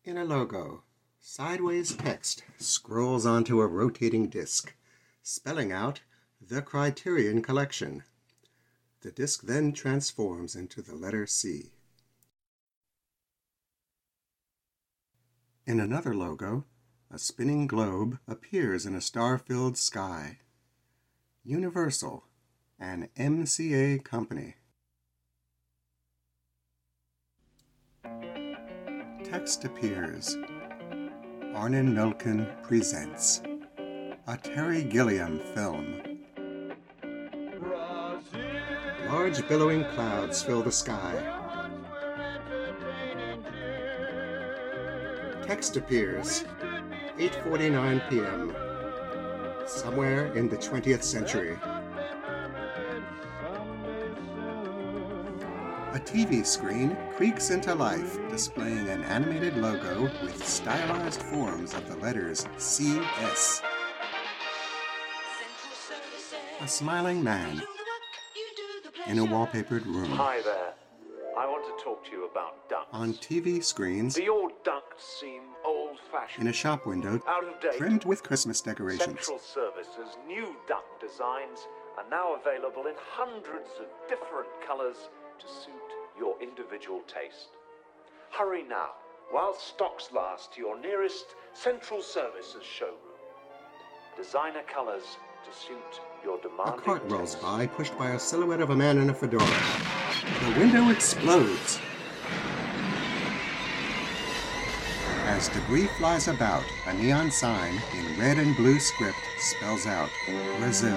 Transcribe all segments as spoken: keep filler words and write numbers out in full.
In a logo, sideways text scrolls onto a rotating disc, spelling out the Criterion Collection. The disc then transforms into the letter C. In another logo, a spinning globe appears in a star-filled sky. Universal, an M C A company. Text appears. Arnon Milchan presents a Terry Gilliam film. Large billowing clouds fill the sky. Text appears. eight forty-nine p m Somewhere in the twentieth century. A T V screen creaks into life, displaying an animated logo with stylized forms of the letters C S. A smiling man in a wallpapered room. Hi there. I want to talk to you about ducks. On T V screens, Do your ducts seem old-fashioned? in a shop window, Out of date? trimmed with Christmas decorations. Central Services' new duct designs are now available in hundreds of different colors to suit your individual taste. Hurry now, while stocks last, to your nearest Central Services showroom. Designer colors to suit your A demanding cart rolls taste. by, pushed by a silhouette of a man in a fedora. The window explodes. As debris flies about, a neon sign in red and blue script spells out Brazil.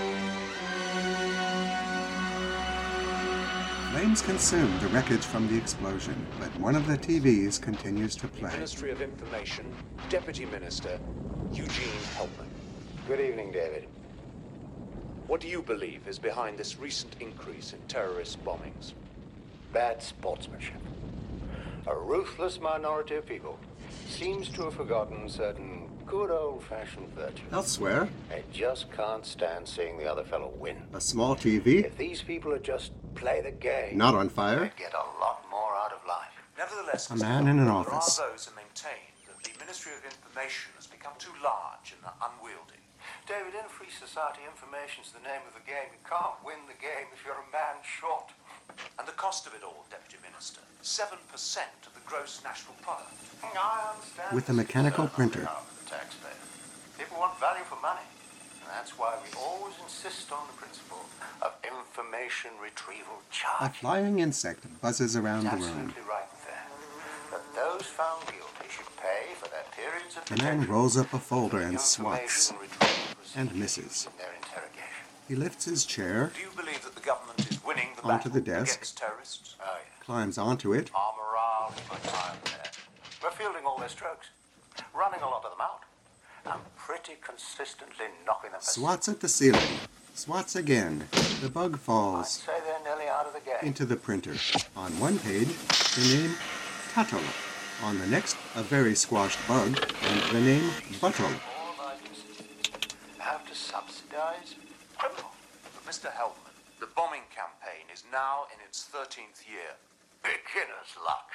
Flames consume the wreckage from the explosion, but one of the T Vs continues to play. Ministry of Information, Deputy Minister Eugene Helpman. Good evening, David. What do you believe is behind this recent increase in terrorist bombings? Bad sportsmanship. A ruthless minority of people seems to have forgotten certain good old-fashioned virtues. Elsewhere, They just can't stand seeing the other fellow win. a small T V, If these people would just play the game, not on fire, they'd get a lot more out of life. Nevertheless, A man in an there office. are those who maintain that the Ministry of Information has become too large and unwieldy. David, in a free society, information's the name of the game. You can't win the game if you're a man short. And the cost of it all, Deputy Minister, seven percent of the gross national product. I understand. With a this mechanical concern on printer. behalf of the taxpayer. People want value for money. And that's why we always insist on the principle of information retrieval a charge. flying insect buzzes around It's the room. absolutely right there. That those found guilty should pay for their periods of The man detention rolls up a folder for the and swats, information retrieval and procedures misses. in their interrogation. He lifts his chair, Do you believe that the government is winning the Onto battle the desk. against terrorists? Oh, yeah. climbs onto it, Our morale is much higher than theirs. We're fielding all their strokes, running a lot of them out, and pretty consistently knocking them. swats at the ceiling, swats again. The bug I'd falls say they're nearly out of the game. into the printer. On one page, the name Tuttle. On the next, a very squashed bug, and the name Buttle. All of our institutions have to subsidize criminals. But Mister Helpman, the bombing campaign is now in its thirteenth year. Beginner's luck.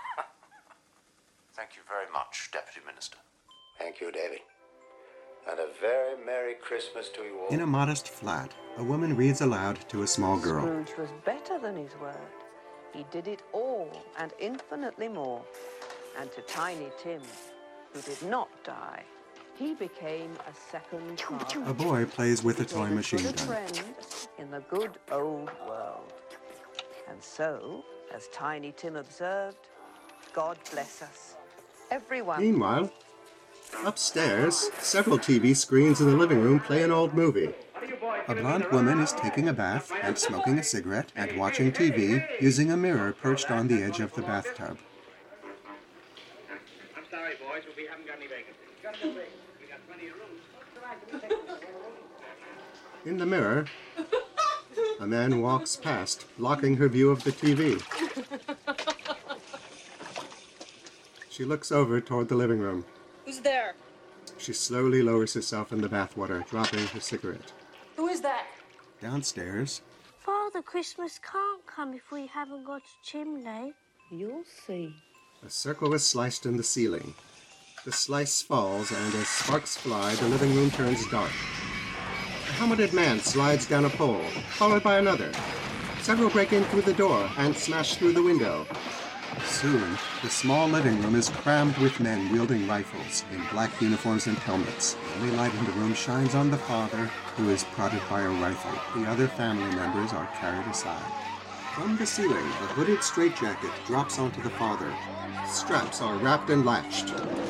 Thank you very much, Deputy Minister. Thank you, David. And a very Merry Christmas to you all. In a modest flat, a woman reads aloud to a small girl. Scrooge was better than his word. He did it all and infinitely more. And to Tiny Tim, who did not die, he became a second father. A boy plays with a toy Became as machine good a gun. friend in the good old world. And so, as Tiny Tim observed, God bless us. Everyone. Meanwhile, upstairs, several T V screens in the living room play an old movie. A blonde woman is taking a bath and smoking a cigarette and watching T V using a mirror perched on the edge of the bathtub. I'm sorry, boys, but we haven't got any vacancies. Got no vacancies. We got plenty of rooms. In the mirror, a man walks past, blocking her view of the T V. She looks over toward the living room. Who's there? She slowly lowers herself in the bathwater, dropping her cigarette. Who is that? Downstairs, Father Christmas can't come if we haven't got a chimney. You'll see. A circle is sliced in the ceiling. The slice falls, and as sparks fly, the living room turns dark. A helmeted man slides down a pole, followed by another. Several break in through the door and smash through the window. Soon, the small living room is crammed with men wielding rifles in black uniforms and helmets. The only light in the room shines on the father, who is prodded by a rifle. The other family members are carried aside. From the ceiling, a hooded straitjacket drops onto the father. Straps are wrapped and latched.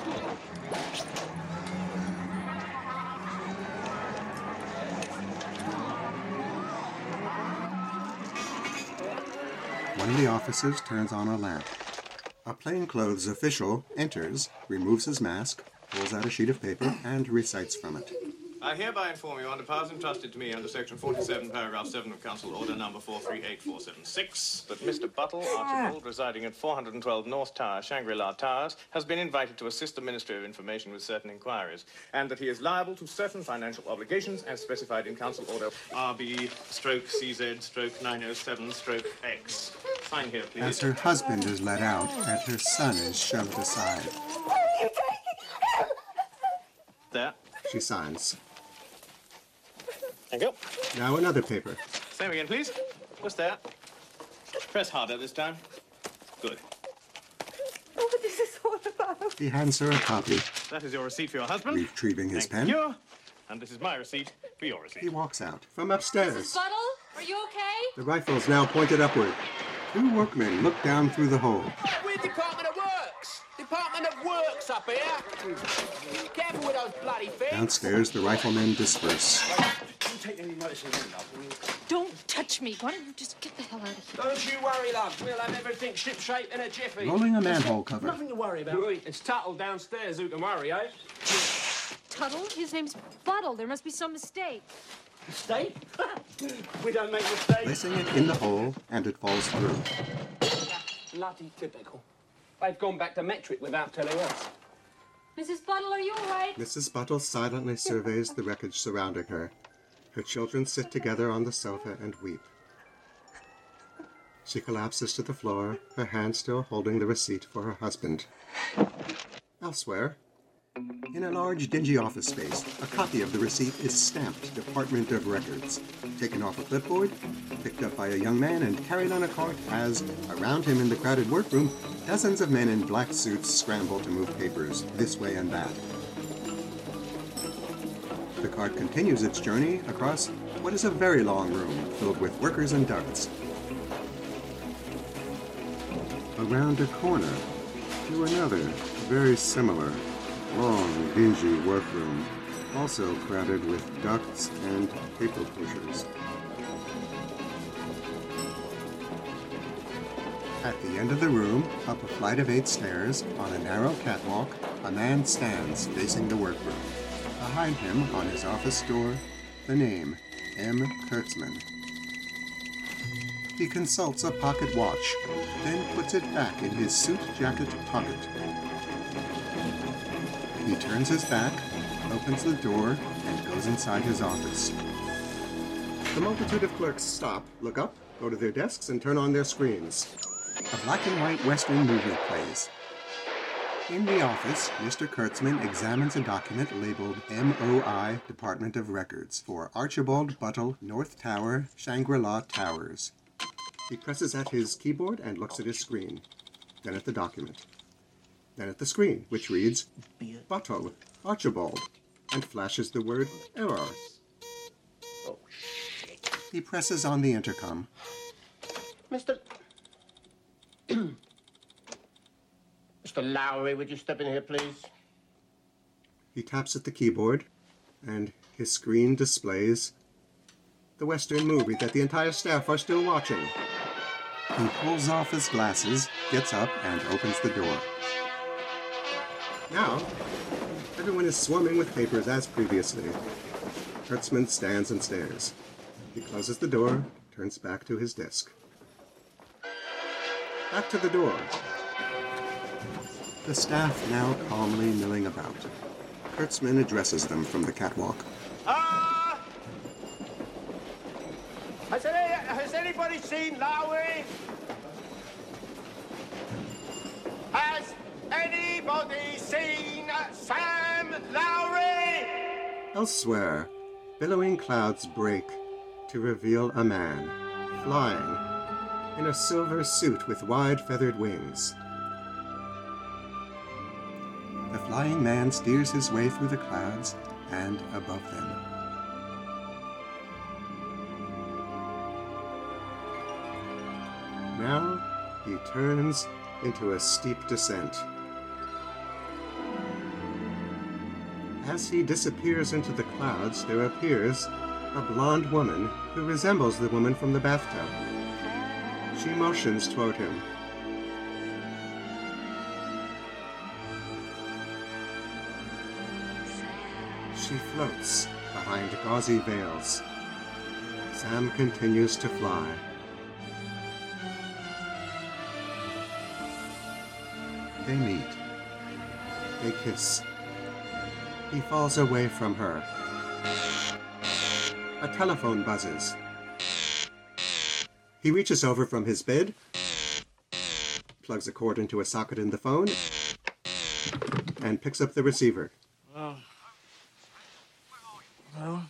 One of the officers turns on a lamp. A plainclothes official enters, removes his mask, pulls out a sheet of paper, and recites from it. I hereby inform you, under powers entrusted to me under Section forty-seven, Paragraph seven of Council Order Number four three eight four seven six, that Mister Buttle Archibald, residing at four hundred twelve North Tower, Shangri-La Towers, has been invited to assist the Ministry of Information with certain inquiries, and that he is liable to certain financial obligations as specified in Council Order R B stroke C Z stroke nine oh seven stroke X. Sign here, please. As her husband is let out and her son is shoved aside. There. She signs. Thank you. Now another paper. Same again, please. Just there. Press harder this time. Good. Oh, what is this all about? He hands her a copy. That is your receipt for your husband. Retrieving his Thank pen. you. And this is my receipt for your receipt. He walks out. From upstairs. Missus Buttle, are you okay? The rifle's now pointed upward. Two workmen look down through the hole. We're Department of Works. Department of Works up here. Careful with those bloody things. Downstairs, the riflemen disperse. Don't take any notice of them, love, will you? Don't touch me. Why don't you just get the hell out of here? Don't you worry, love. We'll have everything ship-shape in a jiffy. Rolling a manhole cover. Nothing to worry about. It's Tuttle downstairs who can worry, eh? Tuttle? His name's Buttle. There must be some mistake. Mistake? We don't make mistakes. Placing it in the hole, and it falls through. Bloody typical. They've gone back to metric without telling us. Missus Buttle, are you all right? Missus Buttle silently surveys the wreckage surrounding her. Her children sit together on the sofa and weep. She collapses to the floor, her hand still holding the receipt for her husband. Elsewhere, in a large, dingy office space, a copy of the receipt is stamped Department of Records, taken off a clipboard, picked up by a young man, and carried on a cart as, around him in the crowded workroom, dozens of men in black suits scramble to move papers this way and that. The cart continues its journey across what is a very long room filled with workers and ducts. Around a corner to another, very similar, long, dingy workroom, also crowded with ducts and paper pushers. At the end of the room, up a flight of eight stairs, on a narrow catwalk, a man stands facing the workroom. Behind him, on his office door, the name, M. Kurtzman. He consults a pocket watch, then puts it back in his suit jacket pocket. He turns his back, opens the door, and goes inside his office. The multitude of clerks stop, look up, go to their desks, and turn on their screens. A black and white Western movie plays. In the office, Mister Kurtzman examines a document labeled M O I Department of Records for Archibald Buttle, North Tower, Shangri-La Towers. He presses at his keyboard and looks at his screen, then at the document, then at the screen, which reads Buttle, Archibald, and flashes the word error. Oh, shit. He presses on the intercom. Mister... Mister Lowry, would you step in here, please? He taps at the keyboard, and his screen displays the Western movie that the entire staff are still watching. He pulls off his glasses, gets up, and opens the door. Now, everyone is swarming with papers as previously. Kurtzman stands and stares. He closes the door, turns back to his desk. Back to the door. The staff now calmly milling about. Kurtzman addresses them from the catwalk. Ah! Uh, has, any, has anybody seen Lowry? Has anybody seen Sam Lowry? Elsewhere, billowing clouds break to reveal a man, flying, in a silver suit with wide feathered wings. The flying man steers his way through the clouds and above them. Now he turns into a steep descent. As he disappears into the clouds, there appears a blonde woman who resembles the woman from the bathtub. She motions toward him. She floats behind gauzy veils. Sam continues to fly. They meet. They kiss. He falls away from her. A telephone buzzes. He reaches over from his bed, plugs a cord into a socket in the phone, and picks up the receiver. Oh. Hello?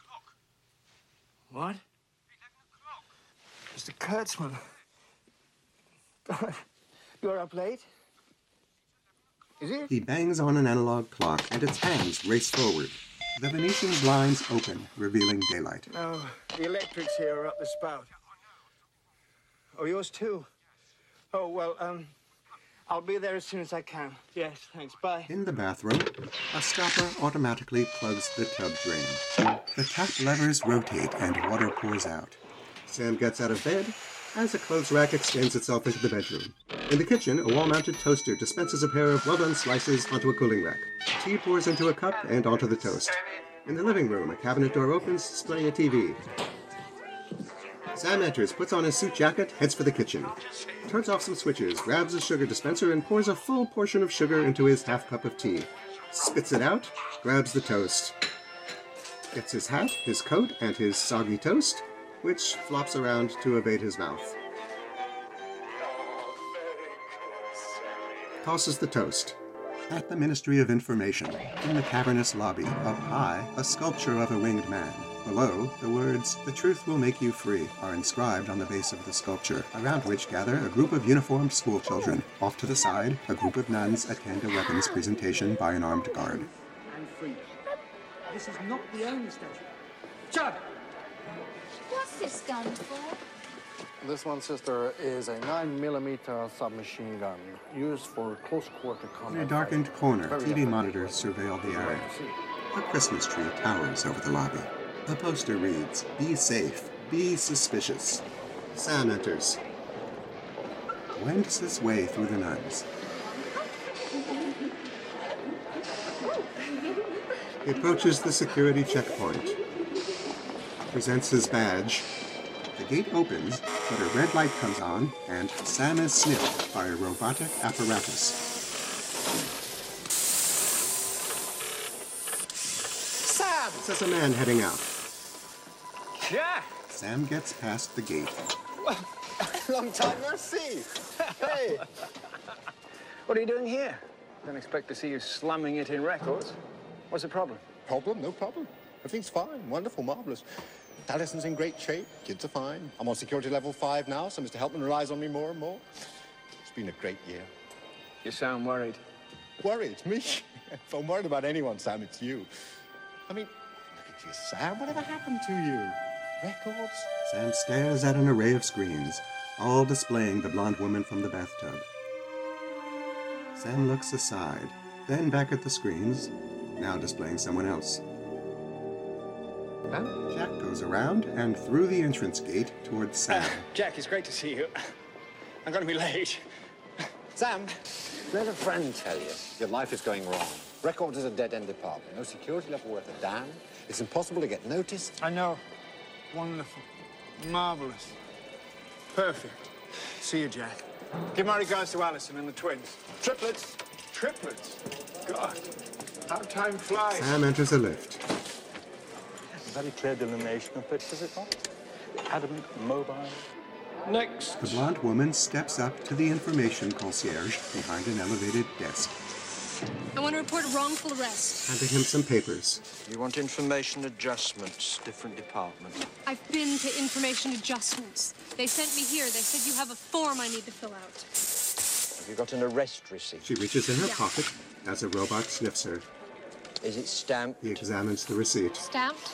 What? Mister Kurtzman. God, you're up late? Is it? He bangs on an analog clock, and its hands race forward. The Venetian blinds open, revealing daylight. No, the electrics here are up the spout. Oh, yours too? Oh, well, um, I'll be there as soon as I can. Yes, thanks. Bye. In the bathroom, a stopper automatically plugs the tub drain. The tap levers rotate and water pours out. Sam gets out of bed as a clothes rack extends itself into the bedroom. In the kitchen, a wall-mounted toaster dispenses a pair of well-done slices onto a cooling rack. Tea pours into a cup and onto the toast. In the living room, a cabinet door opens, displaying a T V. Sam enters, puts on his suit jacket, heads for the kitchen. Turns off some switches, grabs a sugar dispenser, and pours a full portion of sugar into his half cup of tea. Spits it out, grabs the toast. Gets his hat, his coat, and his soggy toast, which flops around to evade his mouth. Tosses the toast. At the Ministry of Information, in the cavernous lobby, up high, a sculpture of a winged man. Below, the words, "The truth will make you free," are inscribed on the base of the sculpture, around which gather a group of uniformed schoolchildren. Off to the side, a group of nuns attend a weapons presentation by an armed guard. And freedom. This is not the only statue. Shut up! What's this gun for? This one, sister, is a nine millimeter submachine gun used for close quarter combat. In a darkened corner, T V monitors surveil the area. A Christmas tree towers over the lobby. The poster reads, "Be safe, be suspicious." Sam enters. Wends his way through the nuns. He approaches the security checkpoint. Presents his badge. The gate opens, but a red light comes on, and Sam is sniffed by a robotic apparatus. Sam! Says a man heading out. Yeah! Sam gets past the gate. Long time no see. Hey! What are you doing here? Don't expect to see you slamming it in records. What's the problem? Problem? No problem. Everything's fine. Wonderful, marvelous. Allison's in great shape. Kids are fine. I'm on security level five now, so Mister Helpman relies on me more and more. It's been a great year. You sound worried. Worried? Me? If I'm worried about anyone, Sam, it's you. I mean, look at you, Sam. Whatever happened to you? Records? Sam stares at an array of screens, all displaying the blonde woman from the bathtub. Sam looks aside, then back at the screens, now displaying someone else. Huh? Jack goes around and through the entrance gate towards Sam. Uh, Jack, it's great to see you. I'm going to be late. Sam, Let a friend tell you your life is going wrong. Records is a dead-end department. No security level worth a damn. It's impossible to get noticed. I know. Wonderful. Marvelous. Perfect. See you, Jack. Give my regards to Allison and the twins. Triplets. Triplets. God, how time flies. Sam enters a lift. Very clear delineation of it, is it not? Adamant, mobile. Next. The blonde woman steps up to the information concierge behind an elevated desk. I want to report a wrongful arrest. Handing him some papers. You want information adjustments, different department. I've been to information adjustments. They sent me here. They said you have a form I need to fill out. Have you got an arrest receipt? She reaches in her Yeah. pocket as a robot sniffs her. Is it stamped? He examines the receipt. Stamped?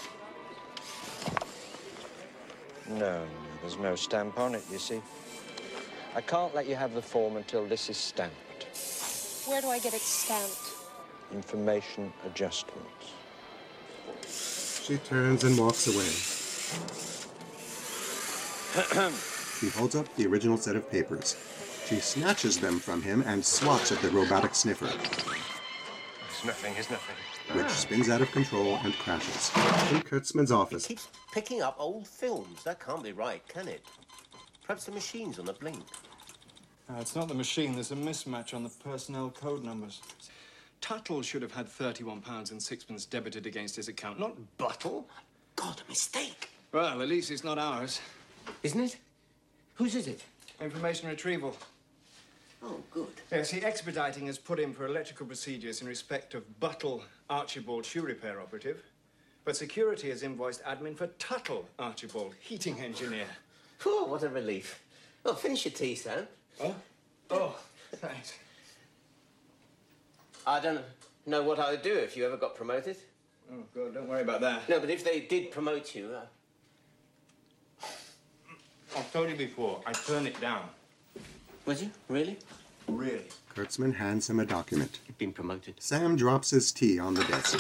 No, no, there's no stamp on it, you see. I can't let you have the form until this is stamped. Where do I get it stamped? Information adjustments. She turns and walks away. He holds up the original set of papers. She snatches them from him and swats at the robotic sniffer, It's nothing, it's nothing. which spins out of control and crashes. In Kurtzman's office, Keeps picking up old films. That can't be right, can it? Perhaps the machine's on the blink. Uh, it's not the machine. There's a mismatch on the personnel code numbers. Tuttle should have had thirty-one pounds and sixpence debited against his account, not Buttle. God, a mistake. Well, at least it's not ours. Isn't it? Whose is it? Information retrieval. Oh, good. Yes, the expediting has put in for electrical procedures in respect of Buttle Archibald shoe repair operative, but security has invoiced admin for Tuttle Archibald, heating engineer. Oh, what a relief. Well, finish your tea, Sam. Oh? Oh, thanks. I don't know what I would do if you ever got promoted. Oh, God, don't worry about that. No, but if they did promote you... Uh... I've told you before, I turn it down. Was you? Really? Really? Kurtzman hands him a document. You've been promoted. Sam drops his tea on the desk.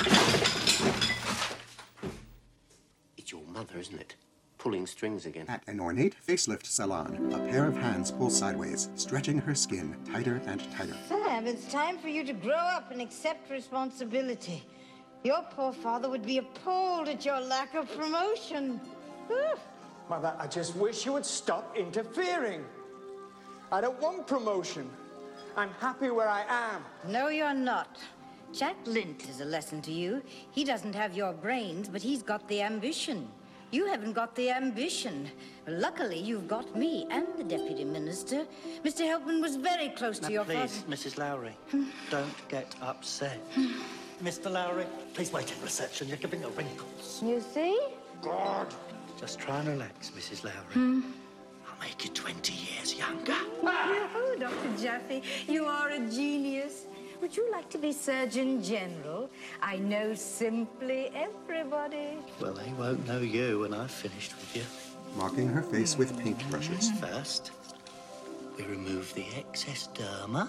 It's your mother, isn't it? Pulling strings again. At an ornate facelift salon, a pair of hands pull sideways, stretching her skin tighter and tighter. Sam, it's time for you to grow up and accept responsibility. Your poor father would be appalled at your lack of promotion. Whew. Mother, I just wish you would stop interfering. I don't want promotion. I'm happy where I am. No, you're not. Jack Lint is a lesson to you. He doesn't have your brains, but he's got the ambition. You haven't got the ambition. Luckily, you've got me and the deputy minister. Mister Helpman was very close Now, to your please, father. Missus Lowry, don't get upset. Mister Lowry, please wait in reception. You're giving her wrinkles. You see? God. Just try and relax, Missus Lowry. Hmm. I'll make you twenty years younger. Oh, Doctor Jaffe, you are a genius. Would you like to be Surgeon General? I know simply everybody. Well, they won't know you when I've finished with you. Marking her face with paintbrushes. First, we remove the excess derma.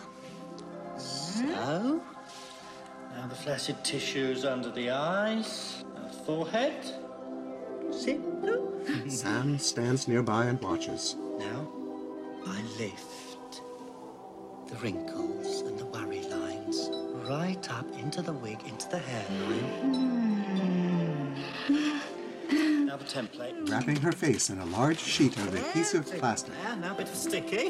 So, now the flaccid tissues under the eyes, and forehead. See? Sam stands nearby and watches. Now, I lift the wrinkles and the worry lines right up into the wig, into the hairline. Now the template. Wrapping her face in a large sheet of adhesive plastic. Yeah, now a bit of sticky.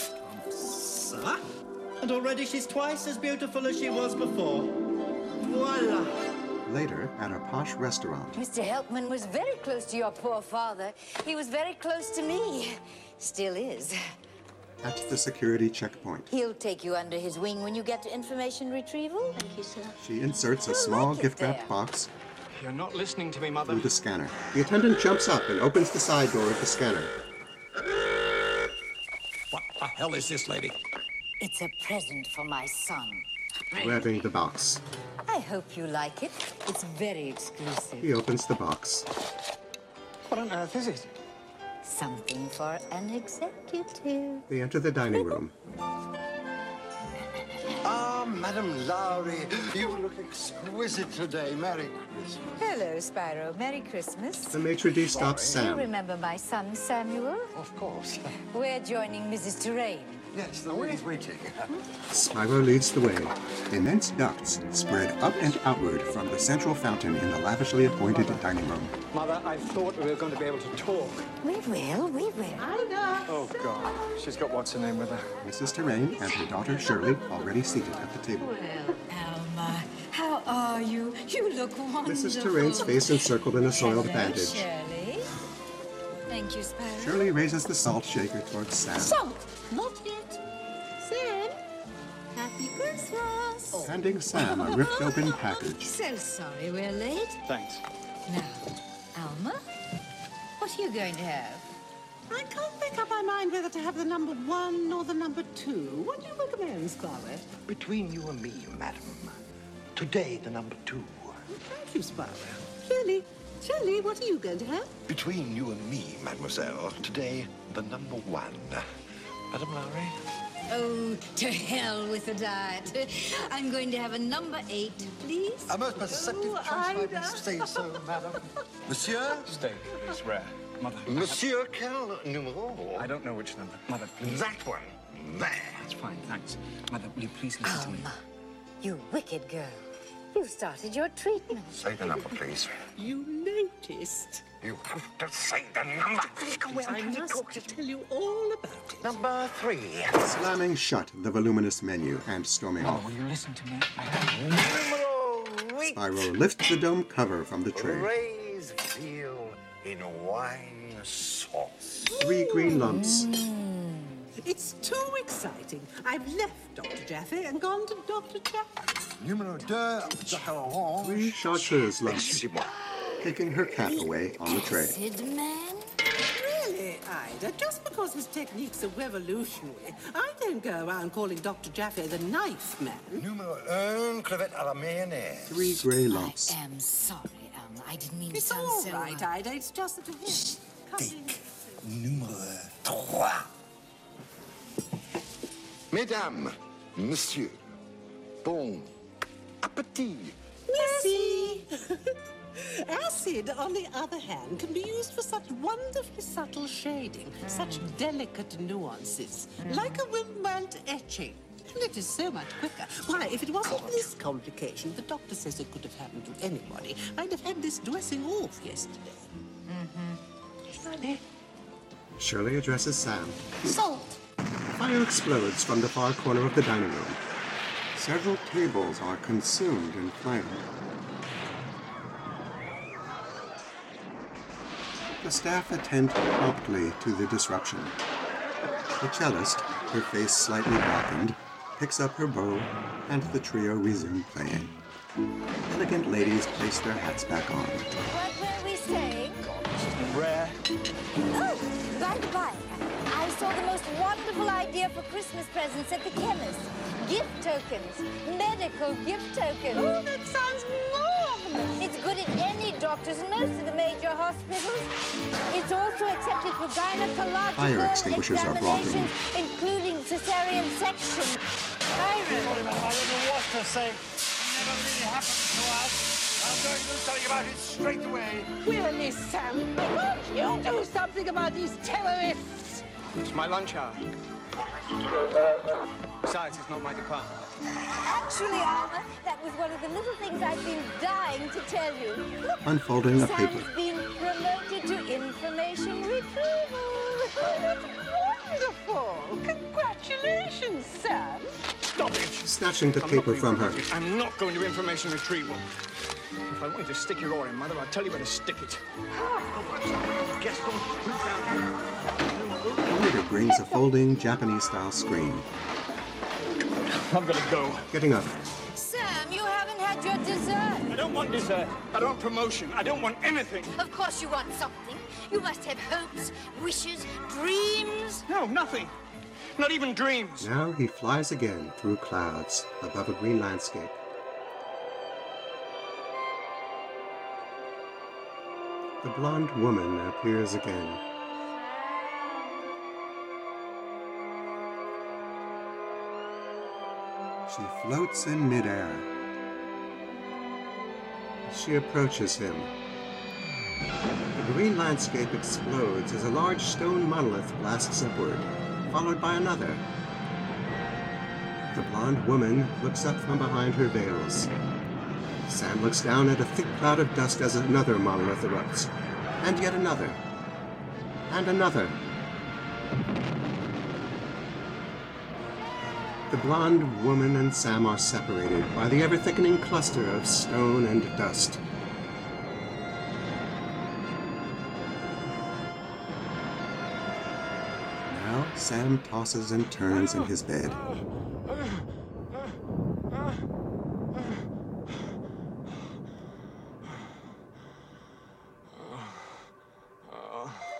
So. And already she's twice as beautiful as she was before. Voila! Later, at a posh restaurant, Mister Helpman was very close to your poor father. He was very close to me. Still is. at the security checkpoint. He'll take you under his wing when you get to information retrieval. Thank you, sir. She inserts a small gift-wrapped box You're not listening to me, Mother. through the scanner. The attendant jumps up and opens the side door of the scanner. What the hell is this, lady? It's a present for my son. Grabbing the box. I hope you like it. It's very exclusive. He opens the box. What on earth is it? Something for an executive. They enter the dining room. Ah, Madam Lowry, you look exquisite today. Merry Christmas. Hello, Spyro. Merry Christmas. The maitre d' stops You Sam. remember my son, Samuel? Of course. We're joining Missus Terrain. Yes, the lady's waiting. Spyro leads the way. Immense ducts spread up and outward from the central fountain in the lavishly appointed dining room. Mother, I thought we were going to be able to talk. We will, we will. I know. Oh, God. She's got what's her name with her. Missus Terrain and her daughter Shirley already seated at the table. Well, Alma, how are you? You look wonderful. Missus Terrain's face encircled in a soiled Hello, bandage. Shirley. Thank you, Spyro. Shirley raises the salt shaker towards Sam. Salt, not yet. Sam, happy Christmas. Christmas. handing Sam a ripped-open package. So sorry we're late. Thanks. Now, Alma, what are you going to have? I can't make up my mind whether to have the number one or the number two. What do you recommend, Scarlet? Between you and me, madam. Today, the number two. Thank you, Sparrow. Shirley, Shirley, what are you going to have? Between you and me, mademoiselle. Today, the number one. Madame Lowry? Oh, to hell with the diet. I'm going to have a number eight, please. A most perceptive Oh, choice, if I Ida. must say so, madam. Monsieur? Steak, it's rare. Mother. Monsieur, quel numéro? I don't know which number. Mother, please. That one. There. That's fine, thanks. Mother, will you please listen to me? Alma, you wicked girl. You've started your treatment. Say the number, please. You noticed. You have to say the number. Well, I must tell you all about it. Number three. Slamming shut the voluminous menu and storming Oh, off. will you listen to me? Numero eight. Spyro lifts the dome cover from the tray. Raise veal in wine sauce. Three green lumps. It's too exciting. I've left Doctor Jaffe and gone to Doctor Jaffe. Numéro deux, Jacques Orange. Three chartreuse lumps. Excusez-moi. Taking her cap away on the tray. Sid man? Really, Ida, just because his techniques are revolutionary, I don't go around calling Doctor Jaffe the knife man. Numéro un, crevette à la mayonnaise. Three grey lumps. I am sorry, Alma. I didn't mean to It's sound all so... right, Ida. It's just that you Steak. Numéro trois. Mesdames, Monsieur, bon appétit. Merci. Acid, on the other hand, can be used for such wonderfully subtle shading, such delicate nuances, like a Rembrandt etching. And it is so much quicker. Why, if it wasn't for this complication, the doctor says it could have happened to anybody, I'd have had this dressing off yesterday. Mm-hmm. Honey. Shirley addresses Sam. Salt. Fire explodes from the far corner of the dining room. Several tables are consumed in flame. The staff attend promptly to the disruption. The cellist, her face slightly darkened, picks up her bow, and the trio resume playing. Elegant ladies place their hats back on. What were we saying? Rare. Oh, by the by, I saw the most wonderful idea for Christmas presents at the chemist. Gift tokens. Medical gift tokens. Oh, that sounds marvelous. It's good at any doctors and most of the major hospitals. It's also accepted for gynecological Fire extinguishers are brought in. examinations, including cesarean section. Sorry, madam, I don't know what to say. Never really happened to us. I'm going to tell you about it straight away. Really, Sam, won't you do something about these terrorists? It's my lunch hour. Besides, it's not my department. Actually, Alma, that was one of the little things I've been dying to tell you. Look, Unfolding a paper. Sam's been promoted to information retrieval. Oh, that's wonderful. Congratulations, Sam. Stop it! Snatching the I'm paper not from going her. to- I'm not going to information retrieval. If I wanted to stick your oar in, Mother, I'd tell you where to stick it. Gaston, move down. The waiter brings a folding Japanese-style screen. I'm gonna go. Getting up. Sam, you haven't had your dessert. I don't want dessert. I don't want promotion. I don't want anything. Of course you want something. You must have hopes, wishes, dreams. No, nothing. Not even dreams. Now he flies again through clouds above a green landscape. The blonde woman appears again. She floats in midair. She approaches him. The green landscape explodes as a large stone monolith blasts upward, followed by another. The blonde woman looks up from behind her veils. Sam looks down at a thick cloud of dust as another monolith erupts, and yet another, and another. The blonde woman and Sam are separated by the ever-thickening cluster of stone and dust. Now Sam tosses and turns in his bed.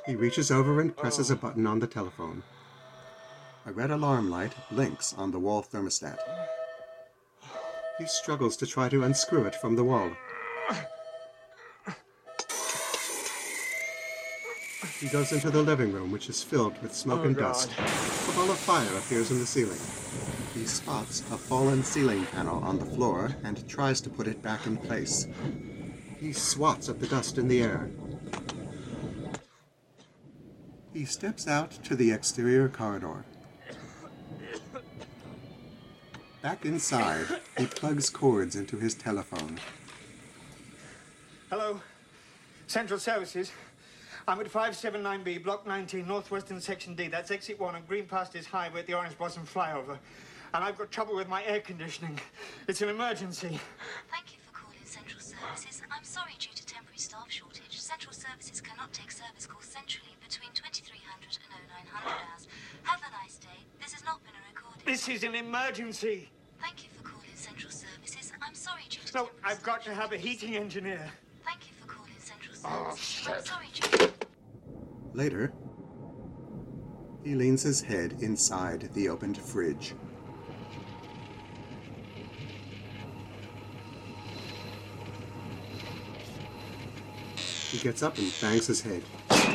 He reaches over and presses a button on the telephone. A red alarm light blinks on the wall thermostat. He struggles to try to unscrew it from the wall. He goes into the living room, which is filled with smoke Oh, and God. dust. A ball of fire appears in the ceiling. He spots a fallen ceiling panel on the floor and tries to put it back in place. He swats at the dust in the air. He steps out to the exterior corridor. Back inside, he plugs cords into his telephone. Hello. Central Services. I'm at five seven nine B, Block nineteen, Northwestern Section D. That's Exit one on Green Pastures Highway at the Orange Blossom Flyover. And I've got trouble with my air conditioning. It's an emergency. Thank you for calling Central Services. I'm sorry, due to temporary staff shortage, Central Services cannot take service calls centrally between twenty-three hundred and oh nine hundred hours. Have a nice day. This has not been a recording. This is an emergency. Thank you for calling Central Services. I'm sorry, due to No, I've got to have a heating engineer. Thank you for calling Central Oh, Services. shit. I'm sorry, due Later, he leans his head inside the opened fridge. He gets up and bangs his head.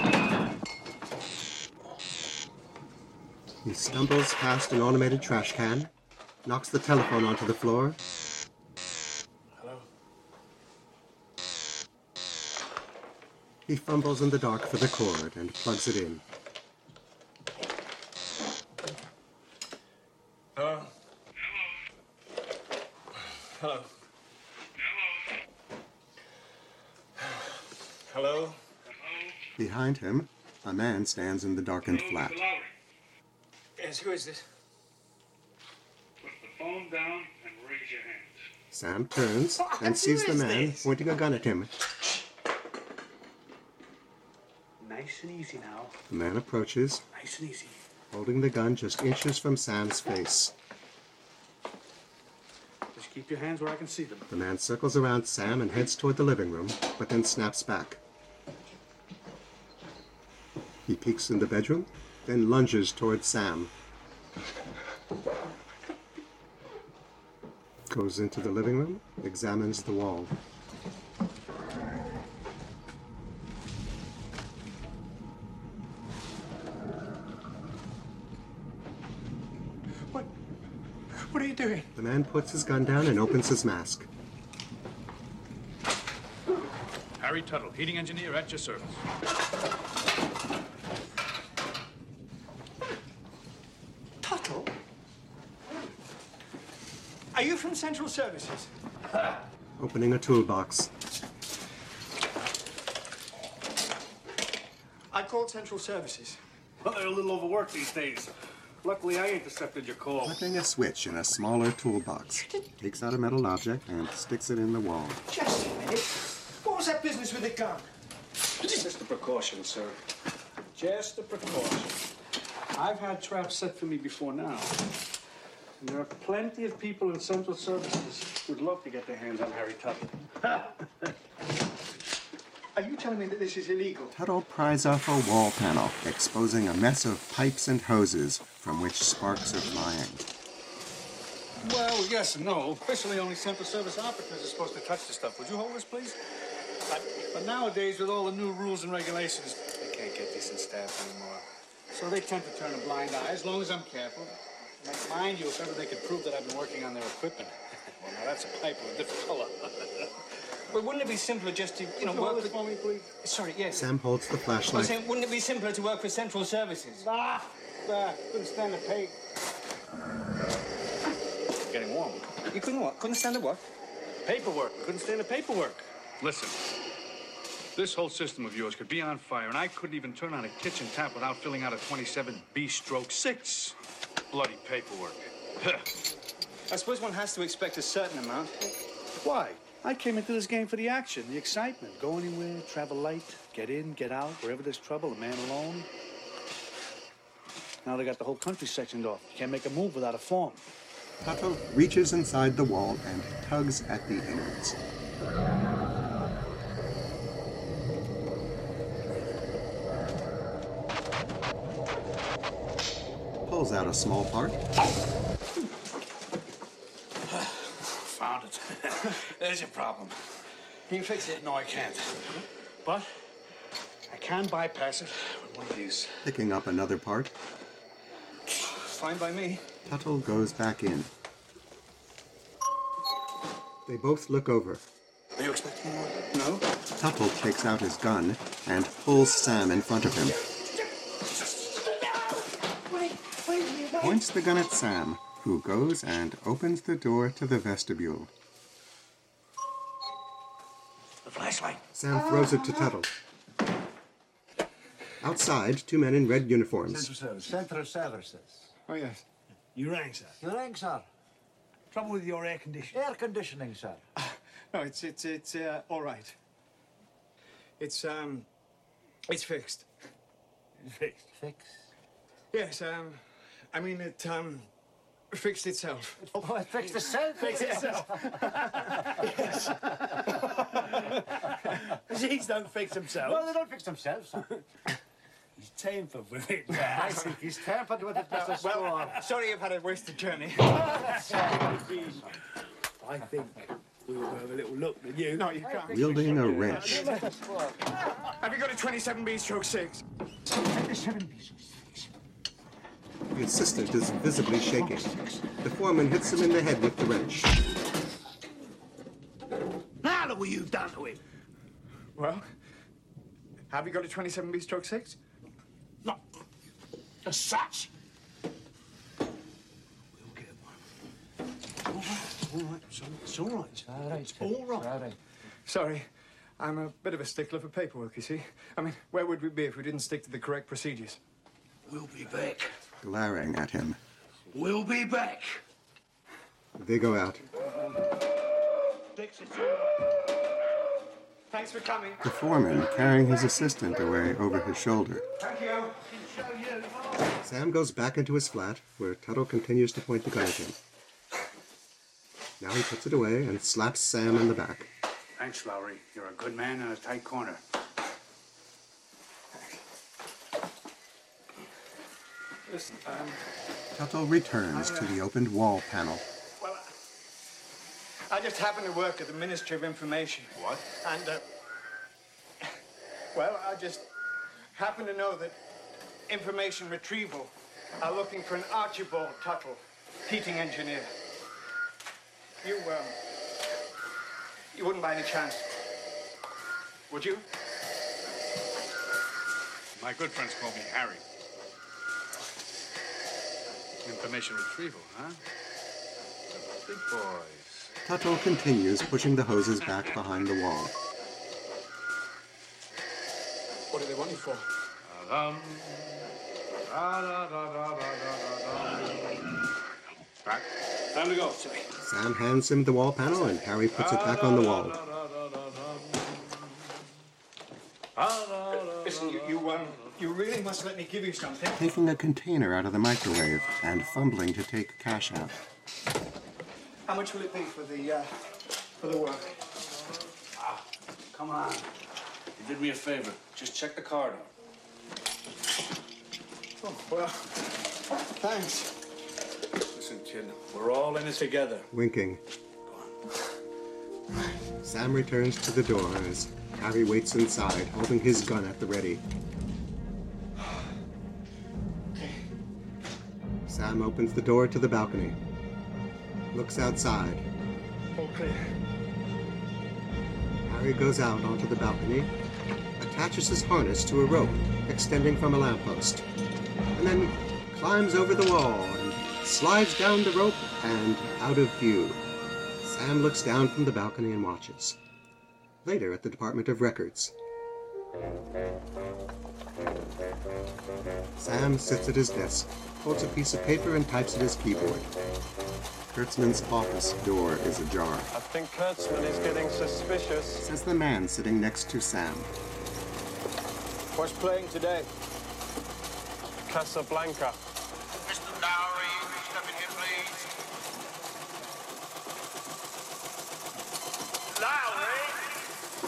He stumbles past an automated trash can, knocks the telephone onto the floor. Hello? He fumbles in the dark for the cord and plugs it in. Hello? Hello? Hello? Behind him, a man stands in the darkened flat. Yes, who is this? Put the phone down and raise your hands. Sam turns and sees the man pointing a gun at him. Nice and easy now. The man approaches, Nice and easy. holding the gun just inches from Sam's face. Just keep your hands where I can see them. The man circles around Sam and heads toward the living room, but then snaps back. He peeks in the bedroom, then lunges toward Sam. Goes into the living room, examines the wall. What? What are you doing? The man puts his gun down and opens his mask. Harry Tuttle, heating engineer at your service. Tuttle? Are you from Central Services? Opening a toolbox. I called Central Services. Well, they're a little overworked these days. Luckily, I intercepted your call. Flipping a switch in a smaller toolbox. Takes out a metal object and sticks it in the wall. Just a minute. What was that business with the gun? Just a precaution, sir. Just a precaution. I've had traps set for me before now. And there are plenty of people in Central Services who'd love to get their hands on Harry Tuttle. Are you telling me that this is illegal? Tuttle pries off a wall panel, exposing a mess of pipes and hoses from which sparks are flying. Well, yes and no. Officially, only Central Service operatives are supposed to touch this stuff. Would you hold this, please? But, but nowadays, with all the new rules and regulations, they can't get decent staff anymore. So they tend to turn a blind eye, as long as I'm careful. Now, mind you, if ever they could prove that I've been working on their equipment. Well, now that's a pipe of a different color. But wouldn't it be simpler just to, you know, Would you work hold with... this for me, please? Sorry, yes. Sam holds the I was flashlight. saying, wouldn't it be simpler to work with Central Services? Ah, ah, couldn't stand the pay. Getting warm. You couldn't what? Couldn't stand the what? Paperwork. Couldn't stand the paperwork. Listen, this whole system of yours could be on fire, and I couldn't even turn on a kitchen tap without filling out a twenty-seven B stroke six. Bloody paperwork. I suppose one has to expect a certain amount. Why? I came into this game for the action, the excitement. Go anywhere, travel light, get in, get out, wherever there's trouble, a man alone. Now they got the whole country sectioned off. You can't make a move without a form. Tuttle reaches inside the wall and tugs at the innards. pulls out a small part. Found it. There's your problem. Can you fix it? No, I can't. But I can bypass it with one of these. Picking up another part, Fine by me. Tuttle goes back in. They both look over. Are you expecting more? No. Tuttle takes out his gun and pulls Sam in front of him. Points the gun at Sam, who goes and opens the door to the vestibule. The flashlight. Sam throws it to Tuttle. Outside, two men in red uniforms. Central Service. Central Services. Oh, yes. You rang, sir. You rang, sir. Trouble with your air conditioning? Air conditioning, sir. No, it's it's it's uh, all right. It's um, it's fixed. Fixed. Fixed? Yes. Um, I mean it um, fixed itself. Oh, it fixed itself? Fixed itself. Yes. These don't fix themselves. Well, they don't fix themselves, sir. He's tampered with it. I think he's tampered with it, Mister Well, sorry you've had a wasted journey. I think we will have a little look at you. No, you can't. Wielding a wrench. Have you got a twenty-seven B stroke six? twenty-seven B stroke six. The assistant is visibly shaking. The foreman hits him in the head with the wrench. Now look what you've done to him. Well, have you got a twenty-seven B stroke six? Not as such. We'll get one. All right, all right, son. It's all right. All right, it's all right. All right. Sorry, I'm a bit of a stickler for paperwork, you see. I mean, where would we be if we didn't stick to the correct procedures? We'll be back. Glaring at him. We'll be back. They go out. Dix, it's all right. Thanks for coming. The foreman carrying his assistant away over his shoulder. Thank you. Sam goes back into his flat, where Tuttle continues to point the gun at him. Now he puts it away and slaps Sam in the back. Thanks, Lowry. You're a good man in a tight corner. Listen, um... Tuttle returns to the opened wall panel. Well, I just happen to work at the Ministry of Information. What? And, uh... well, I just happen to know that Information Retrieval are looking for an Archibald Tuttle, heating engineer. You, um... you wouldn't by any chance, would you? My good friends call me Harry. Information retrieval, huh? Big boys. Tuttle continues pushing the hoses back behind the wall. What do they want you for? Um, da, da, da, da, da, da, da. Back. Time to go. Sam hands him the wall panel and Harry puts it back on the wall. Listen, you, you, um, you really must let me give you something. Taking a container out of the microwave and fumbling to take cash out. How much will it be for the, uh, for the work? Ah, come on. You did me a favor. Just check the card out. Oh, well, thanks. Listen, kid, we're all in it together. Winking. Sam returns to the door as Harry waits inside, holding his gun at the ready. Sam opens the door to the balcony. Looks outside. All clear. Harry goes out onto the balcony, attaches his harness to a rope extending from a lamppost, and then climbs over the wall and slides down the rope and out of view. Sam looks down from the balcony and watches. Later at the Department of Records. Sam sits at his desk, holds a piece of paper and types at his keyboard. Kurtzman's office door is ajar. I think Kurtzman is getting suspicious. Says the man sitting next to Sam. What's playing today? Casablanca. Mister Lowry, step in here, please. Lowry!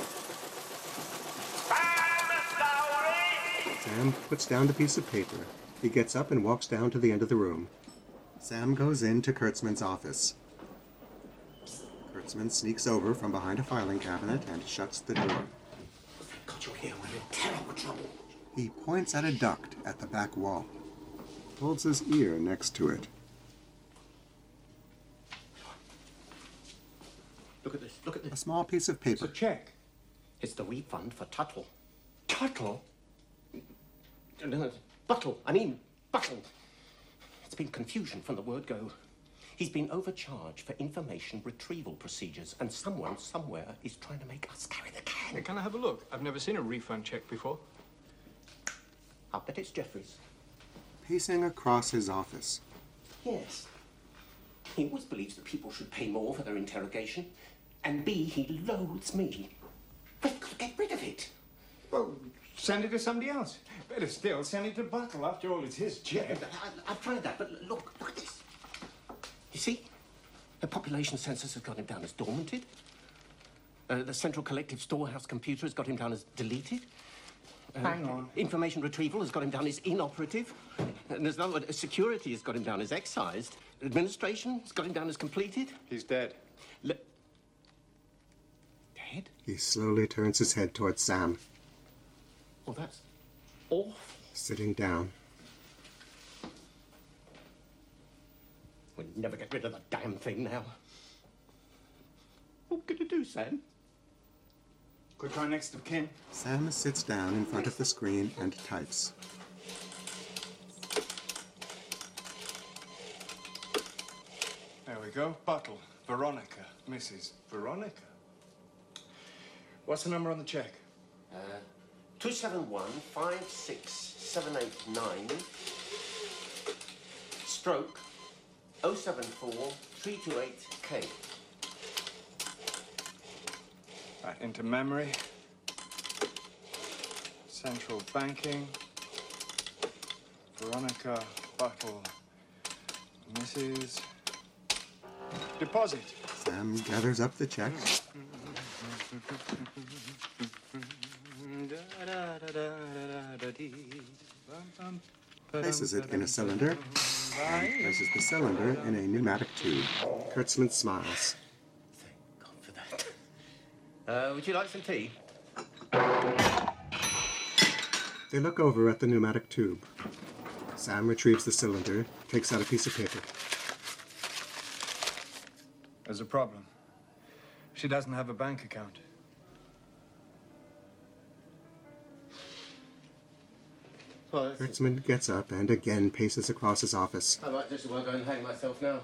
Sam puts down the piece of paper He gets up and walks down to the end of the room. Sam goes into Kurtzman's office. Kurtzman sneaks over from behind a filing cabinet and shuts the door. God, you're here. We're in terrible trouble. He points at a duct at the back wall. Holds his ear next to it. Look at this. Look at this. A small piece of paper. It's a check. It's the refund for Tuttle. Tuttle? No, no, Buttle. I mean, Buttle. It's been confusion from the word go. He's been overcharged for information retrieval procedures, and someone somewhere is trying to make us carry the can. Hey, can I have a look? I've never seen a refund check before. I'll bet it's Jeffries. Pacing across his office. Yes. He always believes that people should pay more for their interrogation. And B, he loathes me. We've got to get rid of it. Well, send it to somebody else. Better still, send it to Buttle. After all, it's his check. I, I've tried that, but look, look at this. You see? The population census has got him down as dormanted. Uh, the Central Collective Storehouse computer has got him down as deleted. Uh, Hang on. Information retrieval has got him down as inoperative. And there's another one. Security has got him down as excised. Administration has got him down as completed. He's dead. Le dead? He slowly turns his head towards Sam. Oh, that's awful. Sitting down. We'll never get rid of the damn thing now. What can you do, Sam? Quick try next of kin. Sam sits down in front of the screen and types. There we go. Buttle. Veronica. Missus Veronica. What's the number on the check? Uh, two seven one five six seven eight nine. Stroke oh seven four three two eight K. Right, into memory. Central banking. Veronica Buttle. Missus Deposit. Sam gathers up the check. Places it in a cylinder, and places the cylinder in a pneumatic tube. Kurtzman smiles. Uh, would you like some tea? They look over at the pneumatic tube. Sam retrieves the cylinder, takes out a piece of paper. There's a problem. She doesn't have a bank account. Well, Kurtzman gets up and again paces across his office. I might just as well go and hang myself now.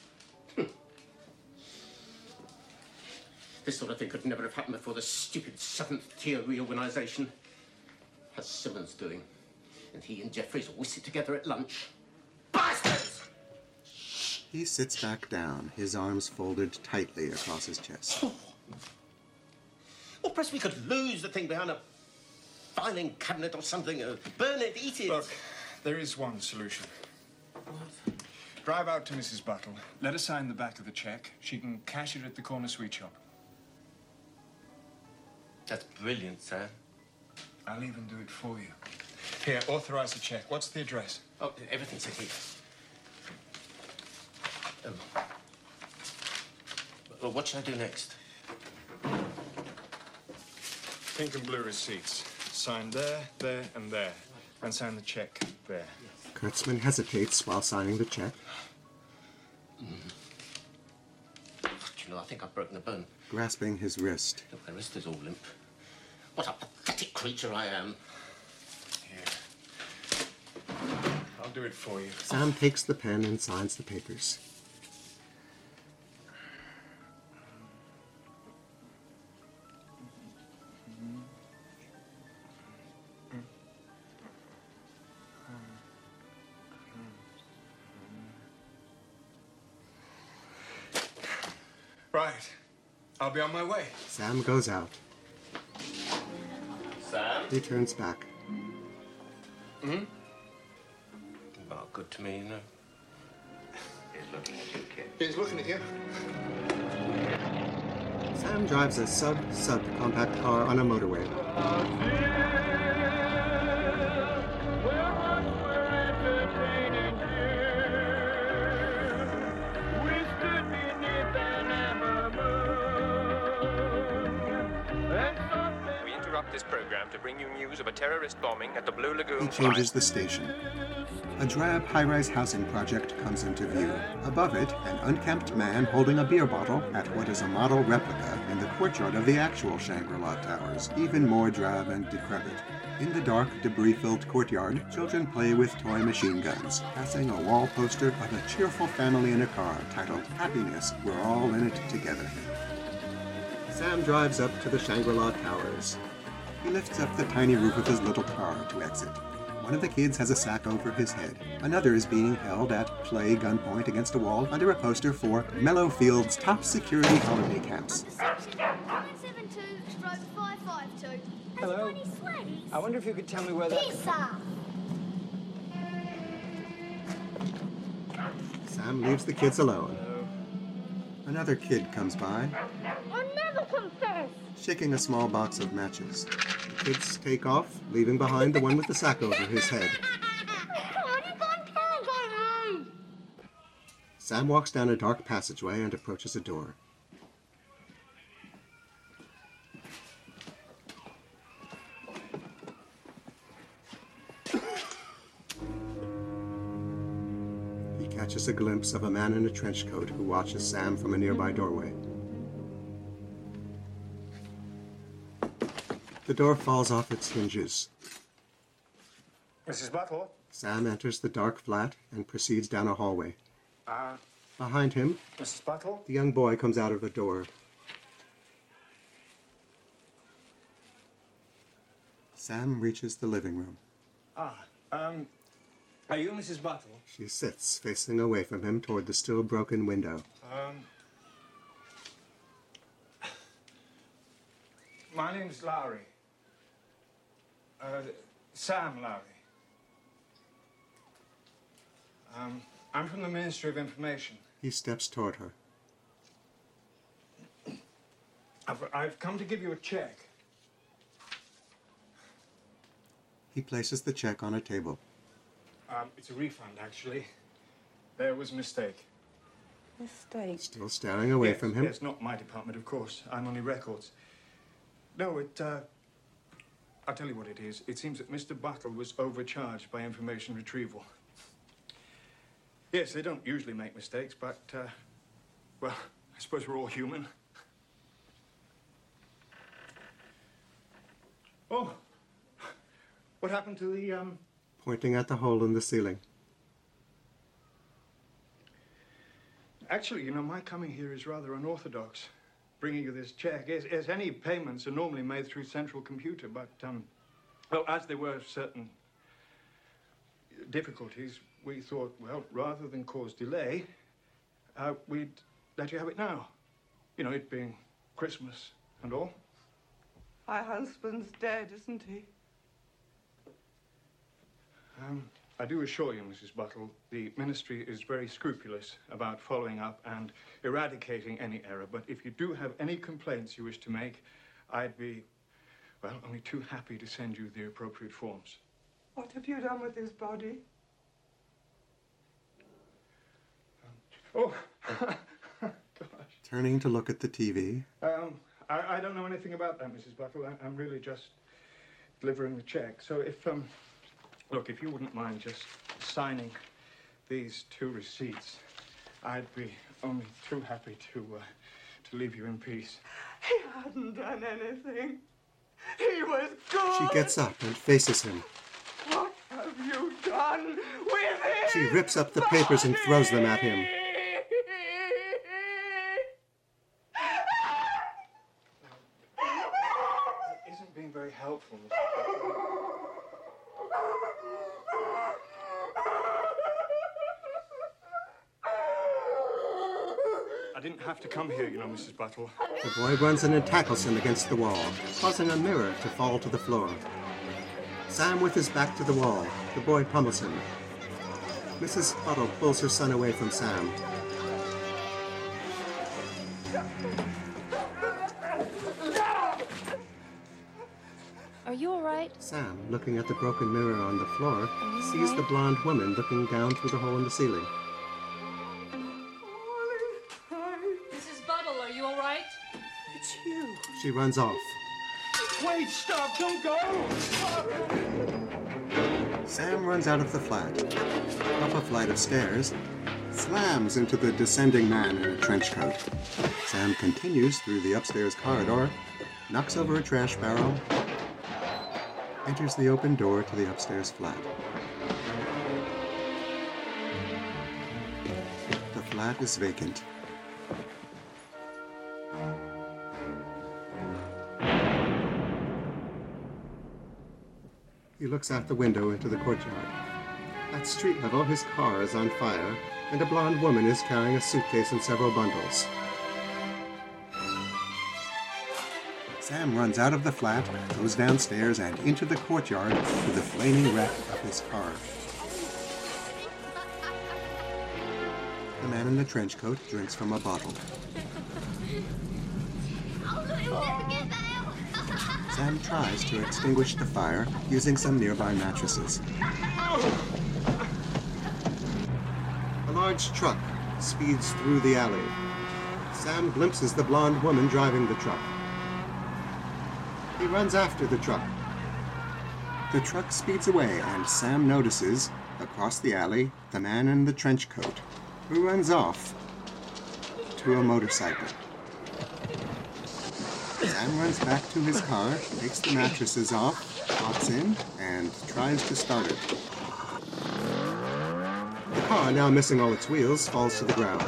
This sort of thing could never have happened before the stupid seventh-tier reorganisation. How's Simmons doing? And he and Jeffries always sit together at lunch. Bastards! He sits back down, his arms folded tightly across his chest. Or perhaps we could lose the thing behind a filing cabinet or something. Uh, burn it, eat it. Look, there is one solution. What? Drive out to Missus Buttle. Let her sign the back of the check. She can cash it at the corner sweet shop. That's brilliant, sir. I'll even do it for you. Here, authorize the check. What's the address? Oh, everything's in here. Um, well, what should I do next? Pink and blue receipts. Sign there, there, and there. And sign the check there. Kurtzman hesitates while signing the check. Mm. You know, I think I've broken a bone. Grasping his wrist. Look, my wrist is all limp. What a pathetic creature I am. Here. I'll do it for you. Sam takes the pen and signs the papers. Right. I'll be on my way. Sam goes out. Sam? He turns back. Hmm? Well, good to me, you know. He's looking at you, kid. He's looking at you. Sam drives a sub-sub compact car on a motorway. this program to bring you news of a terrorist bombing at the Blue Lagoon. He changes the station. A drab high-rise housing project comes into view. Above it, an unkempt man holding a beer bottle at what is a model replica in the courtyard of the actual Shangri-La Towers, even more drab and decrepit. In the dark, debris-filled courtyard, children play with toy machine guns, passing a wall poster of a cheerful family in a car titled Happiness, We're All in It Together. Sam drives up to the Shangri-La Towers. He lifts up the tiny roof of his little car to exit. One of the kids has a sack over his head. Another is being held at play gunpoint against a wall under a poster for Mellowfield's top security holiday camps. Hello. I wonder if you could tell me where that... Pizza! Sam leaves the kids alone. Another kid comes by, I'll never confess! shaking a small box of matches. The kids take off, leaving behind the one with the sack over his head. Sam walks down a dark passageway and approaches a door. He catches a glimpse of a man in a trench coat who watches Sam from a nearby doorway. The door falls off its hinges. Missus Buttle? Sam enters the dark flat and proceeds down a hallway. Uh, Behind him, Missus Buttle? the young boy comes out of the door. Sam reaches the living room. Ah, um, are you Missus Buttle? She sits, facing away from him toward the still broken window. Um, my name's Lowry. Uh, Sam Lowry. Um, I'm from the Ministry of Information. He steps toward her. I've, I've come to give you a check. He places the check on a table. Um, it's a refund, actually. There was a mistake. Mistake? Still staring away yes, from him. Yes, not my department, of course. I'm only records. No, it, uh... I'll tell you what it is. It seems that Mister Buttle was overcharged by information retrieval. Yes, they don't usually make mistakes, but, uh... well, I suppose we're all human. Oh! What happened to the, um... Pointing at the hole in the ceiling. Actually, you know, my coming here is rather unorthodox. Bringing you this check. Yes, yes, any payments are normally made through central computer, but, um... well, as there were certain difficulties, we thought, well, rather than cause delay, uh, we'd let you have it now. You know, it being Christmas and all. My husband's dead, isn't he? Um, I do assure you, Missus Buttle, the Ministry is very scrupulous about following up and eradicating any error. But if you do have any complaints you wish to make, I'd be, well, only too happy to send you the appropriate forms. What have you done with his body? Oh, Turning to look at the T V. um, I, I don't know anything about that, Missus Buttle. I, I'm really just delivering the check. So if, um, look, if you wouldn't mind just signing these two receipts, I'd be only too happy to, uh, to leave you in peace. He hadn't done anything. He was good. She gets up and faces him. What have you done with him? She rips up the papers and throws them at him. That isn't being very helpful, Mister Buttle. I didn't have to come here, you know, Missus Buttle. The boy runs in and tackles him against the wall, causing a mirror to fall to the floor. Sam with his back to the wall. The boy pummels him. Missus Buttle pulls her son away from Sam. Are you all right? Sam, looking at the broken mirror on the floor, sees the blonde woman looking down through the hole in the ceiling. Missus Buttle, are you all right? It's you. She runs off. Wait, stop, don't go! Stop. Sam runs out of the flat, up a flight of stairs, slams into the descending man in a trench coat. Sam continues through the upstairs corridor, knocks over a trash barrel, enters the open door to the upstairs flat. The flat is vacant. He looks out the window into the courtyard. At street level, his car is on fire, and a blonde woman is carrying a suitcase and several bundles. Sam runs out of the flat, goes downstairs and into the courtyard to the flaming wreck of his car. The man in the trench coat drinks from a bottle. Sam tries to extinguish the fire using some nearby mattresses. A large truck speeds through the alley. Sam glimpses the blonde woman driving the truck. He runs after the truck. The truck speeds away, and Sam notices, across the alley, the man in the trench coat, who runs off to a motorcycle. Sam runs back to his car, takes the mattresses off, hops in, and tries to start it. The car, now missing all its wheels, falls to the ground.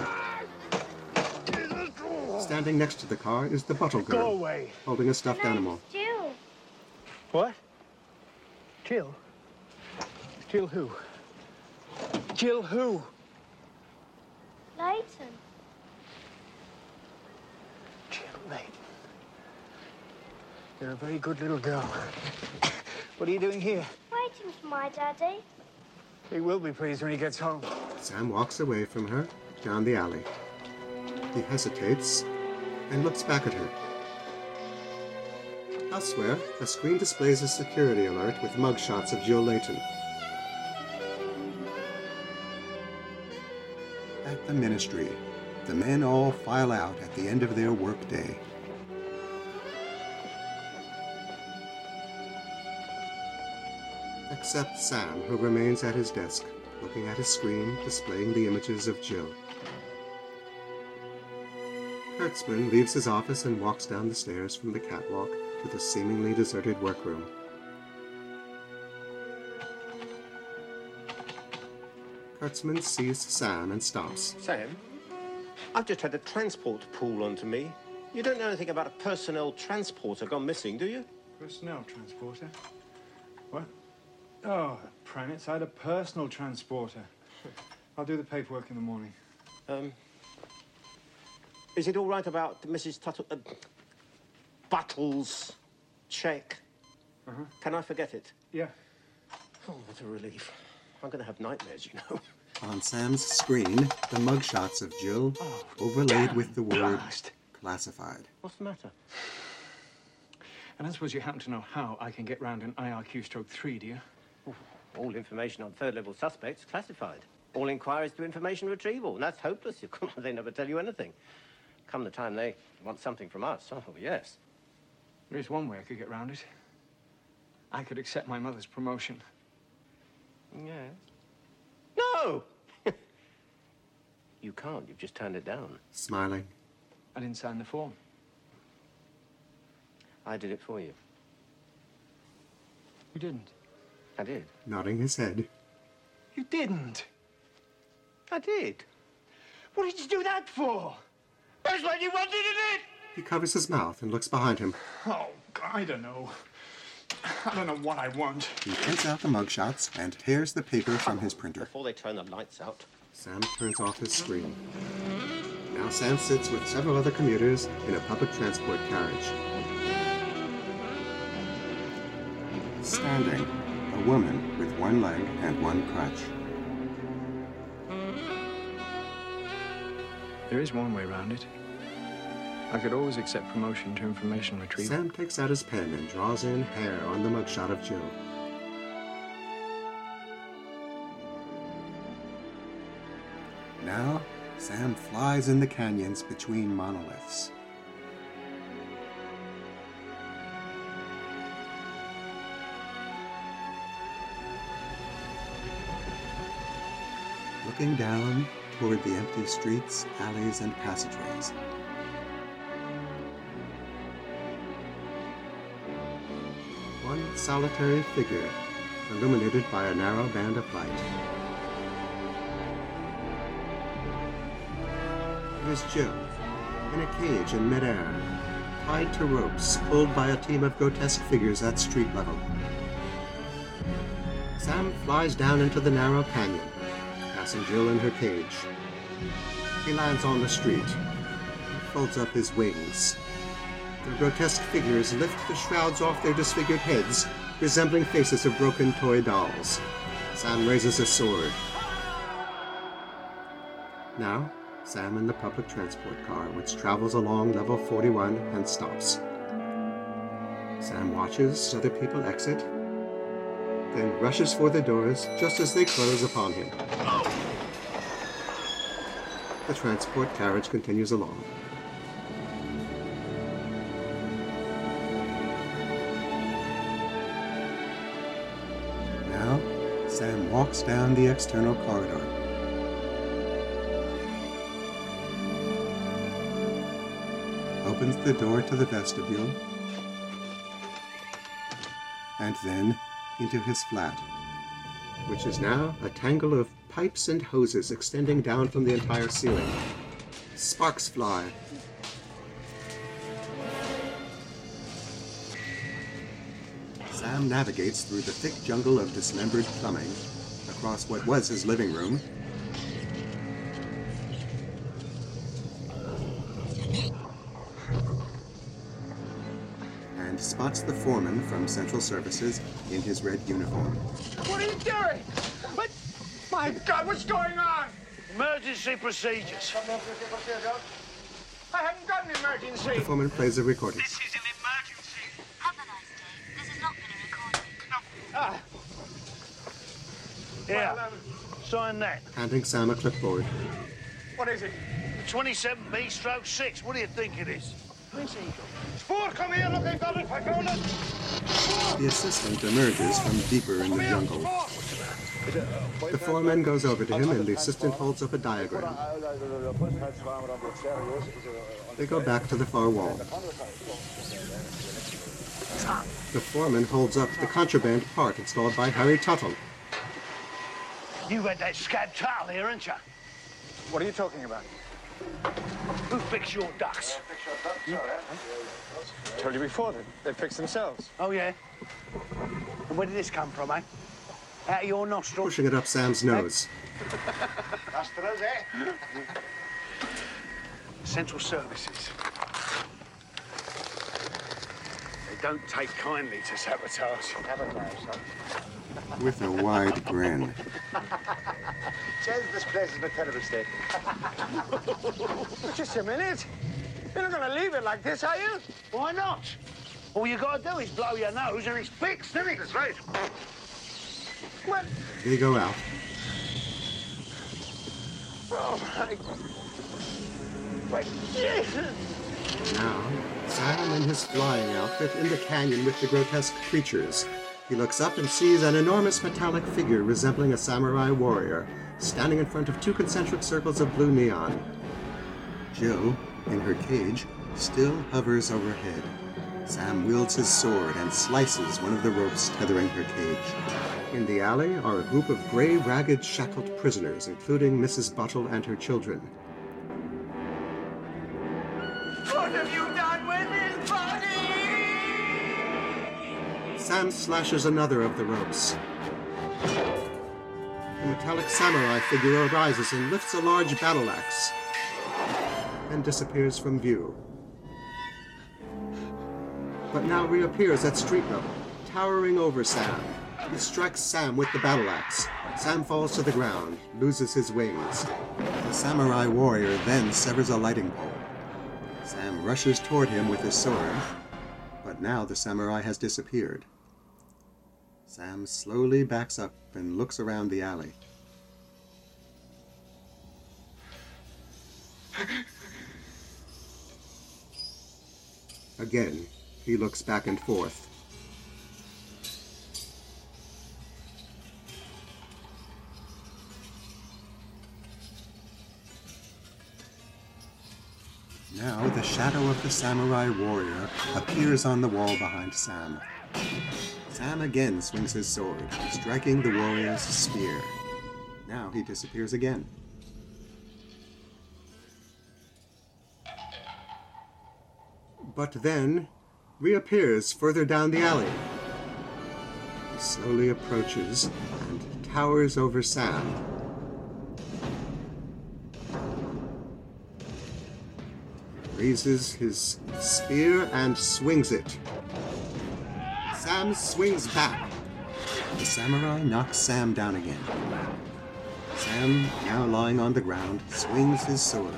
Standing next to the car is the bottle girl, Go away. holding a stuffed animal. Jill. What? Jill? Jill who? Jill who? Leighton. Jill Leighton. You're a very good little girl. What are you doing here? Waiting for my daddy. He will be pleased when he gets home. Sam walks away from her, down the alley. He hesitates and looks back at her. Elsewhere, a screen displays a security alert with mugshots of Jill Leighton. At the ministry, the men all file out at the end of their workday. Except Sam, who remains at his desk, looking at his screen displaying the images of Jill. Kurtzman leaves his office and walks down the stairs from the catwalk to the seemingly deserted workroom. Kurtzman sees Sam and stops. Sam, I've just had a transport pull onto me. You don't know anything about a personnel transporter gone missing, do you? Personnel transporter? What? Oh, Pranitz, I had a personal transporter. I'll do the paperwork in the morning. Um, is it all right about Missus Tuttle... Uh, Buttle's check? Uh-huh. Can I forget it? Yeah. Oh, what a relief. I'm going to have nightmares, you know. On Sam's screen, the mugshots of Jill, Oh, overlaid with the word blast. classified. What's the matter? And I suppose you happen to know how I can get round an I R Q stroke three, do you? All information on third-level suspects classified. All inquiries to information retrieval. And that's hopeless. They never tell you anything. Come the time they want something from us. Oh, yes. There is one way I could get round it. I could accept my mother's promotion. Yes. No! You can't. You've just turned it down. Smiling. I didn't sign the form. I did it for you. You didn't? I did. Nodding his head. You didn't? I did. What did you do that for? That's what you wanted, isn't it? He covers his mouth and looks behind him. Oh, I don't know. I don't know what I want. He prints out the mugshots and tears the paper from his printer. Before they turn the lights out. Sam turns off his screen. Now Sam sits with several other commuters in a public transport carriage. Standing, a woman with one leg and one crutch. There is one way round it. I could always accept promotion to information retrieval. Sam takes out his pen and draws in hair on the mugshot of Jill. Now, Sam flies in the canyons between monoliths. looking down toward the empty streets, alleys, and passageways. One solitary figure, illuminated by a narrow band of light. It is Jill, in a cage in midair, tied to ropes, pulled by a team of grotesque figures at street level. Sam flies down into the narrow canyon, passing Jill in her cage. He lands on the street, folds up his wings. The grotesque figures lift the shrouds off their disfigured heads, resembling faces of broken toy dolls. Sam raises a sword. Now, Sam in the public transport car, which travels along level forty-one and stops. Sam watches other people exit, then rushes for the doors just as they close upon him. The transport carriage continues along. Now, Sam walks down the external corridor. Opens the door to the vestibule, and then into his flat, which is now a tangle of pipes and hoses extending down from the entire ceiling. Sparks fly. Sam navigates through the thick jungle of dismembered plumbing, across what was his living room, and spots the foreman from Central Services in his red uniform. What are you doing? What? My God, what's going on? Emergency procedures. I haven't got an emergency. The foreman plays a recording. This is an emergency. Have a nice day. This has not been a recording. Ah. Yeah. Well, um, Sign that. Handing Sam a clipboard. what is it? twenty-seven B stroke six. What do you think it is? Where's he gone? Sport, come here. Look, I got it. I found it. The assistant emerges from deeper in the jungle. The foreman goes over to him and the assistant holds up a diagram. They go back to the far wall. The foreman holds up the contraband part installed by Harry Tuttle. You had that scab Tuttle here, haven't you? What are you talking about? Who fixed your ducks? I told you before that they fix themselves. Oh, yeah? And where did this come from, eh? Out of your nostril? Pushing it up Sam's nose. Central Services. They don't take kindly to sabotage. With a wide grin. Says this place is in a terrible state. Just a minute. You're not going to leave it like this, are you? Why not? All you got to do is blow your nose and it's fixed, isn't it? That's right. What? They go out. Oh, my... Wait. Now, Sam in his flying outfit in the canyon with the grotesque creatures. He looks up and sees an enormous metallic figure resembling a samurai warrior, standing in front of two concentric circles of blue neon. Jill, in her cage, still hovers overhead. Sam wields his sword and slices one of the ropes tethering her cage. In the alley are a group of gray, ragged, shackled prisoners, including Missus Buttle and her children. What have you done with his body? Sam slashes another of the ropes. The metallic samurai figure arises and lifts a large battle axe, then disappears from view. But now reappears at street level, towering over Sam. He strikes Sam with the battle axe. Sam falls to the ground, loses his wings. The samurai warrior then severs a lighting pole. Sam rushes toward him with his sword, but now the samurai has disappeared. Sam slowly backs up and looks around the alley. Again, he looks back and forth. shadow of the samurai warrior appears on the wall behind Sam. Sam again swings his sword, striking the warrior's spear. Now he disappears again. But then reappears further down the alley. He slowly approaches and towers over Sam. Raises his spear and swings it. Sam swings back. The samurai knocks Sam down again. Sam, now lying on the ground, swings his sword.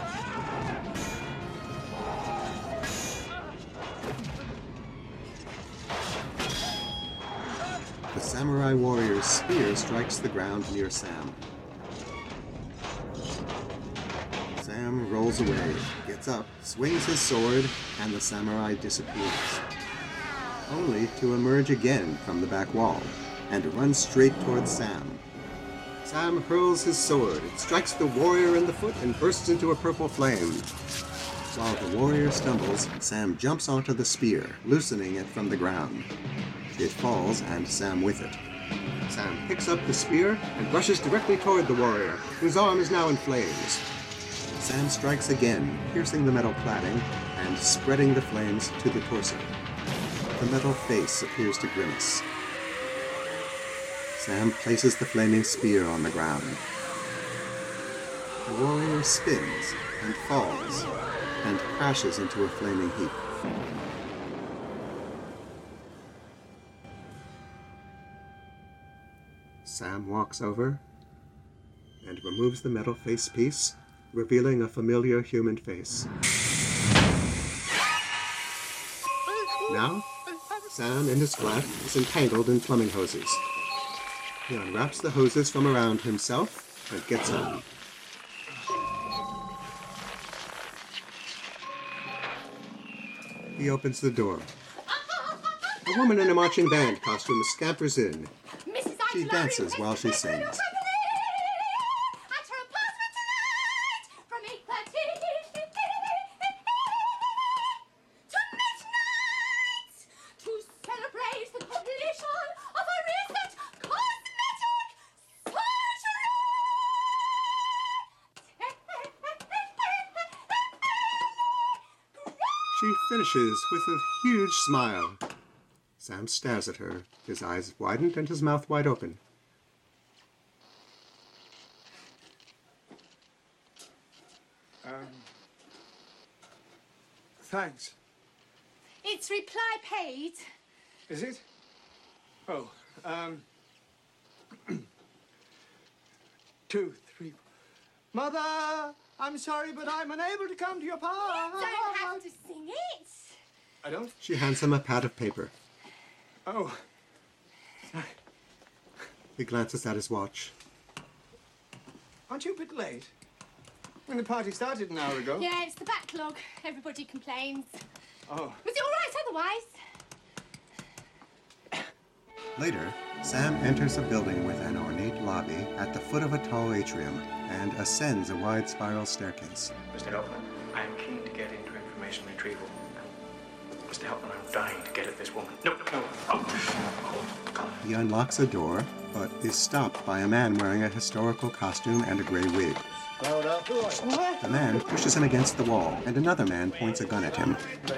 The samurai warrior's spear strikes the ground near Sam. Sam rolls away, gets up, swings his sword, and the samurai disappears. Only to emerge again from the back wall and run straight towards Sam. Sam hurls his sword, it strikes the warrior in the foot and bursts into a purple flame. While the warrior stumbles, Sam jumps onto the spear, loosening it from the ground. It falls, and Sam with it. Sam picks up the spear and rushes directly toward the warrior, whose arm is now in flames. Sam strikes again, piercing the metal cladding and spreading the flames to the torso. The metal face appears to grimace. Sam places the flaming spear on the ground. The warrior spins and falls and crashes into a flaming heap. Sam walks over and removes the metal facepiece, revealing a familiar human face. Now, Sam, in his flat, is entangled in plumbing hoses. He unwraps the hoses from around himself and gets on. He opens the door. A woman in a marching band costume scampers in. She dances while she sings. She finishes with a huge smile. Sam stares at her, his eyes widened and his mouth wide open. Um, thanks. It's reply paid. Is it? Oh, um... two, three... Mother! I'm sorry, but I'm unable to come to your party. You don't have to sing it. I don't? She hands him a pad of paper. Oh. He glances at his watch. Aren't you a bit late? When the party started an hour ago. Yeah, it's the backlog. Everybody complains. Oh. Was it all right otherwise? Later, Sam enters a building with an ornate lobby at the foot of a tall atrium and ascends a wide spiral staircase. Mister Helpman, I am keen to get into information retrieval. Mister Helpman, I'm dying to get at this woman. No, no. Oh. He unlocks a door, but is stopped by a man wearing a historical costume and a gray wig. The man pushes him against the wall, and another man points a gun at him.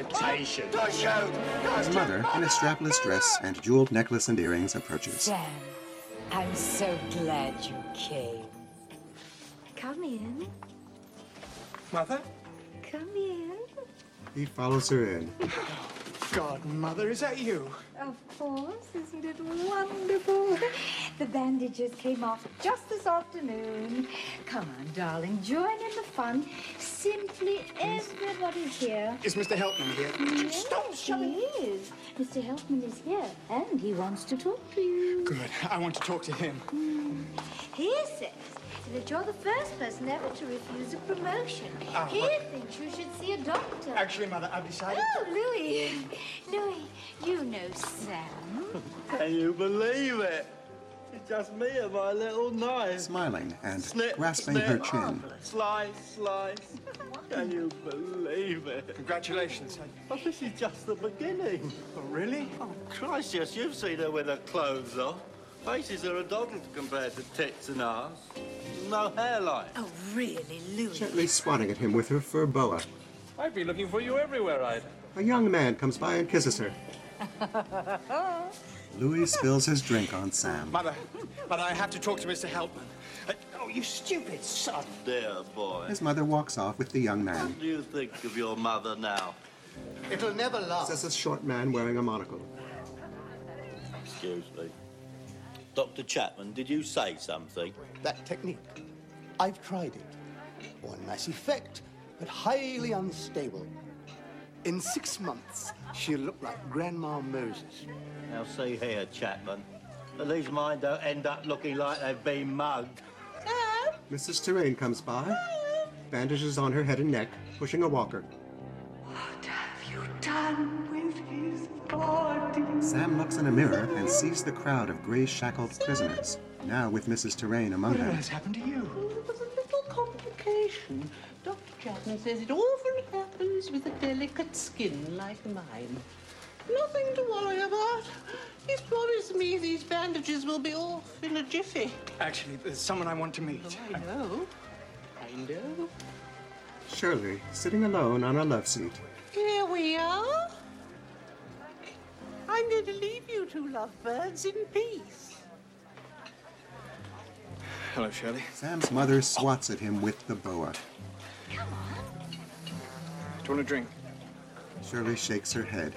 His mother, in a strapless dress and jeweled necklace and earrings, approaches. Sam, I'm so glad you came. Come in. Mother? Come in. He follows her in. God, Mother, is that you? Of course, isn't it wonderful? The bandages came off just this afternoon. Come on, darling, join in the fun. Simply everybody's here. Is Mister Helpman here? Yes, Stop shoving. He is. Mister Helpman is here, and he wants to talk to you. Good. I want to talk to him. Mm. He says that you're the first person ever to refuse a promotion. Oh, he what? thinks you should see a doctor. Actually, Mother, I've decided Oh, Louis. Louis, you know Sam. Can you believe it? It's just me and my little knife. Smiling and Snip, grasping snip, her chin. Slice, slice. Can you believe it? Congratulations. Well, this is just the beginning. Oh, really? Oh, Christ, yes, you've seen her with her clothes off. Faces are a doddle compared to tits and arse. No hairline. Oh, really, Louis? Gently swatting at him with her fur boa. I've been looking for you everywhere, Ida. A young man comes by and kisses her. Louis spills his drink on Sam. Mother, Mother, I have to talk to Mister Helpman. Uh, Oh, you stupid son. Dear boy. His mother walks off with the young man. What do you think of your mother now? It'll never last. Says a short man wearing a monocle. Excuse me. Doctor Chapman, did you say something? That technique. I've tried it. One nice effect, but highly unstable. In six months, she'll look like Grandma Moses. Now, see here, Chapman. At least mine don't end up looking like they've been mugged. Missus Terrain comes by, bandages on her head and neck, pushing a walker. What have you done with his body? Sam looks in a mirror and sees the crowd of gray shackled prisoners, now with Missus Terrain among What them. has happened to you? There was a little complication. Doctor Chapman says it often happens with a delicate skin like mine. Nothing to worry about. He's promised me these bandages will be off in a jiffy. Actually, there's someone I want to meet. Oh, I know. I know. Shirley, sitting alone on a love seat. Here we are. I'm going to leave you two lovebirds in peace. Hello, Shirley. Sam's mother swats at him with the boa. Do you want a drink? Shirley shakes her head.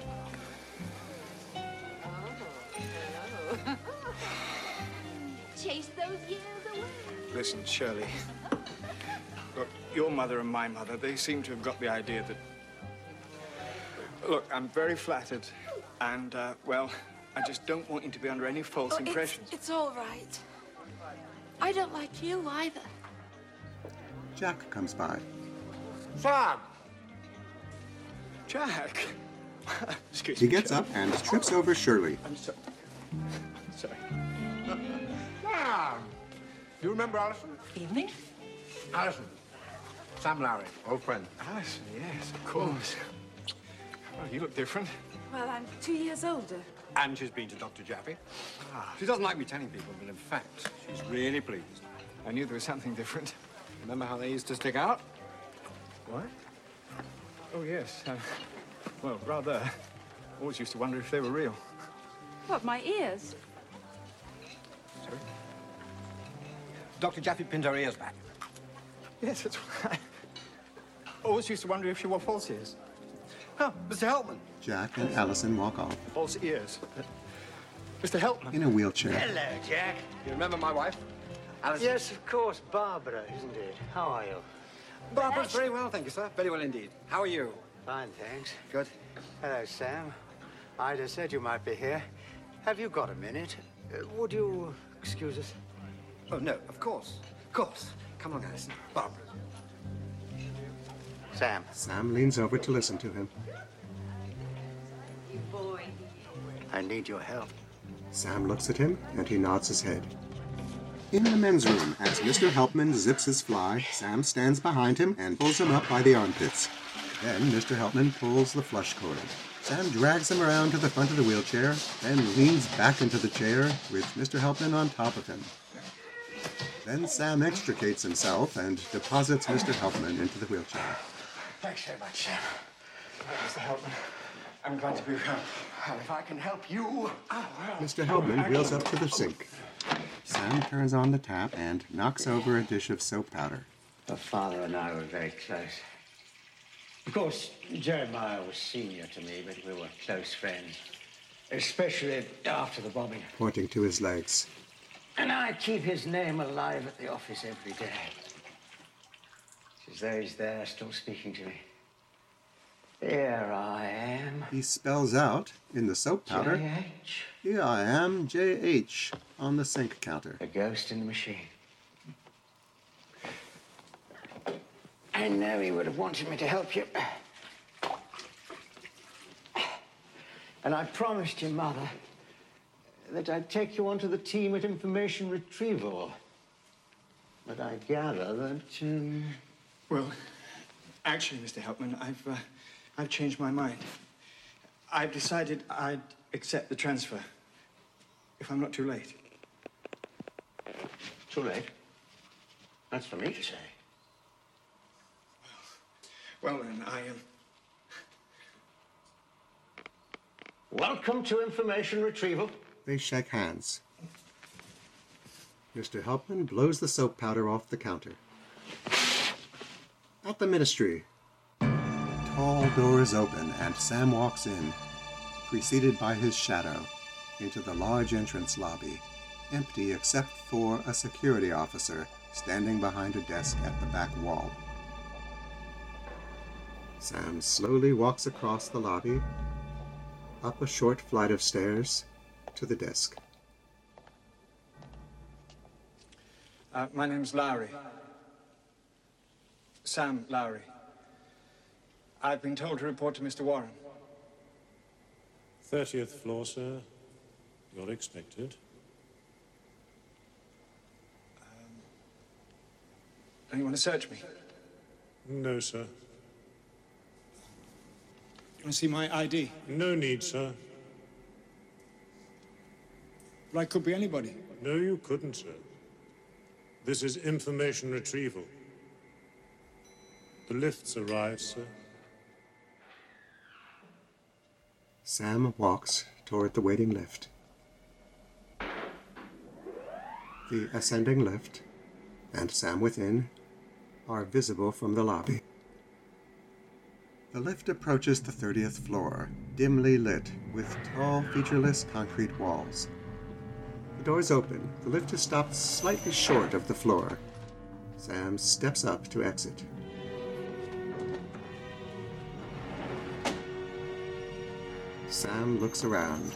Chase those years away. Listen, Shirley. Look, your mother and my mother, they seem to have got the idea that... Look, I'm very flattered. And, uh, well, I just don't want you to be under any false Oh, it's- impressions. It's all right. I don't like you either. Jack comes by. Sam! Jack! Excuse He me. gets Shirley. up and trips over Shirley. I'm sorry. Sorry. Ah, do you remember Alison? Evening. Alison. Sam Lowry, old friend. Alison, yes, of course. Well, you look different. Well, I'm two years older. And she's been to Doctor Jaffe. Ah. She doesn't like me telling people, but in fact, she's really pleased. I knew there was something different. Remember how they used to stick out? What? Oh, yes. Uh, well, rather. Always used to wonder if they were real. What, my ears? Sorry? Doctor Jaffe pinned her ears back. Yes, that's right. Always used to wonder if she wore false ears. Oh, Mister Helpman. Jack and Allison walk off. False ears. Uh, Mister Helpman. In a wheelchair. Hello, Jack. You remember my wife? Alison? Yes, of course, Barbara, isn't it? How are you? Barbara's very well, thank you, sir. Very well indeed. How are you? Fine, thanks. Good. Hello, Sam. Ida said you might be here. Have you got a minute? Uh, would you excuse us? Oh, no, of course. Of course. Come on, Alison. Barbara. Sam. Sam leans over to listen to him. You boy. I need your help. Sam looks at him and he nods his head. In the men's room, as Mister Helpman zips his fly, Sam stands behind him and pulls him up by the armpits. Then Mister Helpman pulls the flush cord. Sam drags him around to the front of the wheelchair, then leans back into the chair with Mister Helpman on top of him. Then Sam extricates himself and deposits Mister Helpman into the wheelchair. Thanks very much, Sam. Mister Helpman, I'm glad to be with you. Well, if I can help you... Oh, well. Mister Helpman wheels up to the sink. Sam turns on the tap and knocks over a dish of soap powder. Her father and I were very close. Of course, Jeremiah was senior to me, but we were close friends. Especially after the bombing. Pointing to his legs. And I keep his name alive at the office every day. It's as though he's there, still speaking to me. Here I am. He spells out, in the soap powder, J H. Here I am, J H, on the sink counter. A ghost in the machine. I know he would have wanted me to help you. And I promised your mother that I'd take you onto the team at information retrieval. But I gather that, um... Well, Actually, Mister Helpman, I've, uh, I've changed my mind. I've decided I'd accept the transfer, if I'm not too late. Too late? That's for me to say. Well, then, I am... Welcome to information retrieval. They shake hands. Mister Helpman blows the soap powder off the counter. At the ministry, tall doors open and Sam walks in, preceded by his shadow, into the large entrance lobby, empty except for a security officer standing behind a desk at the back wall. Sam slowly walks across the lobby, up a short flight of stairs, to the desk. Uh, my name's Lowry. Sam Lowry. I've been told to report to Mister Warren. thirtieth floor, sir. You're expected. Um, don't you want to search me? No, sir. You want to see my I D? No need, sir. Well, I could be anybody. No, you couldn't, sir. This is information retrieval. The lift's arrived, sir. Sam walks toward the waiting lift. The ascending lift, and Sam within, are visible from the lobby. The lift approaches the thirtieth floor, dimly lit, with tall, featureless concrete walls. The doors open. The lift is stopped slightly short of the floor. Sam steps up to exit. Sam looks around.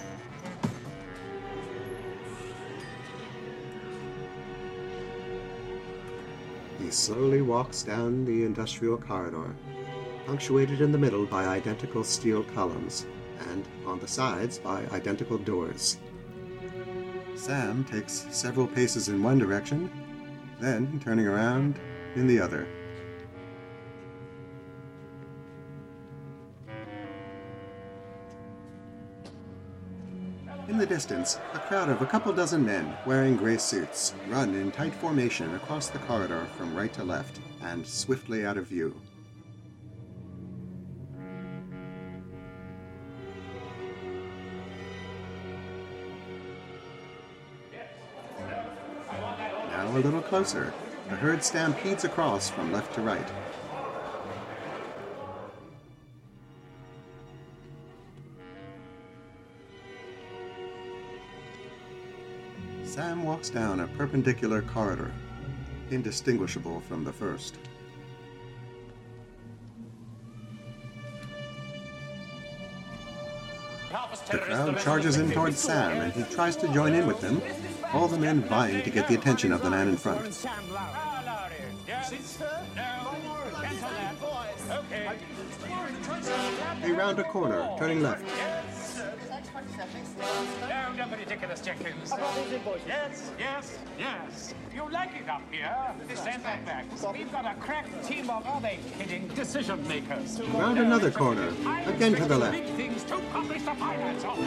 He slowly walks down the industrial corridor, punctuated in the middle by identical steel columns, and on the sides by identical doors. Sam takes several paces in one direction, then turning around in the other. In the distance, a crowd of a couple dozen men wearing gray suits run in tight formation across the corridor from right to left and swiftly out of view. Now a little closer, the herd stampedes across from left to right. Sam walks down a perpendicular corridor, indistinguishable from the first. The crowd charges in towards Sam, and he tries to join in with them, all the men vying to get the attention of the man in front. They round a corner, turning left. No, don't be ridiculous, Jenkins. Yes, yes, yes. You like it up here? Stand that back. We've got a crack team of, are they kidding, decision makers. Round another corner, again to the left. Big things to accomplish the finance of.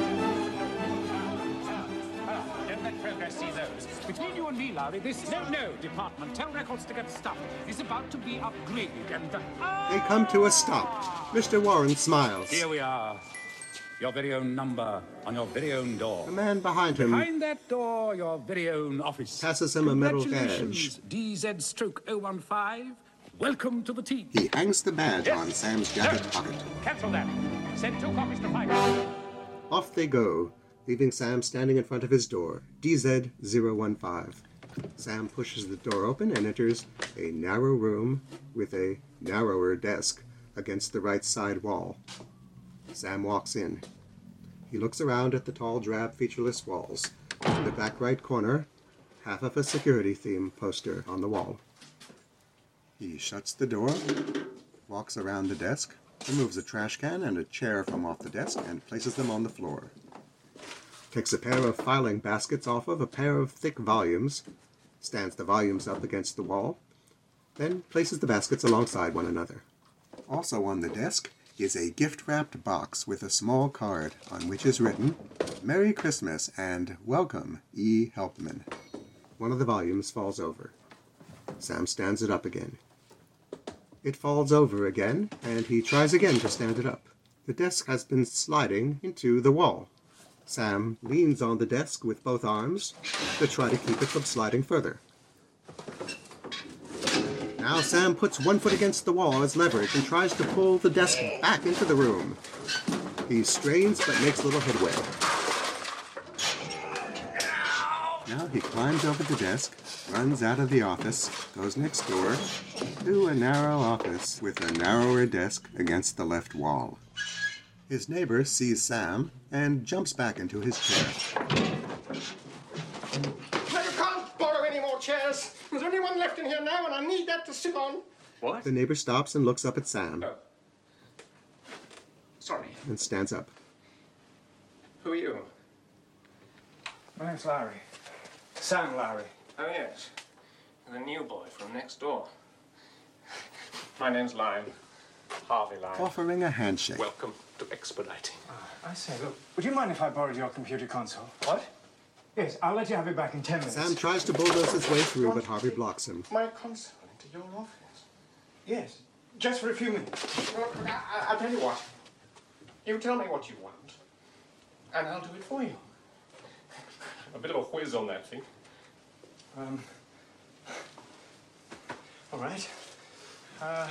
Don't let progress see those. Between you and me, Lowry, this no, no department, tell records to get stuffed, is about to be upgraded, and the... They come to a stop. Mister Warren smiles. Here we are. Your very own number on your very own door. The man behind him. Behind that door, your very own office. Passes him a metal badge. Congratulations, D Z stroke oh one five. Welcome to the team. He hangs the badge yes. on Sam's jacket no. pocket. Cancel that. Send two copies to Five. Off they go, leaving Sam standing in front of his door, D Z zero one five. Sam pushes the door open and enters a narrow room with a narrower desk against the right side wall. Sam walks in. He looks around at the tall, drab, featureless walls. In the back right corner, half of a security theme poster on the wall. He shuts the door, walks around the desk, removes a trash can and a chair from off the desk, and places them on the floor. Takes a pair of filing baskets off of a pair of thick volumes, stands the volumes up against the wall, then places the baskets alongside one another. Also on the desk is a gift-wrapped box with a small card on which is written, "Merry Christmas and Welcome, E. Helpman." One of the volumes falls over. Sam stands it up again. It falls over again, and he tries again to stand it up. The desk has been sliding into the wall. Sam leans on the desk with both arms to try to keep it from sliding further. Now Sam puts one foot against the wall as leverage and tries to pull the desk back into the room. He strains but makes little headway. Now he climbs over the desk, runs out of the office, goes next door to a narrow office with a narrower desk against the left wall. His neighbor sees Sam and jumps back into his chair. No, you can't borrow any more chairs. There's only one left in here now, and I need that to sit on. What? The neighbor stops and looks up at Sam. Oh. Sorry. And stands up. Who are you? My name's Larry. Sam Larry. Oh, yes. You're the new boy from next door. My name's Lime. Harvey Lime. Offering a handshake. Welcome to Expediting. Oh, I say, look, would you mind if I borrowed your computer console? What? Yes, I'll let you have it back in ten minutes. Sam tries to bulldoze his way through, but Harvey blocks him. My console into your office. Yes, just for a few minutes. Well, I, I'll tell you what. You tell me what you want, and I'll do it for you. A bit of a whiz on that thing. Um. All right. Uh.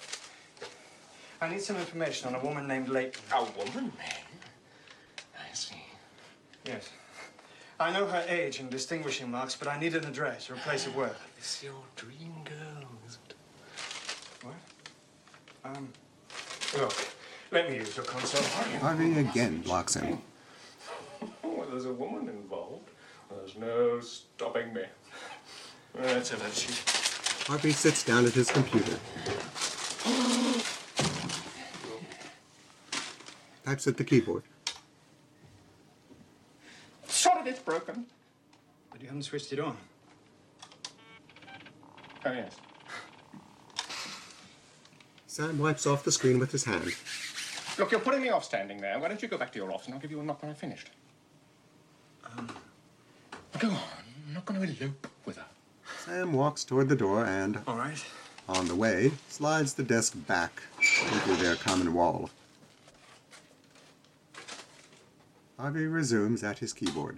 I need some information on a woman named Layton. A woman named? I see. Yes. I know her age and distinguishing marks, but I need an address or a place of work. This is your dream girl, isn't it? What? Um. Look, let me use your console. Harvey again blocks him. Oh, there's a woman involved. There's no stopping me. Let's have that sheet. Harvey sits down at his computer. Types at the keyboard. Sorry, it's broken. But you haven't switched it on. Oh, yes. Sam wipes off the screen with his hand. Look, you're putting me off standing there. Why don't you go back to your office and I'll give you a knock when I've finished. Um. Go on. I'm not going to elope with her. Sam walks toward the door and, all right, on the way, slides the desk back into their common wall. Harvey resumes at his keyboard.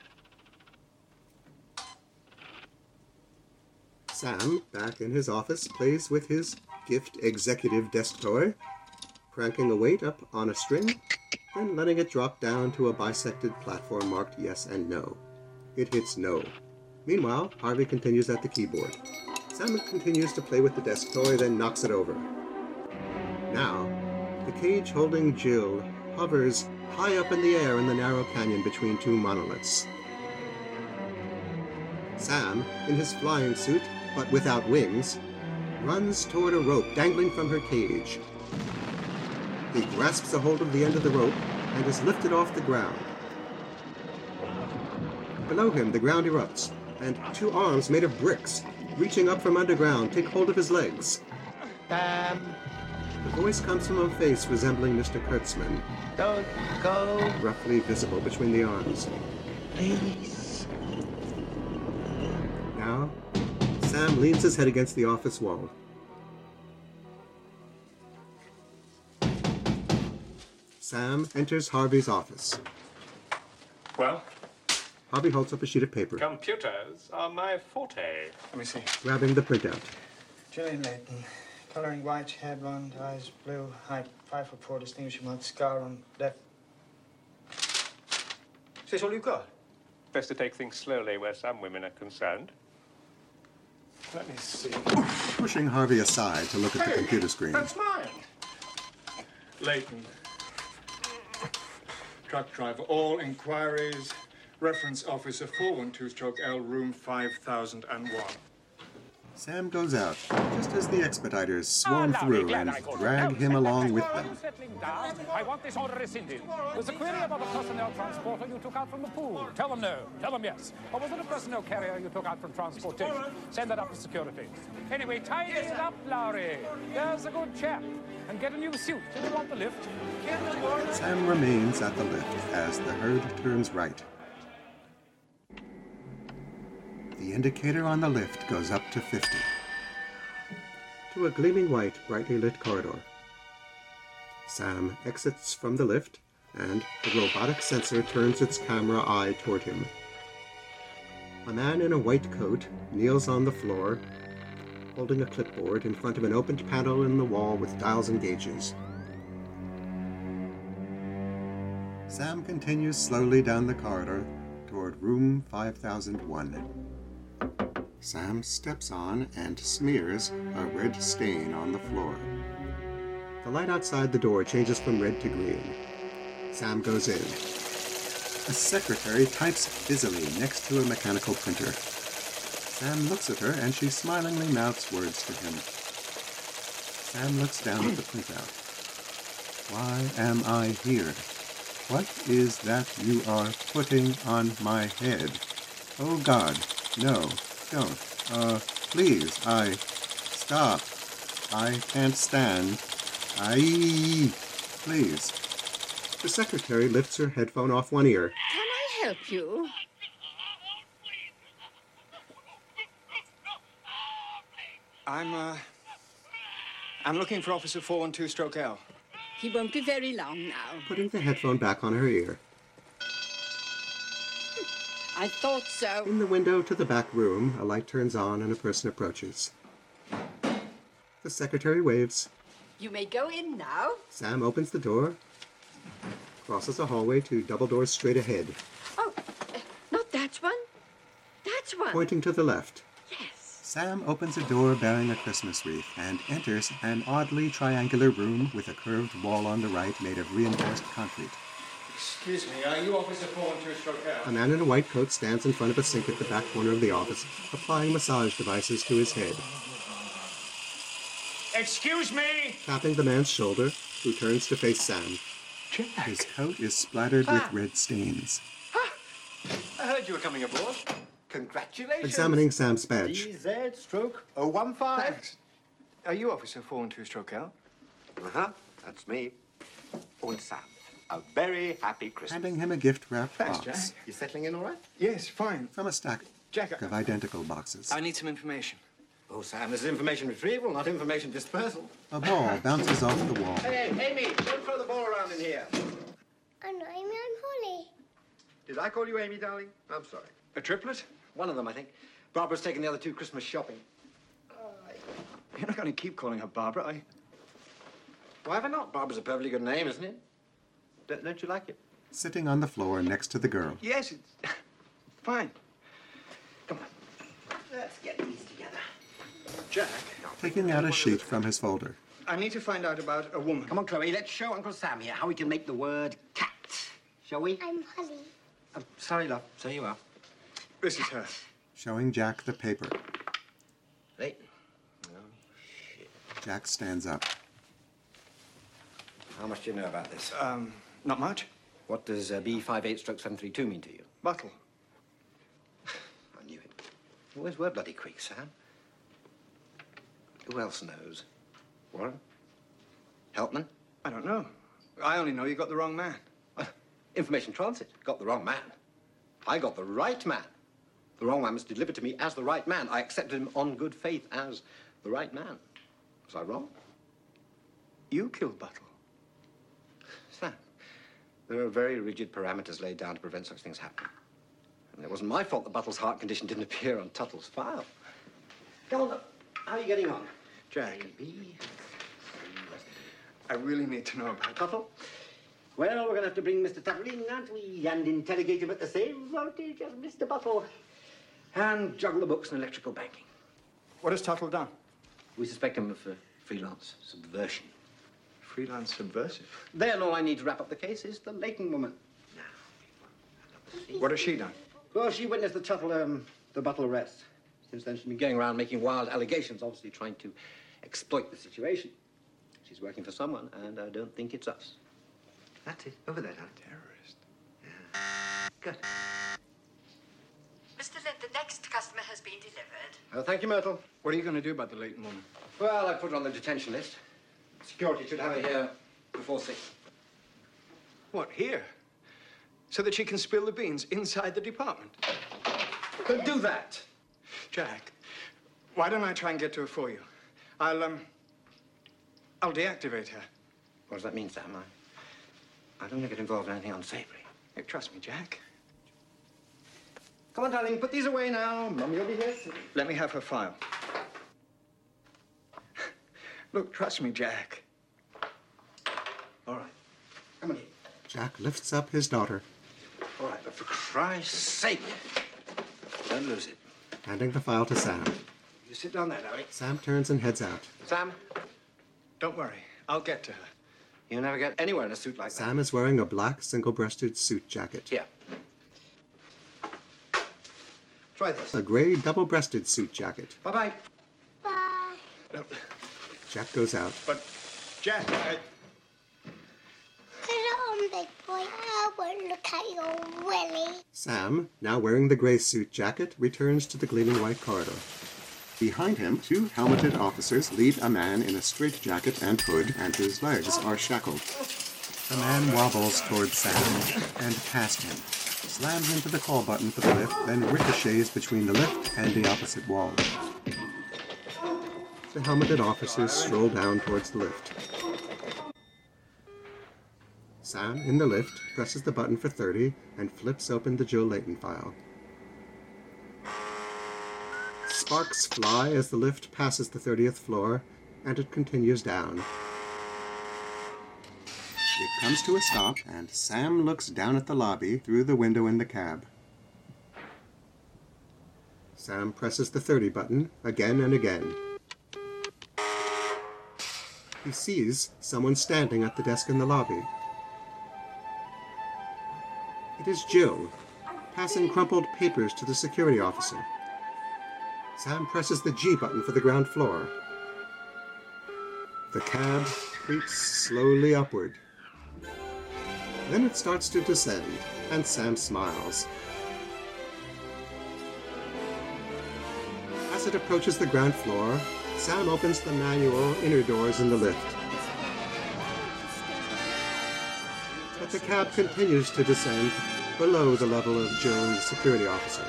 Sam, back in his office, plays with his gift executive desk toy, cranking a weight up on a string, then letting it drop down to a bisected platform marked yes and no. It hits no. Meanwhile, Harvey continues at the keyboard. Sam continues to play with the desk toy, then knocks it over. Now, the cage holding Jill hovers high up in the air in the narrow canyon between two monoliths. Sam, in his flying suit, but without wings, runs toward a rope dangling from her cage. He grasps a hold of the end of the rope and is lifted off the ground. Below him, the ground erupts, and two arms made of bricks, reaching up from underground, take hold of his legs. Sam, The voice comes from a face resembling Mister Kurtzman, don't go. roughly visible between the arms. Please. Now, Sam leans his head against the office wall. Sam enters Harvey's office. Well? Harvey holds up a sheet of paper, Computers are my forte. Let me see. grabbing the printout. Gillian Layton. Coloring white, hair blonde, eyes blue, height five foot four, distinguishing mark, scar on left. Is this all you've got? Best to take things slowly where some women are concerned. Let me see. Pushing Harvey aside to look at the Hey, computer screen. That's mine. Layton. Truck driver, all inquiries. Reference officer four one two stroke L, room five thousand one. Sam goes out, just as the expediters swarm Ah, now, through glad and I could. drag Now, him sit along back, with while them. you're settling down. I want this order rescinded. Was the query about the personnel transporter you took out from the pool? Tell them no. Tell them yes. Or was it a personnel carrier you took out from transportation? Send that up to security. Anyway, tidy it up, Lowry. There's a good chap. And get a new suit. Do you want the lift? Sam remains at the lift as the herd turns right. The indicator on the lift goes up to fifty. To a gleaming white, brightly lit corridor. Sam exits from the lift, and the robotic sensor turns its camera eye toward him. A man in a white coat kneels on the floor, holding a clipboard in front of an opened panel in the wall with dials and gauges. Sam continues slowly down the corridor toward room five thousand one. Sam steps on and smears a red stain on the floor. The light outside the door changes from red to green. Sam goes in. A secretary types busily next to a mechanical printer. Sam looks at her and she smilingly mouths words to him. Sam looks down at the printout. Why am I here? What is that you are putting on my head? Oh God, no. Don't. Uh, please, I... Stop. I can't stand. I... Please. The secretary lifts her headphone off one ear. Can I help you? I'm, uh... I'm looking for Officer four one two stroke L. He won't be very long now. Putting the headphone back on her ear. I thought so. In the window to the back room, a light turns on and a person approaches. The secretary waves. You may go in now. Sam opens the door, crosses a hallway to double doors straight ahead. Oh, uh, not that one. That one. Pointing to the left. Yes. Sam opens a door bearing a Christmas wreath and enters an oddly triangular room with a curved wall on the right made of reinforced concrete. Excuse me, are you Officer four one two stroke L? A man in a white coat stands in front of a sink at the back corner of the office, applying massage devices to his head. Excuse me! Tapping the man's shoulder, who turns to face Sam. Jack. His coat is splattered Ah. with red stains. I heard you were coming aboard. Congratulations. Examining Sam's badge. D Z stroke oh one five. Thanks. Are you Officer four one two stroke L? Uh-huh, that's me. And Sam. A very happy Christmas. Handing him a gift-wrapped Thanks, box. Jack. You settling in all right? Yes, fine. From a stack Jack, of identical boxes. I need some information. Oh, Sam, this is information retrieval, not information dispersal. A ball bounces off the wall. Hey, Amy, don't throw the ball around in here. I'm not Amy, I'm Holly. Did I call you Amy, darling? I'm sorry. A triplet? One of them, I think. Barbara's taking the other two Christmas shopping. You're not going to keep calling her Barbara, are you? Why have I not? Barbara's a perfectly good name, isn't it? Don't, don't you like it? Sitting on the floor next to the girl. Yes, it's fine. Let's get these together. Jack, Taking out a sheet from his folder. I need to find out about a woman. Come on, Chloe, let's show Uncle Sam here how we can make the word cat. Shall we? I'm Holly. I'm sorry, love. So you are. This is her. Showing Jack the paper. Hey. Jack stands up. How much do you know about this? Um, not much. What does uh, B fifty-eight stroke seven three two mean to you? Bottle. I knew it. Where's word bloody quick, Sam? Who else knows? Warren? Helpman? I don't know. I only know you got the wrong man. Uh, information transit. Got the wrong man. I got the right man. The wrong man was delivered to me as the right man. I accepted him on good faith as the right man. Was I wrong? You killed Buttle. Sam, there are very rigid parameters laid down to prevent such things happening. And it wasn't my fault that Buttle's heart condition didn't appear on Tuttle's file. Go on, look. How are you getting on? Jack. B. I really need to know about Tuttle. Well, we're going to have to bring Mister Tuttle in, aren't we? And interrogate him at the same voltage as Mister Buttle. And juggle the books and electrical banking. What has Tuttle done? We suspect him of uh, freelance subversion. Freelance subversive? Then all I need to wrap up the case is the Leighton woman. What has she done? Well, she witnessed the Tuttle, um, the Buttle arrest. Since then, she's been going around making wild allegations, obviously trying to exploit the situation. She's working for someone, and I don't think it's us. That's it. Over there, now. Terrorist. Yeah. Good. Mister Lint, the next customer has been delivered. Oh, thank you, Myrtle. What are you going to do about the late woman? Well, I put her on the detention list. Security should have her here before six. What, here? So that she can spill the beans inside the department? Could do that. Jack, why don't I try and get to her for you? I'll, um, I'll deactivate her. What does that mean, Sam? I, I don't want to get involved in anything unsavory. Hey, trust me, Jack. Come on, darling, put these away now. Mummy will be here soon. Let me have her file. Look, trust me, Jack. All right. Come on in. Jack lifts up his daughter. All right, but for Christ's sake, don't lose it. Handing the file to Sam. You sit down there, Larry. Sam turns and heads out. Sam? Don't worry. I'll get to her. You'll never get anywhere in a suit like that. Sam is wearing a black single-breasted suit jacket. Here. Try this. A gray double-breasted suit jacket. Bye-bye. Bye. No, Jack goes out. but, Jack, I... Get on, big boy. I won't look at your willy. Sam, now wearing the gray suit jacket, returns to the gleaming white corridor. Behind him, two helmeted officers lead a man in a straitjacket and hood, and whose legs are shackled. The man wobbles towards Sam and past him, slams into the call button for the lift, then ricochets between the lift and the opposite wall. The helmeted officers stroll down towards the lift. Sam, in the lift, presses the button for thirty and flips open the Jill Layton file. Sparks fly as the lift passes the thirtieth floor, and it continues down. It comes to a stop, and Sam looks down at the lobby through the window in the cab. Sam presses the thirty button again and again. He sees someone standing at the desk in the lobby. It is Jill, passing crumpled papers to the security officer. Sam presses the G button for the ground floor. The cab creeps slowly upward. Then it starts to descend, and Sam smiles. As it approaches the ground floor, Sam opens the manual inner doors in the lift. But the cab continues to descend below the level of Jill and the security officer.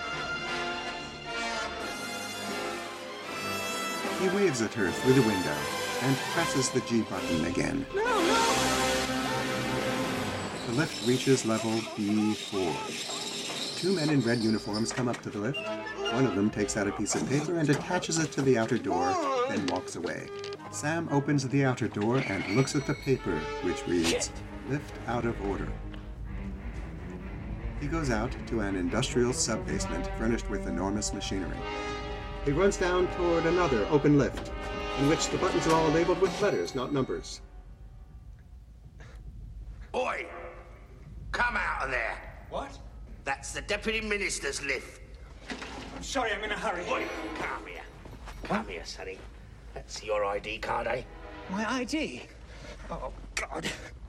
He waves at her through the window and presses the G button again. No, no! The lift reaches level B four. Two men in red uniforms come up to the lift. One of them takes out a piece of paper and attaches it to the outer door, then walks away. Sam opens the outer door and looks at the paper, which reads, "Lift out of order." He goes out to an industrial sub-basement furnished with enormous machinery. He runs down toward another open lift, in which the buttons are all labeled with letters, not numbers. Oi! Come out of there! What? That's the Deputy Minister's lift. I'm sorry, I'm in a hurry. Oi, come here. Come here, sonny. That's your I D card, eh? My I D? Oh, God.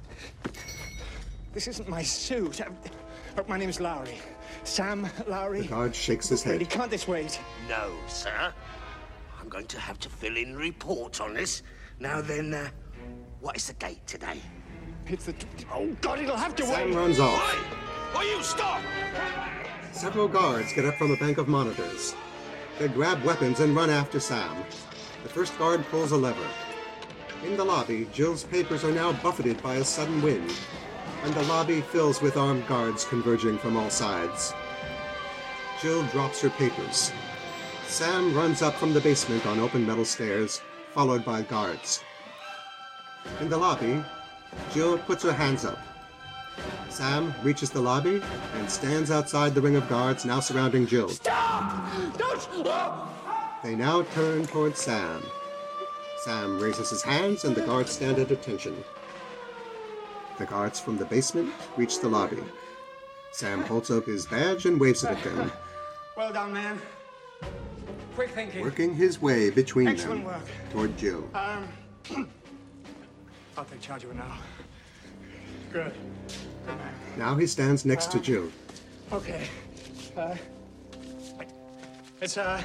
This isn't my suit. I'm... Look, my name's Lowry. Sam Lowry. The guard shakes his head. Lady, can't this wait? No, sir. I'm going to have to fill in reports on this. Now then, uh, what is the date today? It's the... Oh, God, it'll have to Sam wait! runs off. Oi! Oi, you stop! Several guards get up from a bank of monitors. They grab weapons and run after Sam. The first guard pulls a lever. In the lobby, Jill's papers are now buffeted by a sudden wind, and the lobby fills with armed guards converging from all sides. Jill drops her papers. Sam runs up from the basement on open metal stairs, followed by guards. In the lobby, Jill puts her hands up. Sam reaches the lobby and stands outside the ring of guards now surrounding Jill. Stop! Don't stop! They now turn towards Sam. Sam raises his hands and the guards stand at attention. The guards from the basement reach the lobby. Sam holds up his badge and waves it at them. Well done, man. quick thinking. working his way between Excellent them work. toward Jill. Um, I'll take charge of it now. Good. Good man. Now he stands next to Uh, Jill. Okay. Uh, it's a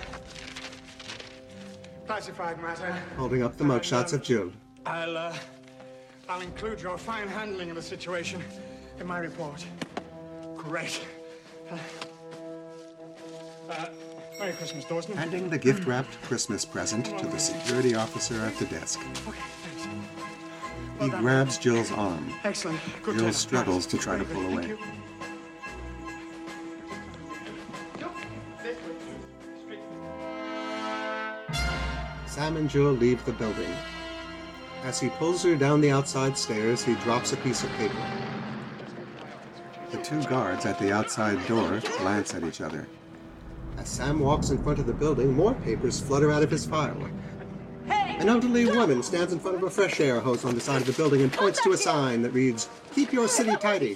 classified matter. Holding up the mugshots of Jill. I'll, uh, I'll include your fine handling of the situation in my report. Great. Uh, uh, Merry Christmas, Dawson. Handing the gift-wrapped Christmas present to the security officer at the desk. Okay, thanks. He Well done. grabs Jill's arm. Excellent. Good Jill job. struggles to try to Very pull good. away. Thank you. Sam and Jill leave the building. As he pulls her down the outside stairs, he drops a piece of paper. The two guards at the outside door glance at each other. As Sam walks in front of the building, more papers flutter out of his file. An elderly woman stands in front of a fresh air hose on the side of the building and points to a sign that reads, "Keep your city tidy."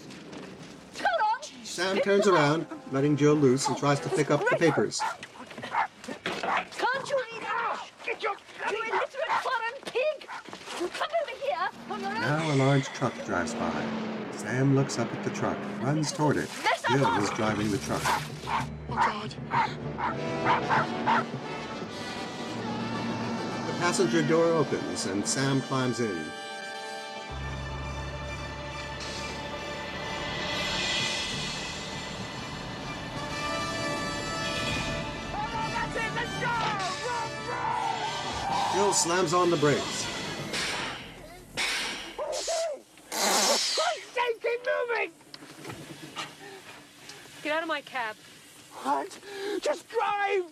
Sam turns around, letting Jill loose, and tries to pick up the papers. Can't you eat ash? Get your you illiterate foreign pig! You come over here on your own. Now a large truck drives by. Sam looks up at the truck, runs toward it. Jill is driving the truck. Oh, God. The passenger door opens and Sam climbs in. That's it, let's go! Run, run! Jill slams on the brakes. Keep moving! Get out of my cab. What? Just drive!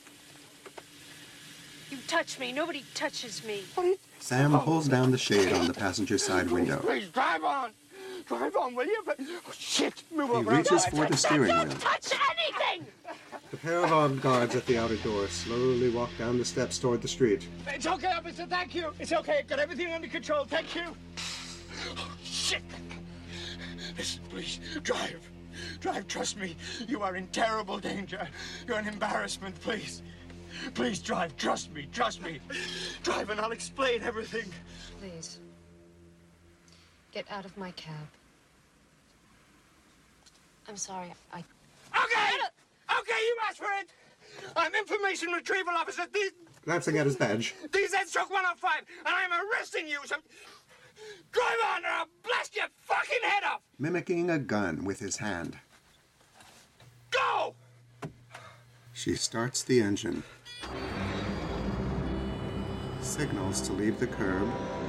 You touch me. Nobody touches me. Sam pulls down the shade on the passenger side window. Please, drive on! Drive on, will you? But, oh, shit! Move He over. reaches for the steering wheel. Touch anything! The pair of armed guards at the outer door slowly walk down the steps toward the street. It's okay, officer, thank you. It's okay, got everything under control, thank you. Oh, shit! Listen, please, drive. Drive, trust me. You are in terrible danger. You're an embarrassment, please. Please drive, trust me, trust me. Drive and I'll explain everything. Please. Get out of my cab. I'm sorry, I... Okay! Okay, you asked for it! I'm information retrieval officer. These, Glancing at his badge, these heads struck one oh five, and I'm arresting you, so... Drive on or I'll blast your fucking head off! mimicking a gun with his hand. Go! She starts the engine. Signals to leave the curb.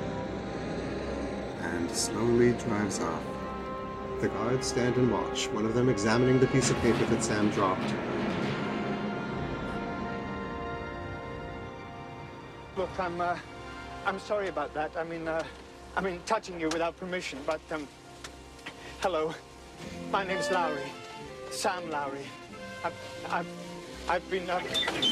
And slowly drives off. The guards stand and watch, one of them examining the piece of paper that Sam dropped. Look, I'm, uh, I'm sorry about that. I mean, uh, I mean, touching you without permission, but, um, hello. My name's Lowry. Sam Lowry. I've, I've, I've been, uh...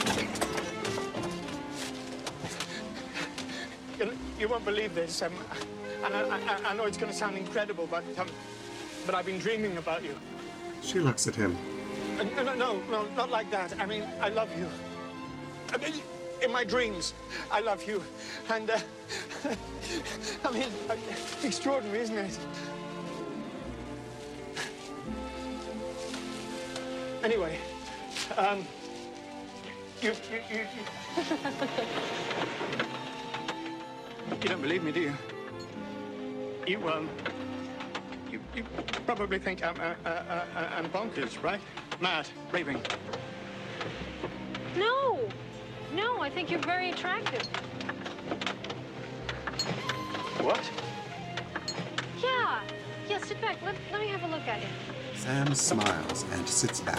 You, you won't believe this, um, and I, I, I know it's going to sound incredible, but, um, but I've been dreaming about you. She looks at him. Uh, no, no, no, no, not like that. I mean, I love you. I mean, in my dreams, I love you. And, uh, I mean, uh, extraordinary, isn't it? Anyway, um, you, you, you, you... you don't believe me, do you? You, um, you, you probably think I'm, uh, uh, uh, I'm bonkers, right? Mad, raving. No! No, I think you're very attractive. What? Yeah. Yeah, sit back. Let, let me have a look at you. Sam smiles and sits back.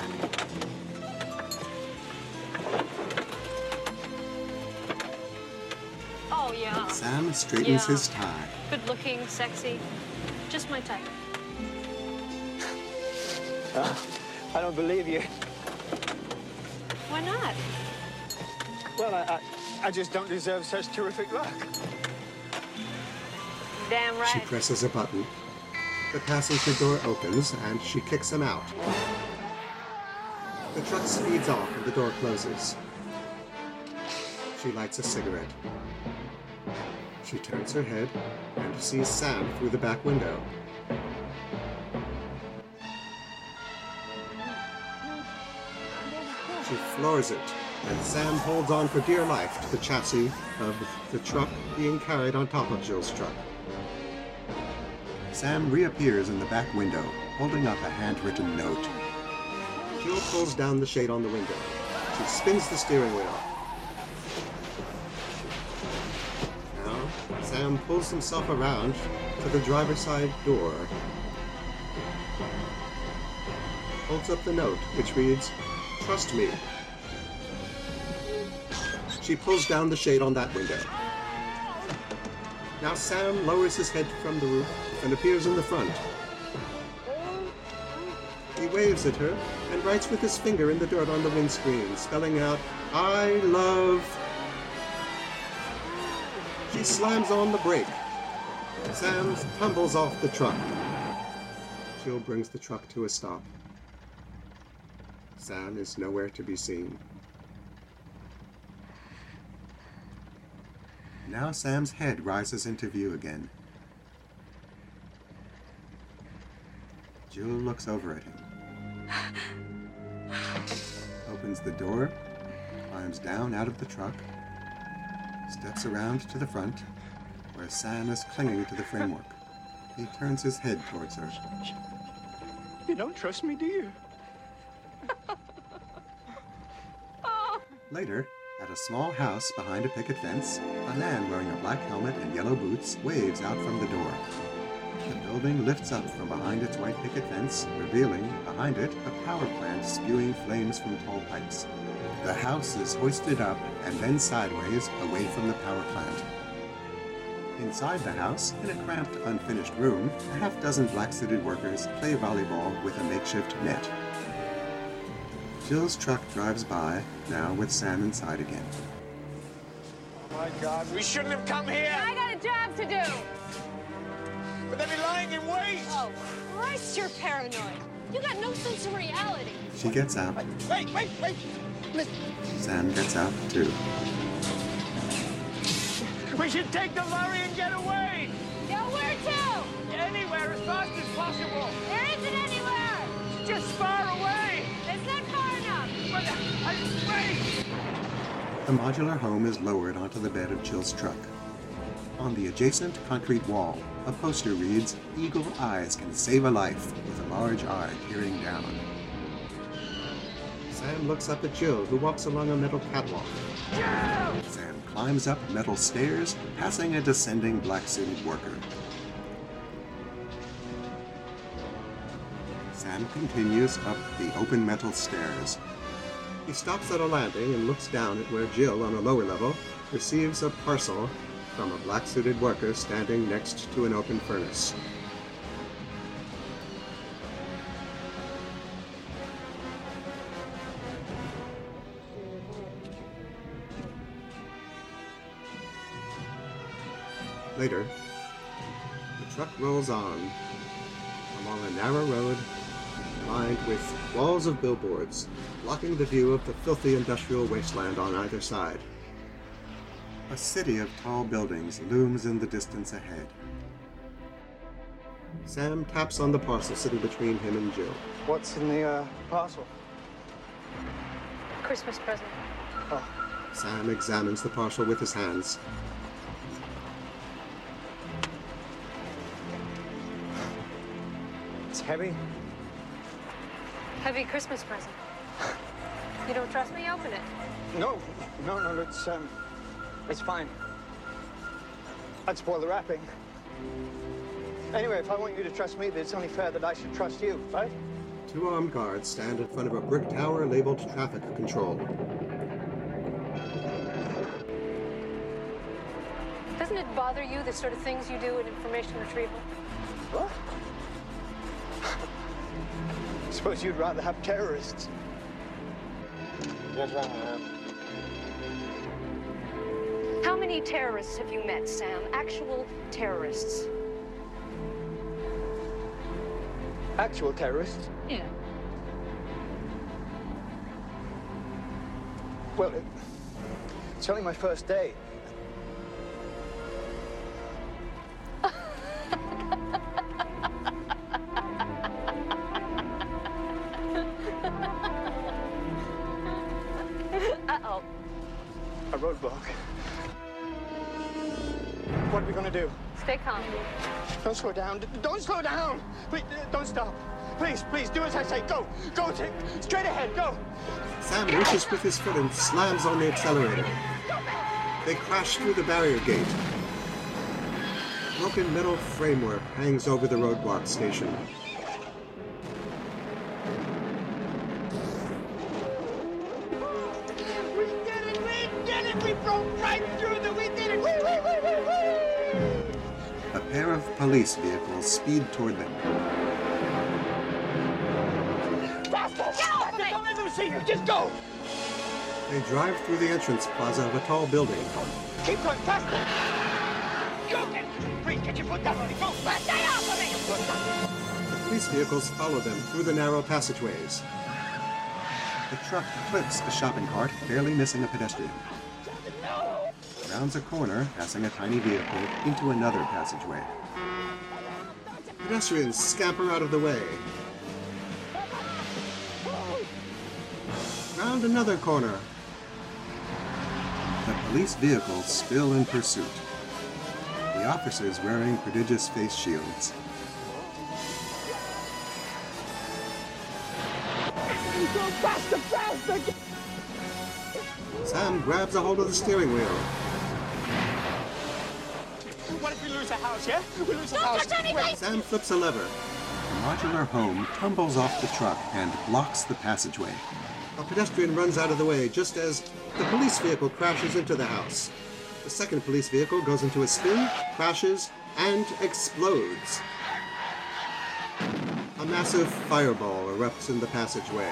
Oh, yeah. Sam straightens Yeah. his tie. Good looking, sexy. Just my type. Uh, I don't believe you. Why not? Well, I, I, I just don't deserve such terrific luck. Damn She right. presses a button. The passenger door opens and she kicks him out. The truck speeds off and the door closes. She lights a cigarette. She turns her head and sees Sam through the back window. She floors it, and Sam holds on for dear life to the chassis of the truck being carried on top of Jill's truck. Sam reappears in the back window, holding up a handwritten note. Jill pulls down the shade on the window. She spins the steering wheel. Now, Sam pulls himself around to the driver's side door. Holds up the note, which reads, "Trust me." She pulls down the shade on that window. Now Sam lowers his head from the roof and appears in the front. He waves at her and writes with his finger in the dirt on the windscreen, spelling out, "I love." She slams on the brake. Sam tumbles off the truck. Jill brings the truck to a stop. Sam is nowhere to be seen. Now Sam's head rises into view again. Jill looks over at him. Opens the door, climbs down out of the truck, steps around to the front, where Sam is clinging to the framework. He turns his head towards her. You don't trust me, do you? Later, at a small house behind a picket fence, a man wearing a black helmet and yellow boots waves out from the door. The building lifts up from behind its white picket fence, revealing, behind it, a power plant spewing flames from tall pipes. The house is hoisted up and then sideways away from the power plant. Inside the house, in a cramped, unfinished room, a half dozen black-suited workers play volleyball with a makeshift net. Jill's truck drives by, now with Sam inside again. Oh my God, we shouldn't have come here! I got a job to do! But they'd be lying in wait! Oh, Christ, you're paranoid. You got no sense of reality. She gets out. Wait, wait, wait! Listen. Sam gets out, too. We should take the lorry and get away! Go where to? Anywhere, as fast as possible! There isn't anywhere! Just far away! It's not far enough! But, I, wait! The modular home is lowered onto the bed of Jill's truck. On the adjacent concrete wall, a poster reads, "Eagle eyes can save a life," with a large eye peering down. Sam looks up at Jill, who walks along a metal catwalk. Jill! Sam climbs up metal stairs, passing a descending black-suited worker. Sam continues up the open metal stairs. He stops at a landing and looks down at where Jill, on a lower level, receives a parcel from a black-suited worker standing next to an open furnace. Later, the truck rolls on along a narrow road lined with walls of billboards, blocking the view of the filthy industrial wasteland on either side. A city of tall buildings looms in the distance ahead. Sam taps on the parcel sitting between him and Jill. What's in the uh, parcel? Christmas present. Oh. Sam examines the parcel with his hands. It's heavy. Heavy Christmas present. You don't trust me? Open it. No, no, no, it's, um, it's fine. I'd spoil the wrapping. Anyway, if I want you to trust me, then it's only fair that I should trust you, right? Two armed guards stand in front of a brick tower labeled traffic control. Doesn't it bother you, the sort of things you do in information retrieval? What? I suppose you'd rather have terrorists. Yes, I have. How many terrorists have you met, Sam? Actual terrorists? Actual terrorists? Yeah. Well, it, It's only my first day. Uh-oh. A roadblock. What are we gonna do? Stay calm. Don't slow down. D- Don't slow down. Please, uh, don't stop. Please, please, do as I say. Go. Go. T- straight ahead. Go. Sam reaches with his foot and slams on the accelerator. They crash through the barrier gate. Broken metal framework hangs over the roadblock station. We did it. We did it. We broke right through the. We did it. Woo, woo, woo, woo, woo. A pair of police vehicles speed toward them. Faster! Get off of me! Don't let them see you. Just go. They drive through the entrance plaza of a tall building. Keep going faster. Go get. Please get your foot down on it. Go. Stay off of me. The police vehicles follow them through the narrow passageways. The truck clips a shopping cart, barely missing a pedestrian. Rounds a corner, passing a tiny vehicle into another passageway. Pedestrians scamper out of the way. Round another corner. The police vehicles still in pursuit. The officers wearing prodigious face shields. Go faster, faster! Sam grabs a hold of the steering wheel. What if we lose the house, yeah? We lose the Don't house. touch anything! Sam flips a lever. The modular home tumbles off the truck and blocks the passageway. A pedestrian runs out of the way just as the police vehicle crashes into the house. The second police vehicle goes into a spin, crashes, and explodes. A massive fireball erupts in the passageway.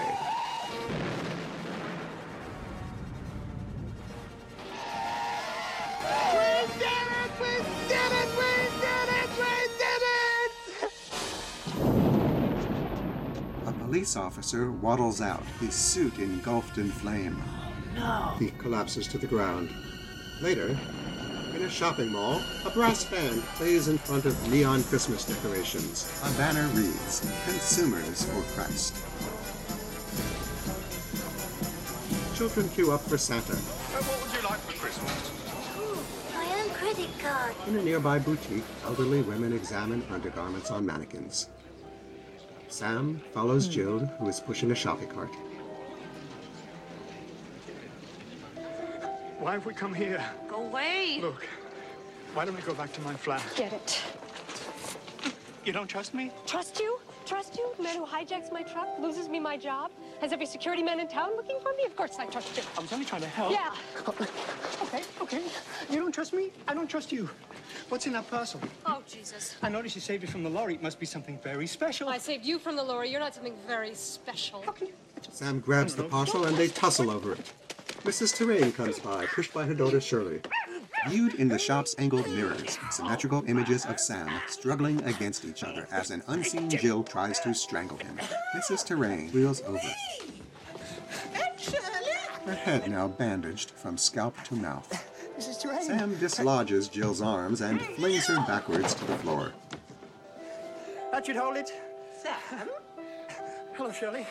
We did it! We did it! We did it! We did it! A police officer waddles out, his suit engulfed in flame. No. He collapses to the ground. Later, in a shopping mall, a brass band plays in front of neon Christmas decorations. A banner reads, "Consumers for Christ." Children queue up for Santa. Uh, what would you like for Christmas? My own credit card. In a nearby boutique, elderly women examine undergarments on mannequins. Sam follows Jill, who is pushing a shopping cart. Why have we come here? Go away. Look, why don't we go back to my flat? Get it. You don't trust me? Trust you? Trust you? The man who hijacks my truck, loses me my job, has every security man in town looking for me? Of course I trust you. I was only trying to help. Yeah. Okay, okay. You don't trust me? I don't trust you. What's in that parcel? Oh, Jesus. I noticed you saved it from the lorry. It must be something very special. I saved you from the lorry. You're not something very special. Sam grabs the parcel and they tussle over it. Missus Terrain comes by, pushed by her daughter Shirley. Viewed in the shop's angled mirrors, symmetrical images of Sam struggling against each other as an unseen Jill tries to strangle him. Missus Terrain wheels over. Her head now bandaged from scalp to mouth. Missus Terrain. Sam dislodges Jill's arms and flings her backwards to the floor. That should hold it. Sam? Hello, Shirley.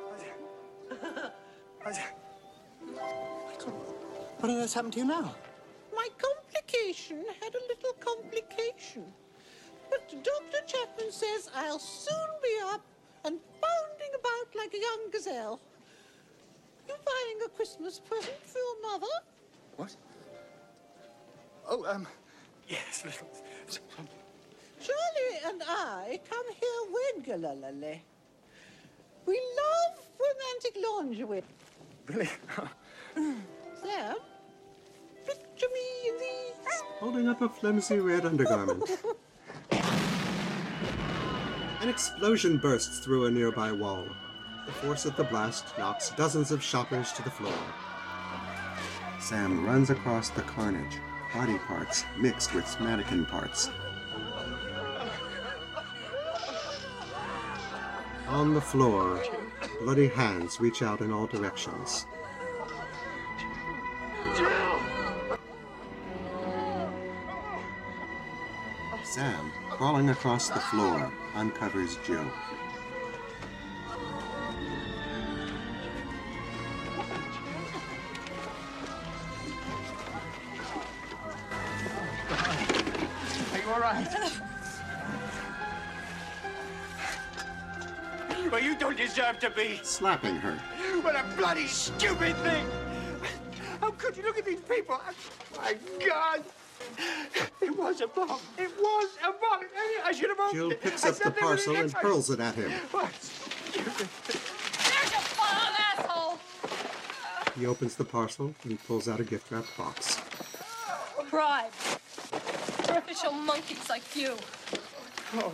What on earth's happened to you now? My complication had a little complication. But Doctor Chapman says I'll soon be up and bounding about like a young gazelle. You buying a Christmas present for your mother? What? Oh, um, yes, little. Charlie and I come here regularly. We love romantic lingerie. Really? Sam, picture me in these. Holding up a flimsy red undergarment. An explosion bursts through a nearby wall. The force of the blast knocks dozens of shoppers to the floor. Sam runs across the carnage, body parts mixed with mannequin parts. On the floor, bloody hands reach out in all directions. Jill! Sam, crawling across the floor, uncovers Jill. Are you all right? Well, you don't deserve to be. Slapping her. What a bloody stupid thing! How could you look at these people? My God! It was a bomb. It was a bomb. I should have opened Jill it. picks I up the said they were parcel and inside. hurls it at him. What? There's a bomb, asshole! He opens the parcel and pulls out a gift-wrapped box. Bribe. Artificial monkeys like you. Oh.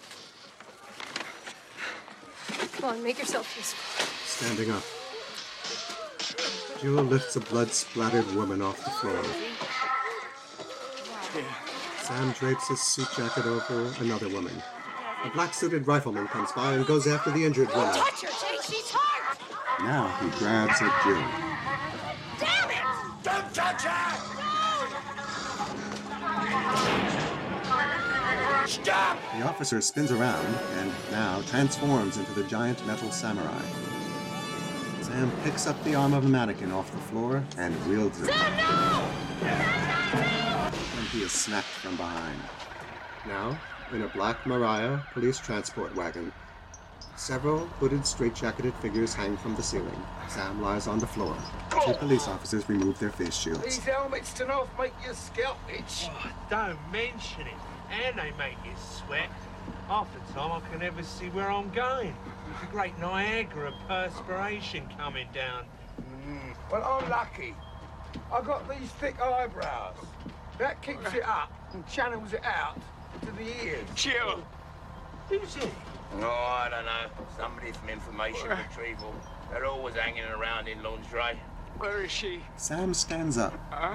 Come on, make yourself useful. Standing up. Jill lifts a blood-splattered woman off the floor. Sam drapes his suit jacket over another woman. A black-suited rifleman comes by and goes after the injured woman. Touch her, Jake, she's hurt! Now he grabs at Jill. Damn it! Don't touch her! Stop! The officer spins around and now transforms into the giant metal samurai. Sam picks up the arm of a mannequin off the floor and wields it. Sam, no! And he is snapped from behind. Now, in a black Mariah police transport wagon, several hooded, straight-jacketed figures hang from the ceiling. Sam lies on the floor. Two police officers remove their face shields. These helmets to not make your scalp itch. Oh, don't mention it. And they make you sweat. Half the time I can never see where I'm going. It's a great Niagara of perspiration coming down. Mm. Well, I'm lucky. I got these thick eyebrows. That keeps it up and channels it out to the ears. Chill. Who's it? Oh, I don't know. Somebody from information retrieval. They're always hanging around in lingerie. Where is she? Sam stands up. Huh?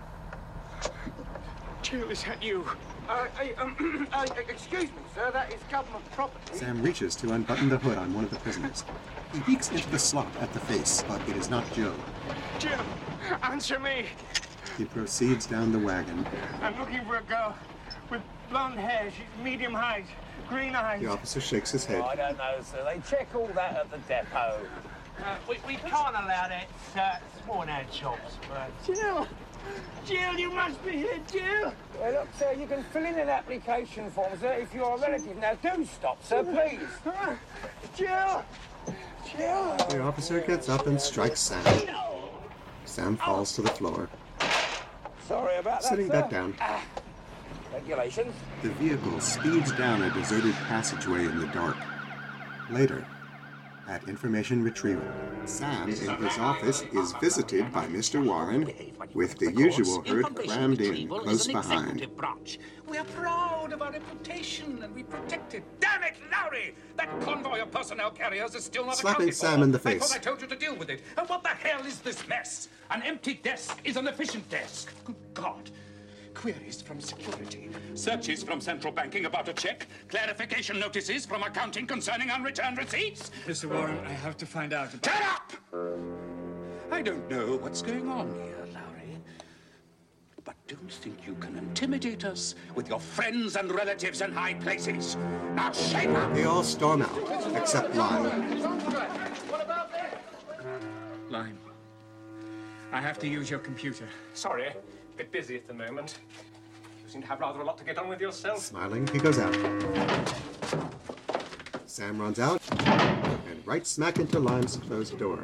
Jill, is that you? Uh, uh, um, uh, excuse me, sir, that is government property. Sam reaches to unbutton the hood on one of the prisoners. He peeks into the slot at the face, but it is not Jill. Jill, answer me. He proceeds down the wagon. I'm looking for a girl with blonde hair. She's medium height, green eyes. The officer shakes his head. Oh, I don't know, sir. They check all that at the depot. Uh, we, we can't allow that. Uh, small ad shops, but... Jill! Jill, you must be here, Jill! Well, look, sir, you can fill in an application form, sir, if you're a relative. Now, do stop, sir, please. Uh, Jill! Jill! The officer gets up and strikes Sam. Sam falls to the floor. Sorry about that, Sitting sir. back down. Ah, regulations. The vehicle speeds down a deserted passageway in the dark. Later, at information retrieval, Sam in his office is visited by Mister Warren with the usual herd crammed in close behind. We are proud of our reputation and we protect it. Damn it, Lowry! That convoy of personnel carriers is still not Slapping accounted for. Sam in the I face. thought I told you to deal with it. And what the hell is this mess? An empty desk is an efficient desk. Good God. Queries from security, searches from central banking about a check, clarification notices from accounting concerning unreturned receipts. Mister Warren, I have to find out about... Shut up! I don't know what's going on here, Lowry. But don't think you can intimidate us with your friends and relatives in high places. Now shape up! They all storm out, except Lime. Lime, I have to use your computer. Sorry, a bit busy at the moment. You seem to have rather a lot to get on with yourself. Smiling, he goes out. Sam runs out and right smack into Lime's closed door.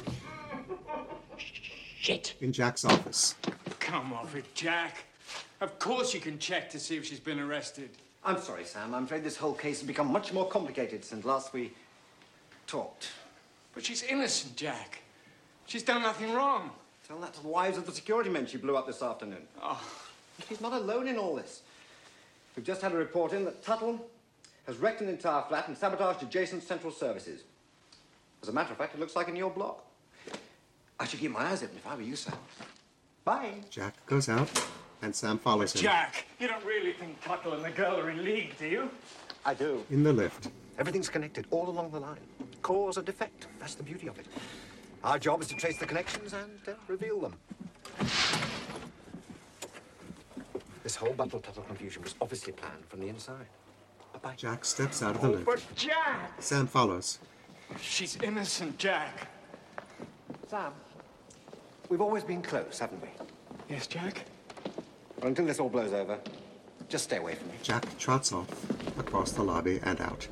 Shit. In Jack's office. Come off it, Jack. Of course you can check to see if she's been arrested. I'm sorry, Sam. I'm afraid this whole case has become much more complicated since last we talked. But she's innocent, Jack. She's done nothing wrong. Tell that to the wives of the security men she blew up this afternoon. Oh. She's not alone in all this. We've just had a report in that Tuttle has wrecked an entire flat and sabotaged adjacent central services. As a matter of fact, it looks like in your block. I should keep my eyes open if I were you, Sam. Bye. Jack goes out, and Sam follows him. Jack, you don't really think Tuttle and the girl are in league, do you? I do. In the lift. Everything's connected all along the line. Cause and effect. That's the beauty of it. Our job is to trace the connections and uh, reveal them. This whole Buttle-Tuttle confusion was obviously planned from the inside. Bye-bye. Jack steps out of the Oh, lift. but Jack! Sam follows. She's innocent, Jack. Sam, we've always been close, haven't we? Yes, Jack? Well, until this all blows over, just stay away from me. Jack trots off across the lobby and out.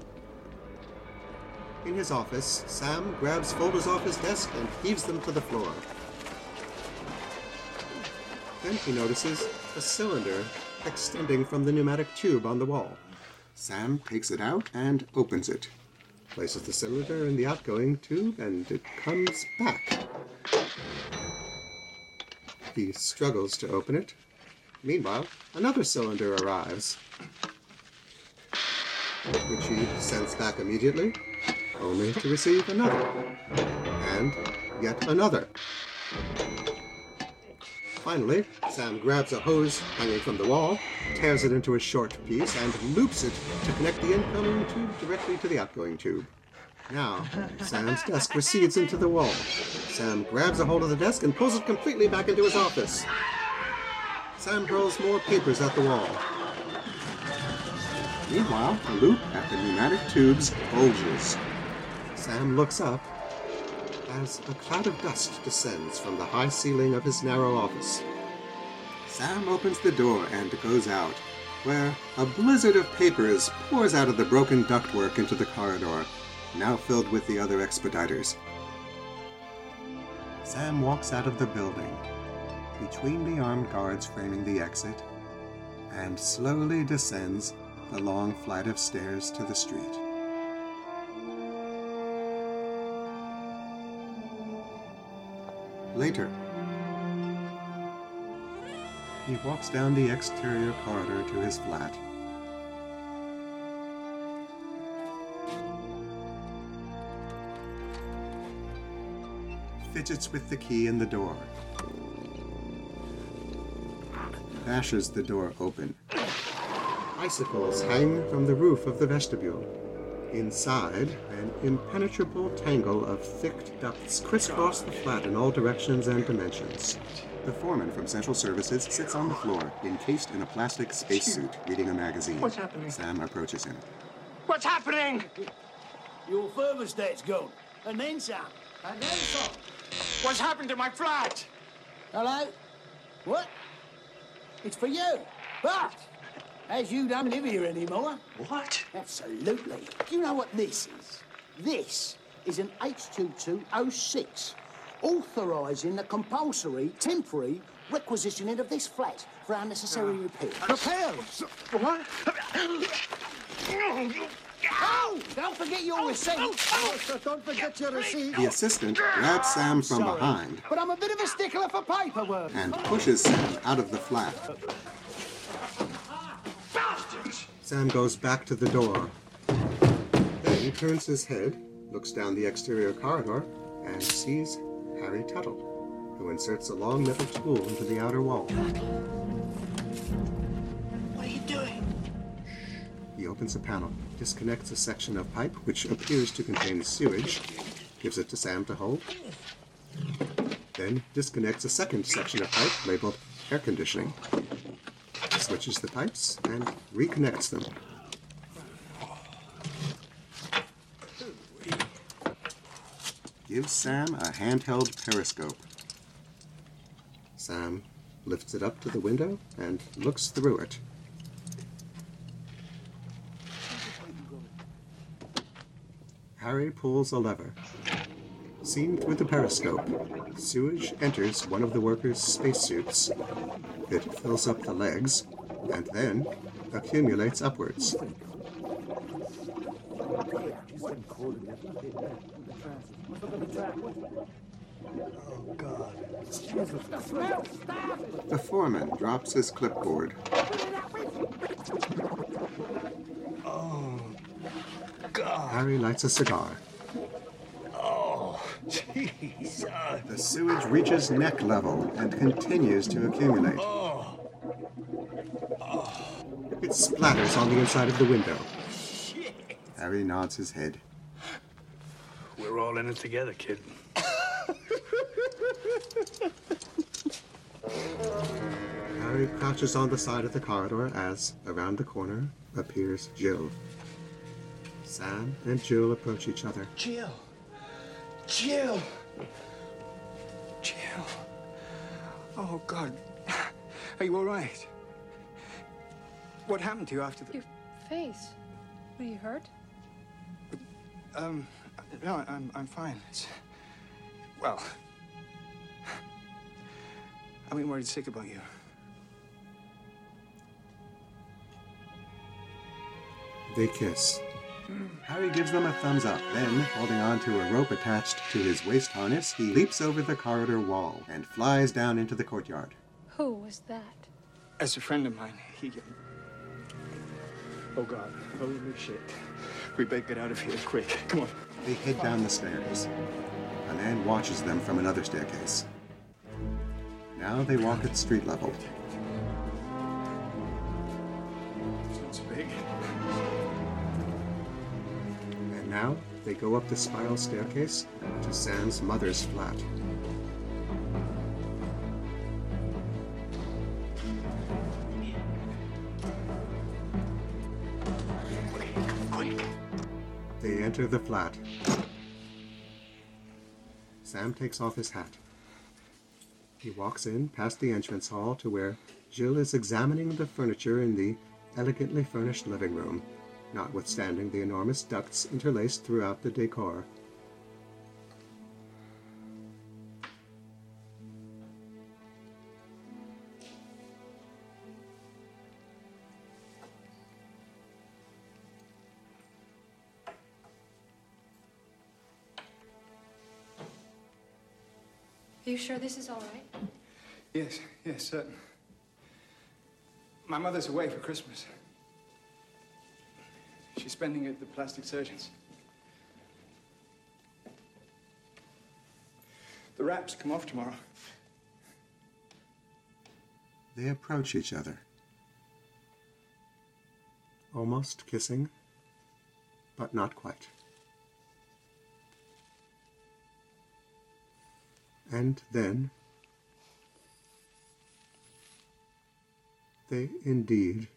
In his office, Sam grabs folders off his desk and heaves them to the floor. Then he notices a cylinder extending from the pneumatic tube on the wall. Sam takes it out and opens it, places the cylinder in the outgoing tube, and it comes back. He struggles to open it. Meanwhile, another cylinder arrives, which he sends back immediately, only to receive another, and yet another. Finally, Sam grabs a hose hanging from the wall, tears it into a short piece, and loops it to connect the incoming tube directly to the outgoing tube. Now, Sam's desk recedes into the wall. Sam grabs a hold of the desk and pulls it completely back into his office. Sam hurls more papers at the wall. Meanwhile, the loop at the pneumatic tubes bulges. Sam looks up as a cloud of dust descends from the high ceiling of his narrow office. Sam opens the door and goes out, where a blizzard of papers pours out of the broken ductwork into the corridor, now filled with the other expediters. Sam walks out of the building, between the armed guards framing the exit, and slowly descends the long flight of stairs to the street. Later, he walks down the exterior corridor to his flat. Fidgets with the key in the door. Bashes the door open. Icicles hang from the roof of the vestibule. Inside, an impenetrable tangle of thick ducts crisscross the flat in all directions and dimensions. The foreman from Central Services sits on the floor, encased in a plastic spacesuit, reading a magazine. What's happening? Sam approaches him. What's happening? Your thermostat's gone. And then some. And then some. What's happened to my flat? Hello? What? It's for you. But, as you don't live here anymore... What? Absolutely. Do you know what this is? This is an H two two oh six, authorising the compulsory, temporary requisitioning of this flat for unnecessary repairs. Repairs? What? Oh! Don't forget your receipt. Oh, don't forget your receipt. The assistant grabs Sam from Sorry, behind but I'm a bit of a stickler for paperwork. and pushes Sam out of the flat. Sam goes back to the door. Then he turns his head, looks down the exterior corridor, and sees Harry Tuttle, who inserts a long metal tool into the outer wall. What are you doing? He opens a panel, disconnects a section of pipe which appears to contain sewage, gives it to Sam to hold, then disconnects a second section of pipe labeled air conditioning, switches the pipes, and reconnects them. Gives Sam a handheld periscope. Sam lifts it up to the window and looks through it. Harry pulls a lever. Seen through the periscope, sewage enters one of the workers' spacesuits. It fills up the legs, and then accumulates upwards. Oh, God. The foreman drops his clipboard. Oh, God. Harry lights a cigar. Oh, jeez. The sewage reaches neck level and continues to accumulate. Oh. It splatters on the inside of the window. Harry nods his head. We're all in it together, kid. Harry crouches on the side of the corridor as, around the corner, appears Jill. Sam and Jill approach each other. Jill! Jill! Jill! Oh, God. Are you all right? What happened to you after the... Your face. Are you hurt? Um, no, I'm, I'm fine. It's... Well... I've been worried sick about you. They kiss. Harry gives them a thumbs up. Then, holding on to a rope attached to his waist harness, he leaps over the corridor wall and flies down into the courtyard. Who was that? As a friend of mine, he... Oh, God. Holy shit. We better get out of here quick. Come on. They head down the stairs. A man watches them from another staircase. Now they walk at street level. Sounds big. And now they go up the spiral staircase to Sam's mother's flat. They enter the flat. Sam takes off his hat. He walks in past the entrance hall to where Jill is examining the furniture in the elegantly furnished living room, notwithstanding the enormous ducts interlaced throughout the decor. Are you sure this is all right? Yes, yes, certain. My mother's away for Christmas. She's spending it at the plastic surgeons. The wraps come off tomorrow. They approach each other, almost kissing, but not quite. And then they indeed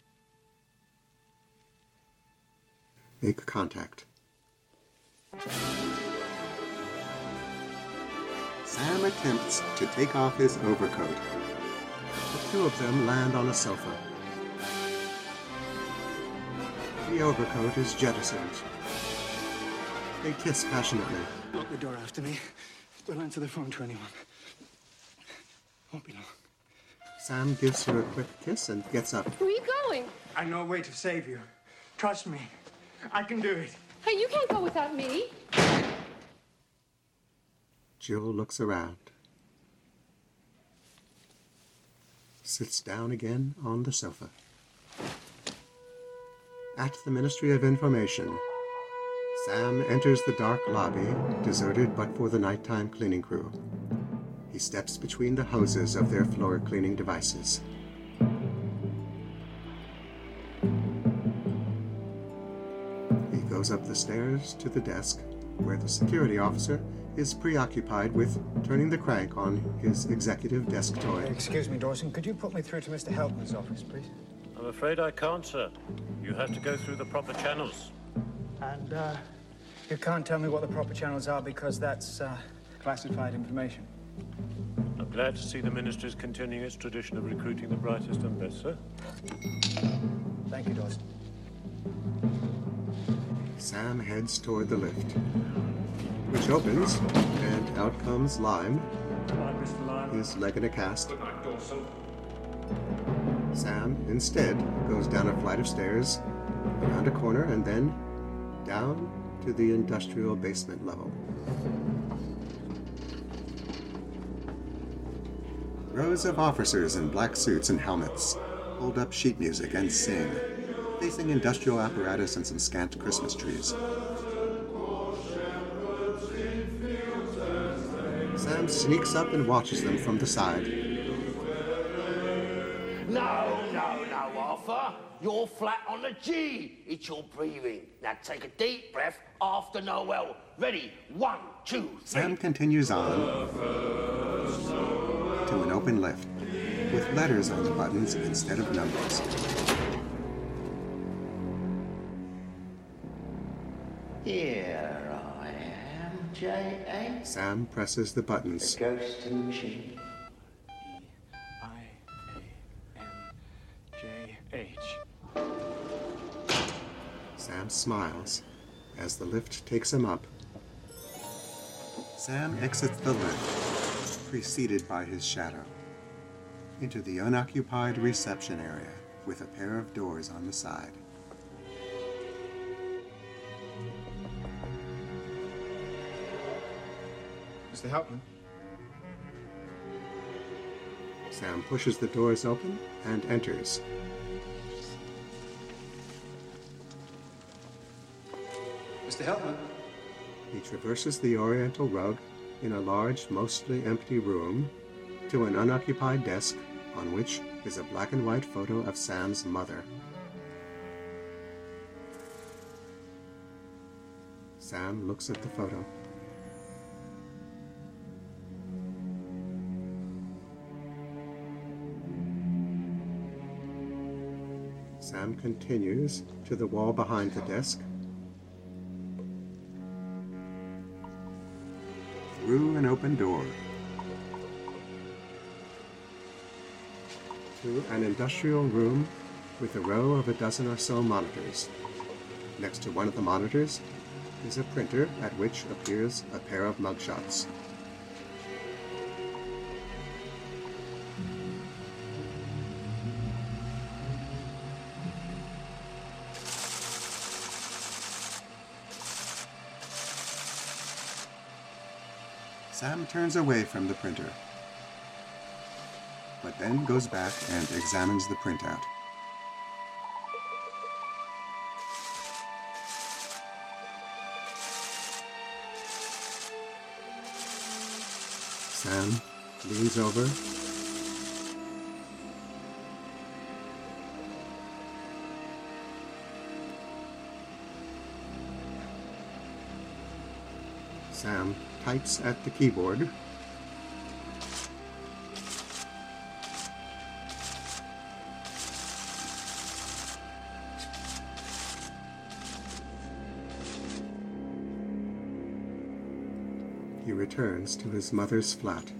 make contact. Sam attempts to take off his overcoat. The two of them land on a sofa. The overcoat is jettisoned. They kiss passionately. Lock the door after me. Don't answer the phone to anyone. Won't be long. Sam gives her a quick kiss and gets up. Where are you going? I know a way to save you. Trust me. I can do it. Hey, you can't go without me. Jill looks around. Sits down again on the sofa. At the Ministry of Information, Sam enters the dark lobby, deserted but for the nighttime cleaning crew. He steps between the hoses of their floor cleaning devices. He goes up the stairs to the desk, where the security officer is preoccupied with turning the crank on his executive desk toy. Excuse me, Dawson. Could you put me through to Mister Helpman's office, please? I'm afraid I can't, sir. You have to go through the proper channels. And, uh, you can't tell me what the proper channels are because that's, uh, classified information. I'm glad to see the Ministry's continuing its tradition of recruiting the brightest and best, sir. Thank you, Dawson. Sam heads toward the lift, which opens, and out comes Lime, his leg in a cast. Good night, Dawson. Sam, instead, goes down a flight of stairs, around a corner, and then down to the industrial basement level. Rows of officers in black suits and helmets hold up sheet music and sing, facing industrial apparatus and some scant Christmas trees. Sam sneaks up and watches them from the side. No, no, no, Arthur. You're flat on the G. It's your breathing. Now take a deep breath after Noel. Ready? One, two, three. Sam continues on to an open lift. with letters on the buttons instead of numbers. Here I am, J A. Sam presses the buttons. The ghost machine. I A N J H. Sam smiles as the lift takes him up. Sam exits the lift, preceded by his shadow, into the unoccupied reception area with a pair of doors on the side. Mister Helpman? Sam pushes the doors open and enters. Mister Helpman? He traverses the oriental rug in a large, mostly empty room to an unoccupied desk on which is a black and white photo of Sam's mother. Sam looks at the photo. Sam continues to the wall behind the desk, through an open door, to an industrial room with a row of a dozen or so monitors. Next to one of the monitors is a printer at which appears a pair of mugshots. Sam turns away from the printer, but then goes back and examines the printout. Sam leans over, Sam types at the keyboard. He returns to his mother's flat.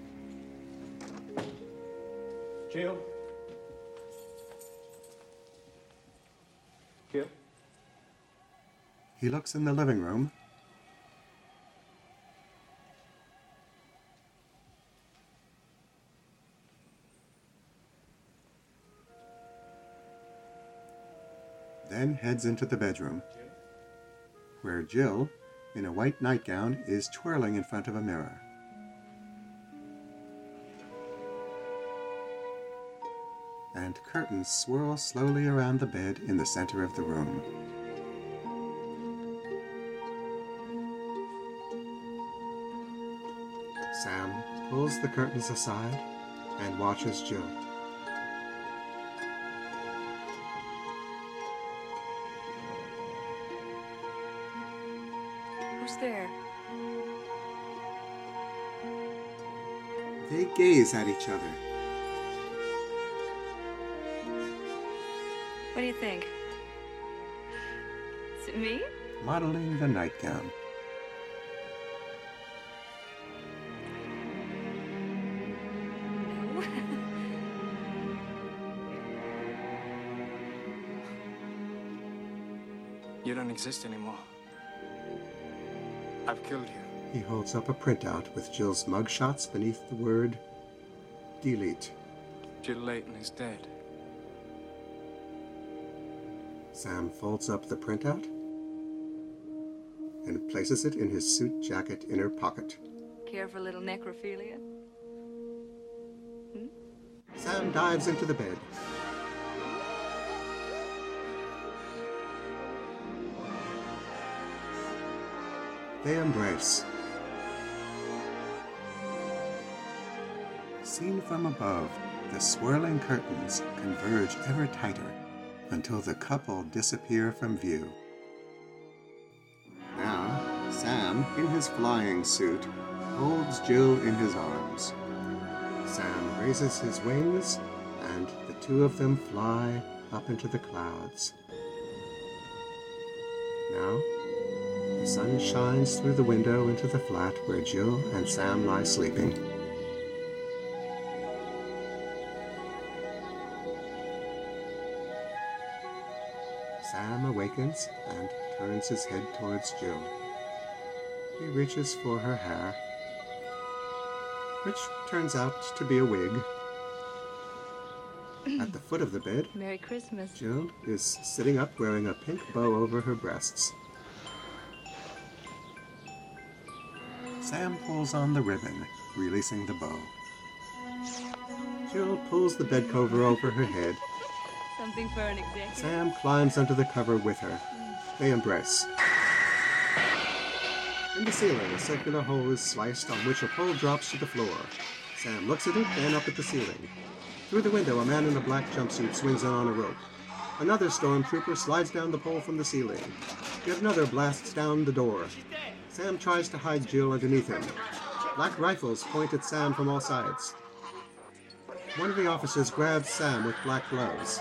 Jill? Jill? He looks in the living room. Then heads into the bedroom, where Jill, in a white nightgown, is twirling in front of a mirror. And curtains swirl slowly around the bed in the center of the room. Sam pulls the curtains aside and watches Jill. Who's there? They gaze at each other. What do you think? Is it me? Modeling the nightgown. No. You don't exist anymore. I've killed you. He holds up a printout with Jill's mugshots beneath the word delete. Jill Layton is dead. Sam folds up the printout and places it in his suit jacket inner pocket. Care for a little necrophilia? Hmm? Sam dives into the bed. They embrace. Seen from above, the swirling curtains converge ever tighter until the couple disappear from view. Now, Sam, in his flying suit, holds Jill in his arms. Sam raises his wings, and the two of them fly up into the clouds. Now, the sun shines through the window into the flat where Jill and Sam lie sleeping. Sam awakens and turns his head towards Jill. He reaches for her hair, which turns out to be a wig. At the foot of the bed, Merry Christmas. Jill is sitting up wearing a pink bow over her breasts. Sam pulls on the ribbon, releasing the bow. Jill pulls the bed cover over her head. Something for an executive. Sam climbs under the cover with her. They embrace. In the ceiling, a circular hole is sliced on which a pole drops to the floor. Sam looks at it, then up at the ceiling. Through the window, a man in a black jumpsuit swings on a rope. Another stormtrooper slides down the pole from the ceiling. Yet another blasts down the door. Sam tries to hide Jill underneath him. Black rifles point at Sam from all sides. One of the officers grabs Sam with black gloves.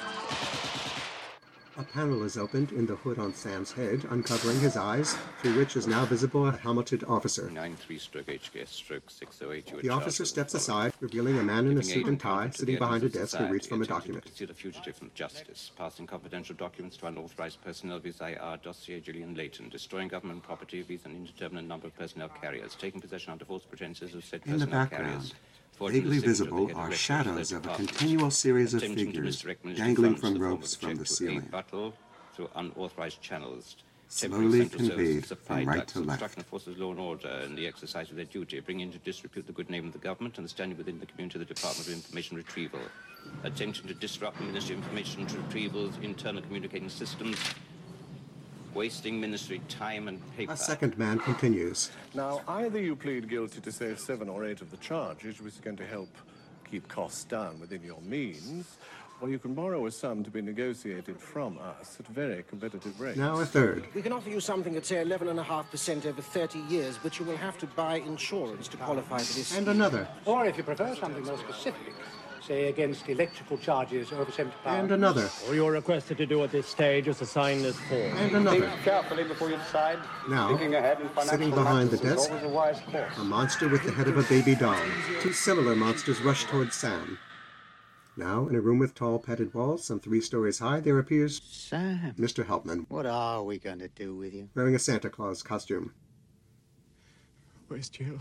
A panel is opened in the hood on Sam's head, uncovering his eyes, through which is now visible a helmeted officer. nine three stroke H G S stroke six oh eight. The officer steps aside, revealing a man in a suit and tie sitting behind a desk who reads from a document. Consider fugitive from justice, passing confidential documents to unauthorized personnel via I R dossier Gillian Layton, destroying government property via an indeterminate number of personnel carriers, taking possession under false pretenses of said In the personnel background, carriers. vaguely visible are shadows of a continual series of figures dangling from ropes from the ceiling. Through unauthorized channels, Slowly conveyed from right to left. Obstruction of forces of law and order in the exercise of their duty, bringing into disrepute the good name of the government and the standing within the community of the Department of Information Retrieval. Attempting to disrupt the Ministry of Information Retrieval's internal communicating systems, wasting ministry time and paper. A second man continues. Now, either you plead guilty to save seven or eight of the charges, which is going to help keep costs down within your means, or you can borrow a sum to be negotiated from us at very competitive rates. Now a third. We can offer you something at, say, eleven point five percent over thirty years, but you will have to buy insurance to qualify for this. And another. Or if you prefer something more specific, say against electrical charges over seventy pounds. And another. All you're requested to do at this stage is to sign this form. And another. Think carefully before you decide. Now, Thinking ahead in financial sitting behind the matters is desk, always a wise course. a monster with the head of a baby doll. Two similar monsters rush towards Sam. Now, in a room with tall, padded walls, some three stories high, there appears Sam. Mister Helpman, What are we going to do with you? wearing a Santa Claus costume. Where's Jill?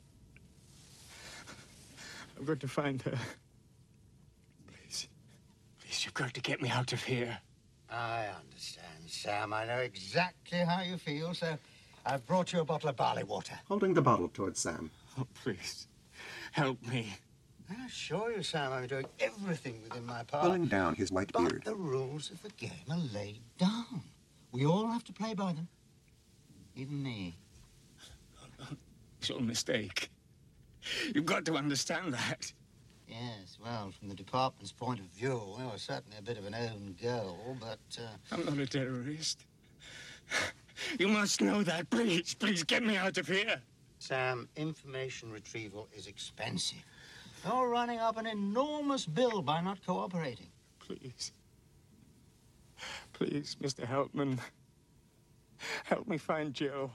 I've got to find her. Please. Please, you've got to get me out of here. I understand, Sam. I know exactly how you feel, so I've brought you a bottle of barley water. Holding the bottle towards Sam. Oh, please. Help me. I assure you, Sam, I'm doing everything within my power. Pulling down his white But beard. the rules of the game are laid down. We all have to play by them. Even me. It's all a mistake. You've got to understand that. Yes, well, from the department's point of view, we were certainly a bit of an own goal, but... Uh... I'm not a terrorist. You must know that. Please, please get me out of here. Sam, information retrieval is expensive. You're running up an enormous bill by not cooperating. Please. Please, Mister Helpman. Help me find Jill.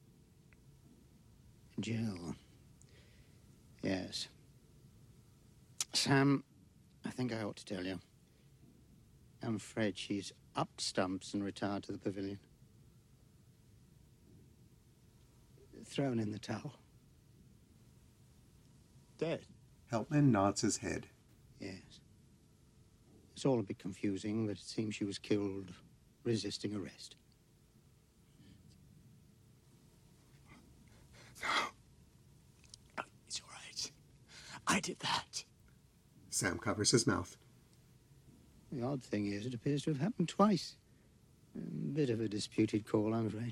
Jill. Yes. Sam, I think I ought to tell you. I'm afraid she's up stumps and retired to the pavilion. Thrown in the towel. Dead? Helpman nods his head. Yes. It's all a bit confusing, but it seems she was killed resisting arrest. No. It's all right. I did that. Sam covers his mouth. The odd thing is, it appears to have happened twice. A bit of a disputed call, I'm afraid.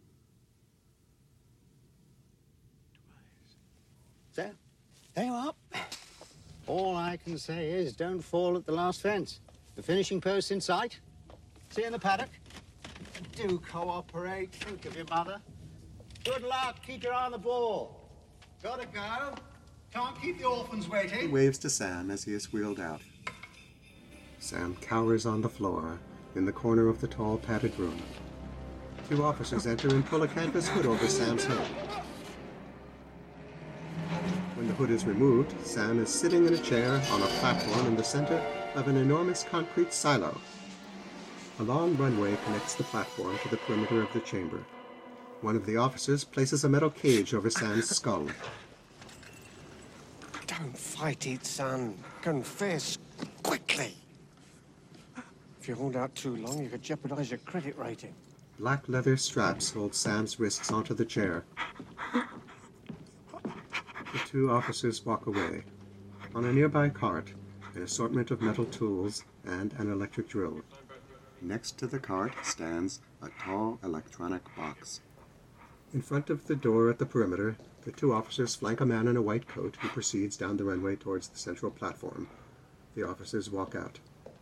So, there you are. All I can say is don't fall at the last fence. The finishing post's in sight. See you in the paddock. Do cooperate. Think of your mother. Good luck. Keep your eye on the ball. Gotta go. Can't keep the orphans He waiting. waves to Sam as he is wheeled out. Sam cowers on the floor in the corner of the tall padded room. Two officers enter and pull a canvas hood over Sam's head. When the hood is removed, Sam is sitting in a chair on a platform in the center of an enormous concrete silo. A long runway connects the platform to the perimeter of the chamber. One of the officers places a metal cage over Sam's skull. Don't fight it, son. Confess quickly. If you hold out too long, you could jeopardize your credit rating. Black leather straps hold Sam's wrists onto the chair. The two officers walk away. On a nearby cart, an assortment of metal tools and an electric drill. Next to the cart stands a tall electronic box. In front of the door at the perimeter, the two officers flank a man in a white coat who proceeds down the runway towards the central platform. The officers walk out.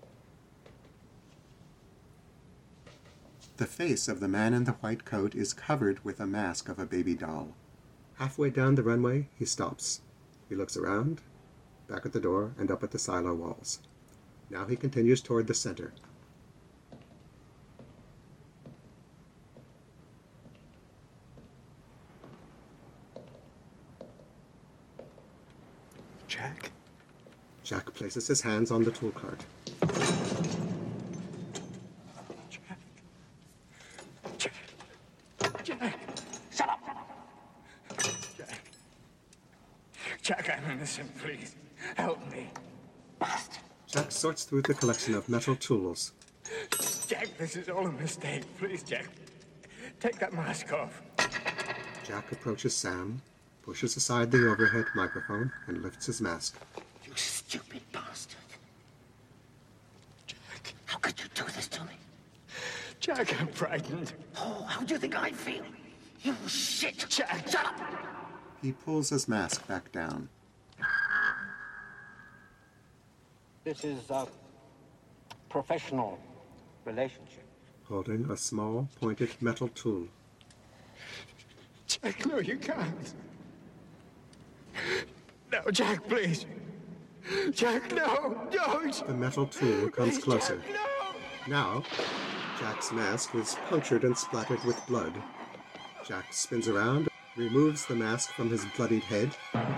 The face of the man in the white coat is covered with a mask of a baby doll. Halfway down the runway, he stops. He looks around, back at the door, and up at the silo walls. Now he continues toward the center. Jack? Jack places his hands on the tool cart. Jack! Shut up! Jack. Jack, I'm innocent, please. Help me. Bastard. Jack sorts through the collection of metal tools. Jack, this is all a mistake. Please, Jack. Take that mask off. Jack approaches Sam, pushes aside the overhead microphone, and lifts his mask. You stupid bastard. Jack, how could you do this to me? Jack, I'm frightened. Oh, how do you think I feel? You shit. Jack, shut up. He pulls his mask back down. This is a professional relationship. Holding a small, pointed metal tool. Jack, no, you can't. No, Jack, please. Jack, no, don't. The metal tool comes closer. Jack, no. Now, Jack's mask is punctured and splattered with blood. Jack spins around, removes the mask from his bloodied head,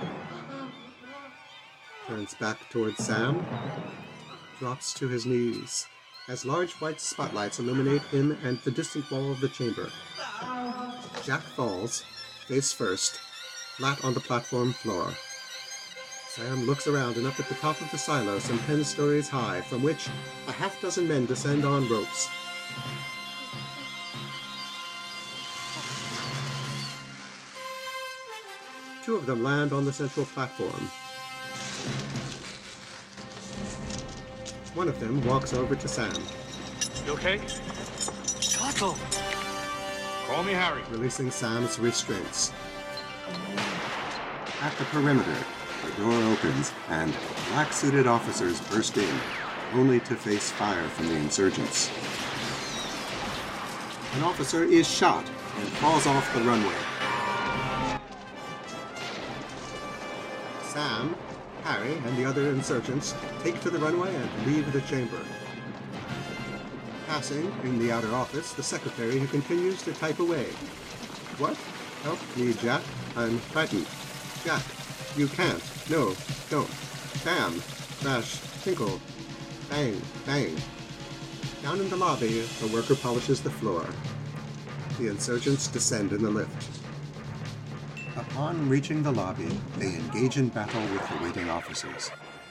turns back towards Sam, drops to his knees, as large white spotlights illuminate him and the distant wall of the chamber. Jack falls, face first, flat on the platform floor. Sam looks around and up at the top of the silo, some ten stories high, from which a half dozen men descend on ropes. Two of them land on the central platform. One of them walks over to Sam. You okay? Tuttle! Call me Harry. Releasing Sam's restraints. At the perimeter, the door opens and black-suited officers burst in, only to face fire from the insurgents. An officer is shot and falls off the runway. Sam, Harry, and the other insurgents take to the runway and leave the chamber. Passing, in the outer office, the secretary who continues to type away. What? Help me, Jack. I'm frightened. Jack, you can't. No, don't. Bam, crash, tinkle. Bang, bang. Down in the lobby, a worker polishes the floor. The insurgents descend in the lift. Upon reaching the lobby, they engage in battle with the waiting officers.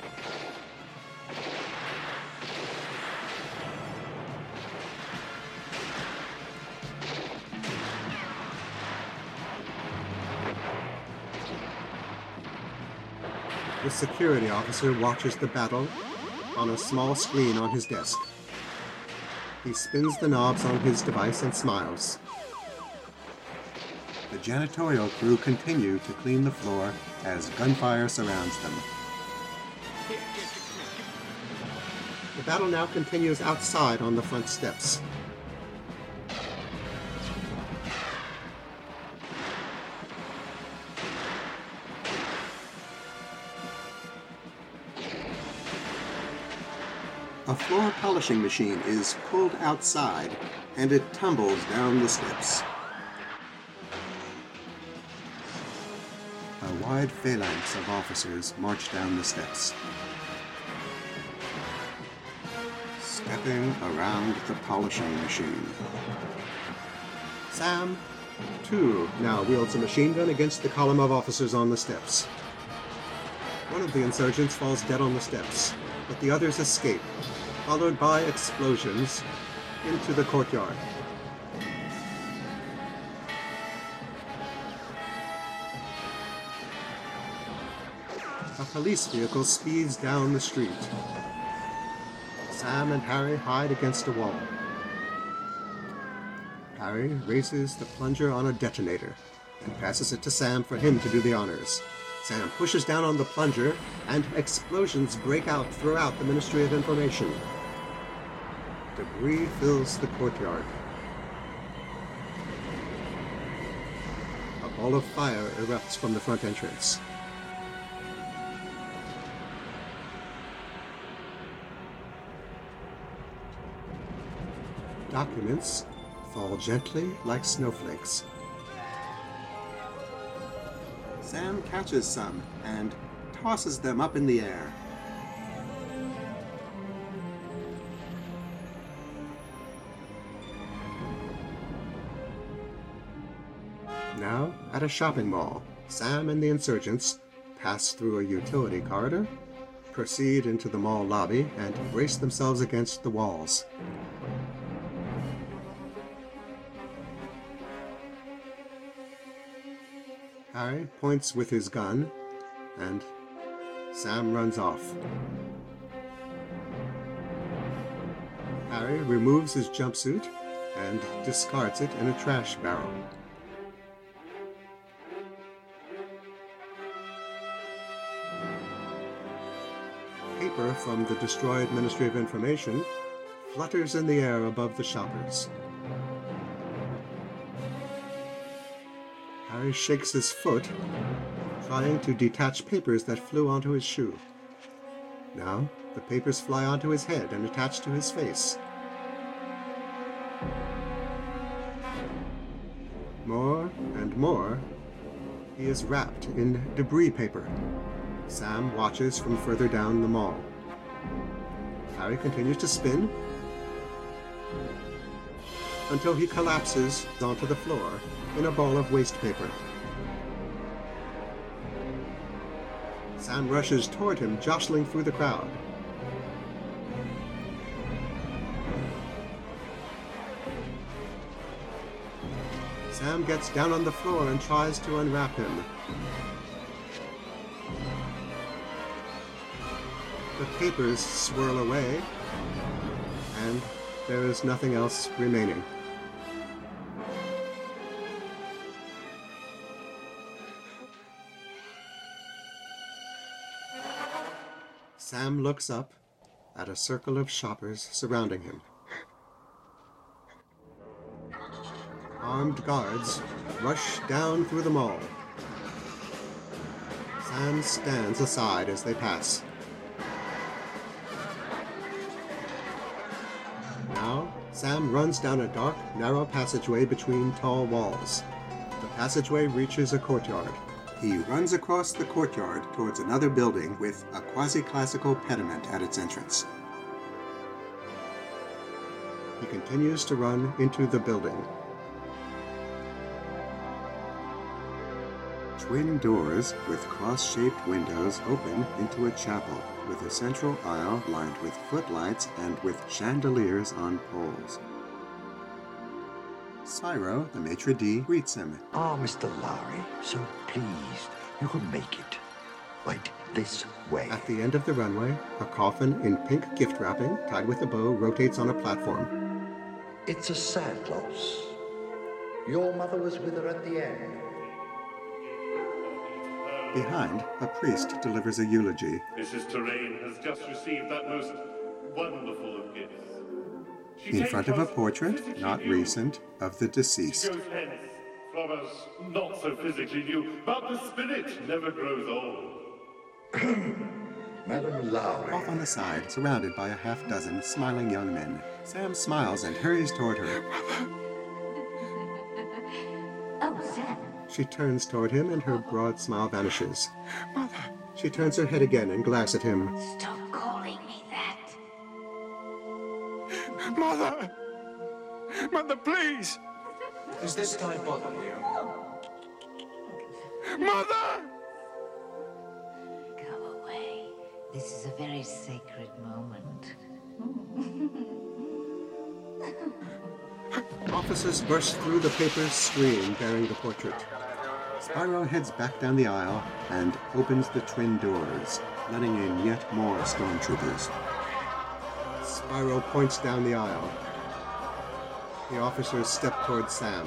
The security officer watches the battle on a small screen on his desk. He spins the knobs on his device and smiles. The janitorial crew continue to clean the floor as gunfire surrounds them. The battle now continues outside on the front steps. A floor polishing machine is pulled outside, and it tumbles down the steps. A wide phalanx of officers march down the steps. Stepping around the polishing machine. Sam, too, now wields a machine gun against the column of officers on the steps. One of the insurgents falls dead on the steps, but the others escape, followed by explosions into the courtyard. A police vehicle speeds down the street. Sam and Harry hide against a wall. Harry raises the plunger on a detonator and passes it to Sam for him to do the honors. Sam pushes down on the plunger, and explosions break out throughout the Ministry of Information. Debris fills the courtyard. A ball of fire erupts from the front entrance. Documents fall gently like snowflakes. Sam catches some and tosses them up in the air. Now, at a shopping mall, Sam and the insurgents pass through a utility corridor, proceed into the mall lobby, and brace themselves against the walls. Harry points with his gun, and Sam runs off. Harry removes his jumpsuit and discards it in a trash barrel. Paper from the destroyed Ministry of Information flutters in the air above the shoppers. Harry shakes his foot, trying to detach papers that flew onto his shoe. Now, the papers fly onto his head and attach to his face. More and more, he is wrapped in debris paper. Sam watches from further down the mall. Harry continues to spin until he collapses onto the floor in a ball of waste paper. Sam rushes toward him, jostling through the crowd. Sam gets down on the floor and tries to unwrap him. The papers swirl away, and there is nothing else remaining. Sam looks up at a circle of shoppers surrounding him. Armed guards rush down through the mall. Sam stands aside as they pass. Now, Sam runs down a dark, narrow passageway between tall walls. The passageway reaches a courtyard. He runs across the courtyard towards another building with a quasi-classical pediment at its entrance. He continues to run into the building. Twin doors with cross-shaped windows open into a chapel with a central aisle lined with footlights and with chandeliers on poles. Spyro, the maitre d', greets him. Ah, Mister Lowry, so pleased you could make it. Right this way. At the end of the runway, a coffin in pink gift wrapping, tied with a bow, rotates on a platform. It's a sad loss. Your mother was with her at the end. Behind, a priest delivers a eulogy. Missus Terrain has just received that most wonderful of gifts. In front of a portrait, not recent, of the deceased. She goes hence from us, not so physically new, but the spirit never grows old. Madam Lowry. Off on the side, surrounded by a half dozen smiling young men, Sam smiles and hurries toward her. Oh, Sam. She turns toward him and her broad smile vanishes. Mother. She turns her head again and glares at him. Stop calling me that. Mother! Mother, please! Is this guy bothering you? Mother! Go away. This is a very sacred moment. Officers burst through the paper screen bearing the portrait. Spyro heads back down the aisle and opens the twin doors, letting in yet more stormtroopers. Spyro points down the aisle. The officers step towards Sam.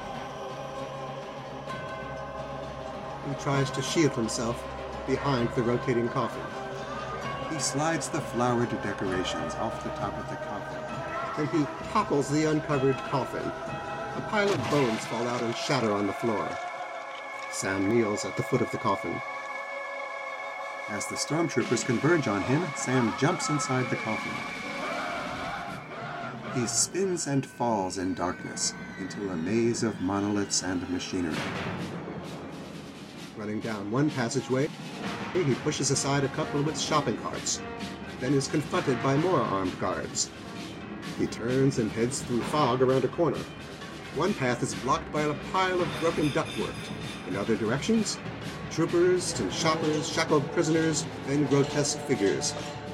He tries to shield himself behind the rotating coffin. He slides the flowered decorations off the top of the coffin. Then he topples the uncovered coffin. A pile of bones fall out and shatter on the floor. Sam kneels at the foot of the coffin. As the stormtroopers converge on him, Sam jumps inside the coffin. He spins and falls in darkness into a maze of monoliths and machinery. Running down one passageway, he pushes aside a couple with shopping carts, then is confronted by more armed guards. He turns and heads through fog around a corner. One path is blocked by a pile of broken ductwork. In other directions, troopers and shoppers, shackled prisoners, then grotesque figures.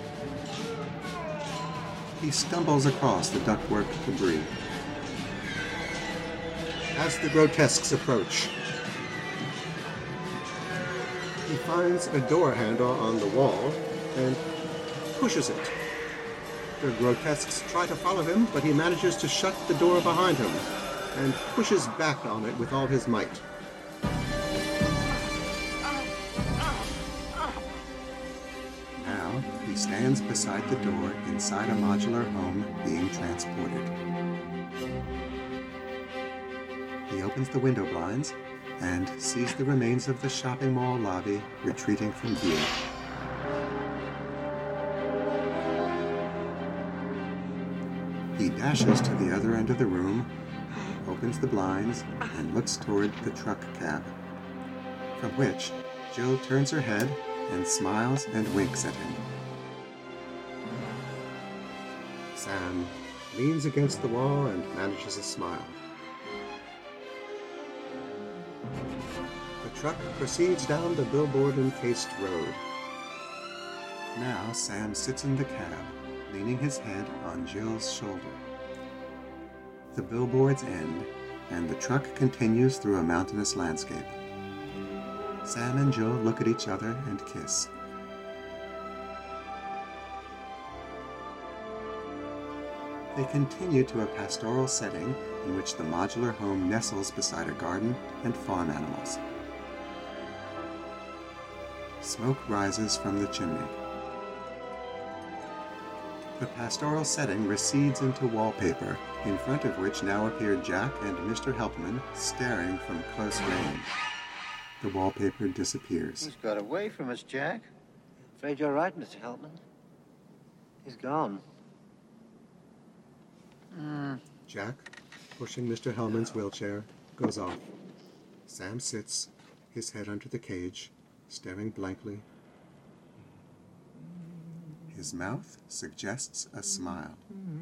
He stumbles across the ductwork debris. As the grotesques approach, he finds a door handle on the wall and pushes it. The grotesques try to follow him, but he manages to shut the door behind him and pushes back on it with all his might. Now, he stands beside the door inside a modular home being transported. He opens the window blinds and sees the remains of the shopping mall lobby retreating from view. He dashes to the other end of the room, opens the blinds, and looks toward the truck cab, from which Jill turns her head and smiles and winks at him. Sam leans against the wall and manages a smile. The truck proceeds down the billboard-encased road. Now Sam sits in the cab, leaning his head on Jill's shoulder. The billboards end, and the truck continues through a mountainous landscape. Sam and Jill look at each other and kiss. They continue to a pastoral setting in which the modular home nestles beside a garden and farm animals. Smoke rises from the chimney. The pastoral setting recedes into wallpaper, in front of which now appear Jack and Mister Helpman staring from close range. The wallpaper disappears. He's got away from us, Jack. Afraid you're right, Mister Helpman. He's gone. Mm. Jack, pushing Mister Hellman's wheelchair, goes off. Sam sits, his head under the cage, staring blankly. His mouth suggests a smile.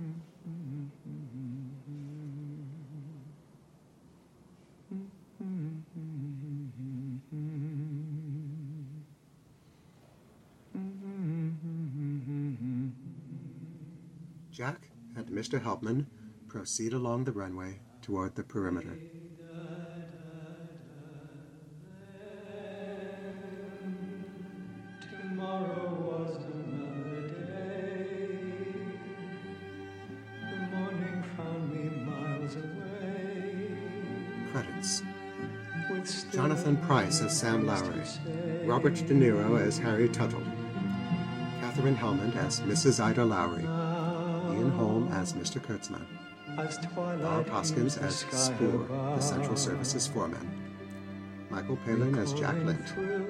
Jack and Mister Helpman proceed along the runway toward the perimeter. Tomorrow was another day. The morning found me miles away. Credits. Jonathan Pryce as Sam Lowry, Robert De Niro as Harry Tuttle, Katherine Helmond as Missus Ida Lowry, Ian Holm as Mister Kurtzman, Barb Hoskins as Spoor, the Central Services foreman, Michael Palin as Jack Lint,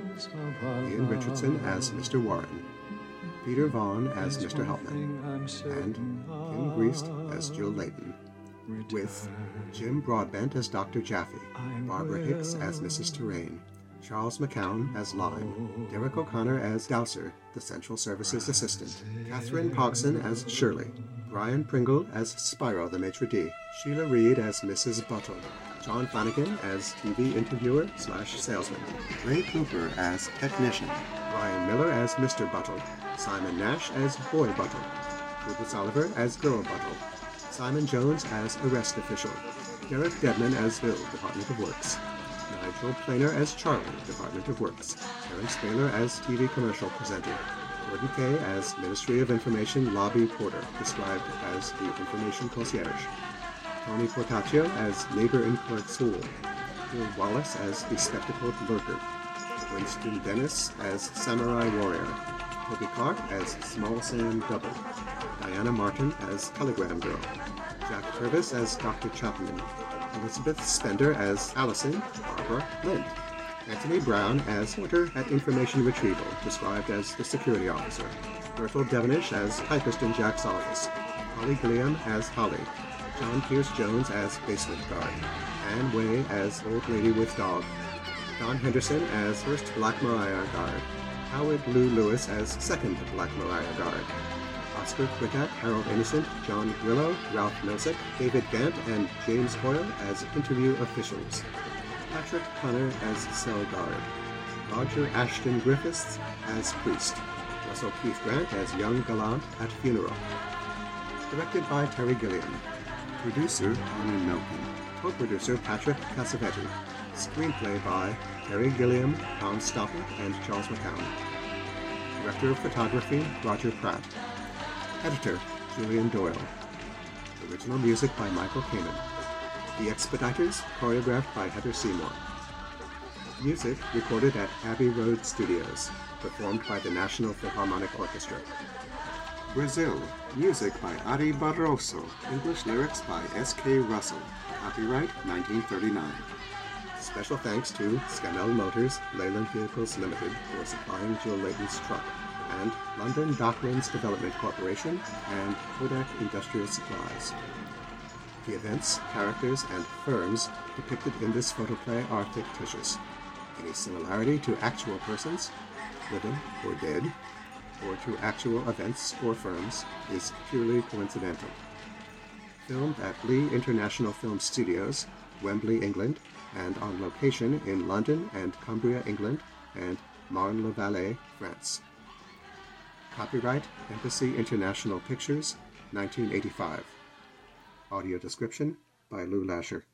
Ian Richardson as Mister Warren, Peter Vaughn as Mister Helpman, and Kim Greist as Jill Layton, with Jim Broadbent as Doctor Jaffe, Barbara Hicks as Missus Terrain, Charles McCown as Lime, Derek O'Connor as Dowser, the Central Services Assistant, Catherine Pogson as Shirley, Brian Pringle as Spyro the Maitre d', Sheila Reed as Missus Buttle, John Flanagan as T V interviewer slash salesman, Ray Cooper as technician, Brian Miller as Mister Buttle, Simon Nash as Boy Buttle, Rufus Oliver as Girl Buttle, Simon Jones as arrest official, Derek Dedman as Bill, Department of Works, Nigel Planer as Charlie, Department of Works, Terrence Baylor as T V commercial presenter, Gordon Kay as Ministry of Information lobby porter, described as the information concierge, Tony Portaccio as neighbor in Clark's Hall, Bill Wallace as the spectacled lurker, Winston Dennis as samurai warrior, Toby Clark as Small Sam Double, Diana Martin as telegram girl, Jack Purvis as Doctor Chapman, Elizabeth Spender as Allison, Barbara Lind, Anthony Brown as Porter at Information Retrieval, described as the security officer, Bertel Devonish as typist in Jack's office, Holly Gilliam as Holly, John Pierce Jones as basement guard, Anne Way as old lady with dog, Don Henderson as first Black Mariah guard, Howard Lou Lewis as second Black Mariah guard, Oscar Quitac, Harold Innocent, John Grillo, Ralph Nosek, David Gant, and James Hoyle as interview officials, Patrick Connor as cell guard, Roger Ashton Griffiths as priest, Russell Keith Grant as young gallant at funeral. Directed by Terry Gilliam. Producer Tony Melkin. Co-producer Patrick Cassavetti. Screenplay by Terry Gilliam, Tom Stoppard, and Charles McCown. Director of Photography Roger Pratt. Editor Julian Doyle. Original music by Michael Kamen. The Expediters, choreographed by Heather Seymour. Music recorded at Abbey Road Studios, performed by the National Philharmonic Orchestra. Brazil, music by Ari Barroso, English lyrics by S K Russell, copyright nineteen thirty-nine. Special thanks to Scannell Motors, Leyland Vehicles Limited for supplying Jill Layton's truck, and London Docklands Development Corporation and Kodak Industrial Supplies. The events, characters, and firms depicted in this photoplay are fictitious. Any similarity to actual persons, living or dead, or to actual events or firms is purely coincidental. Filmed at Lee International Film Studios, Wembley, England, and on location in London and Cumbria, England, and Marne-la-Vallée, France. Copyright Embassy International Pictures, nineteen eighty-five. Audio description by Lou Lasher.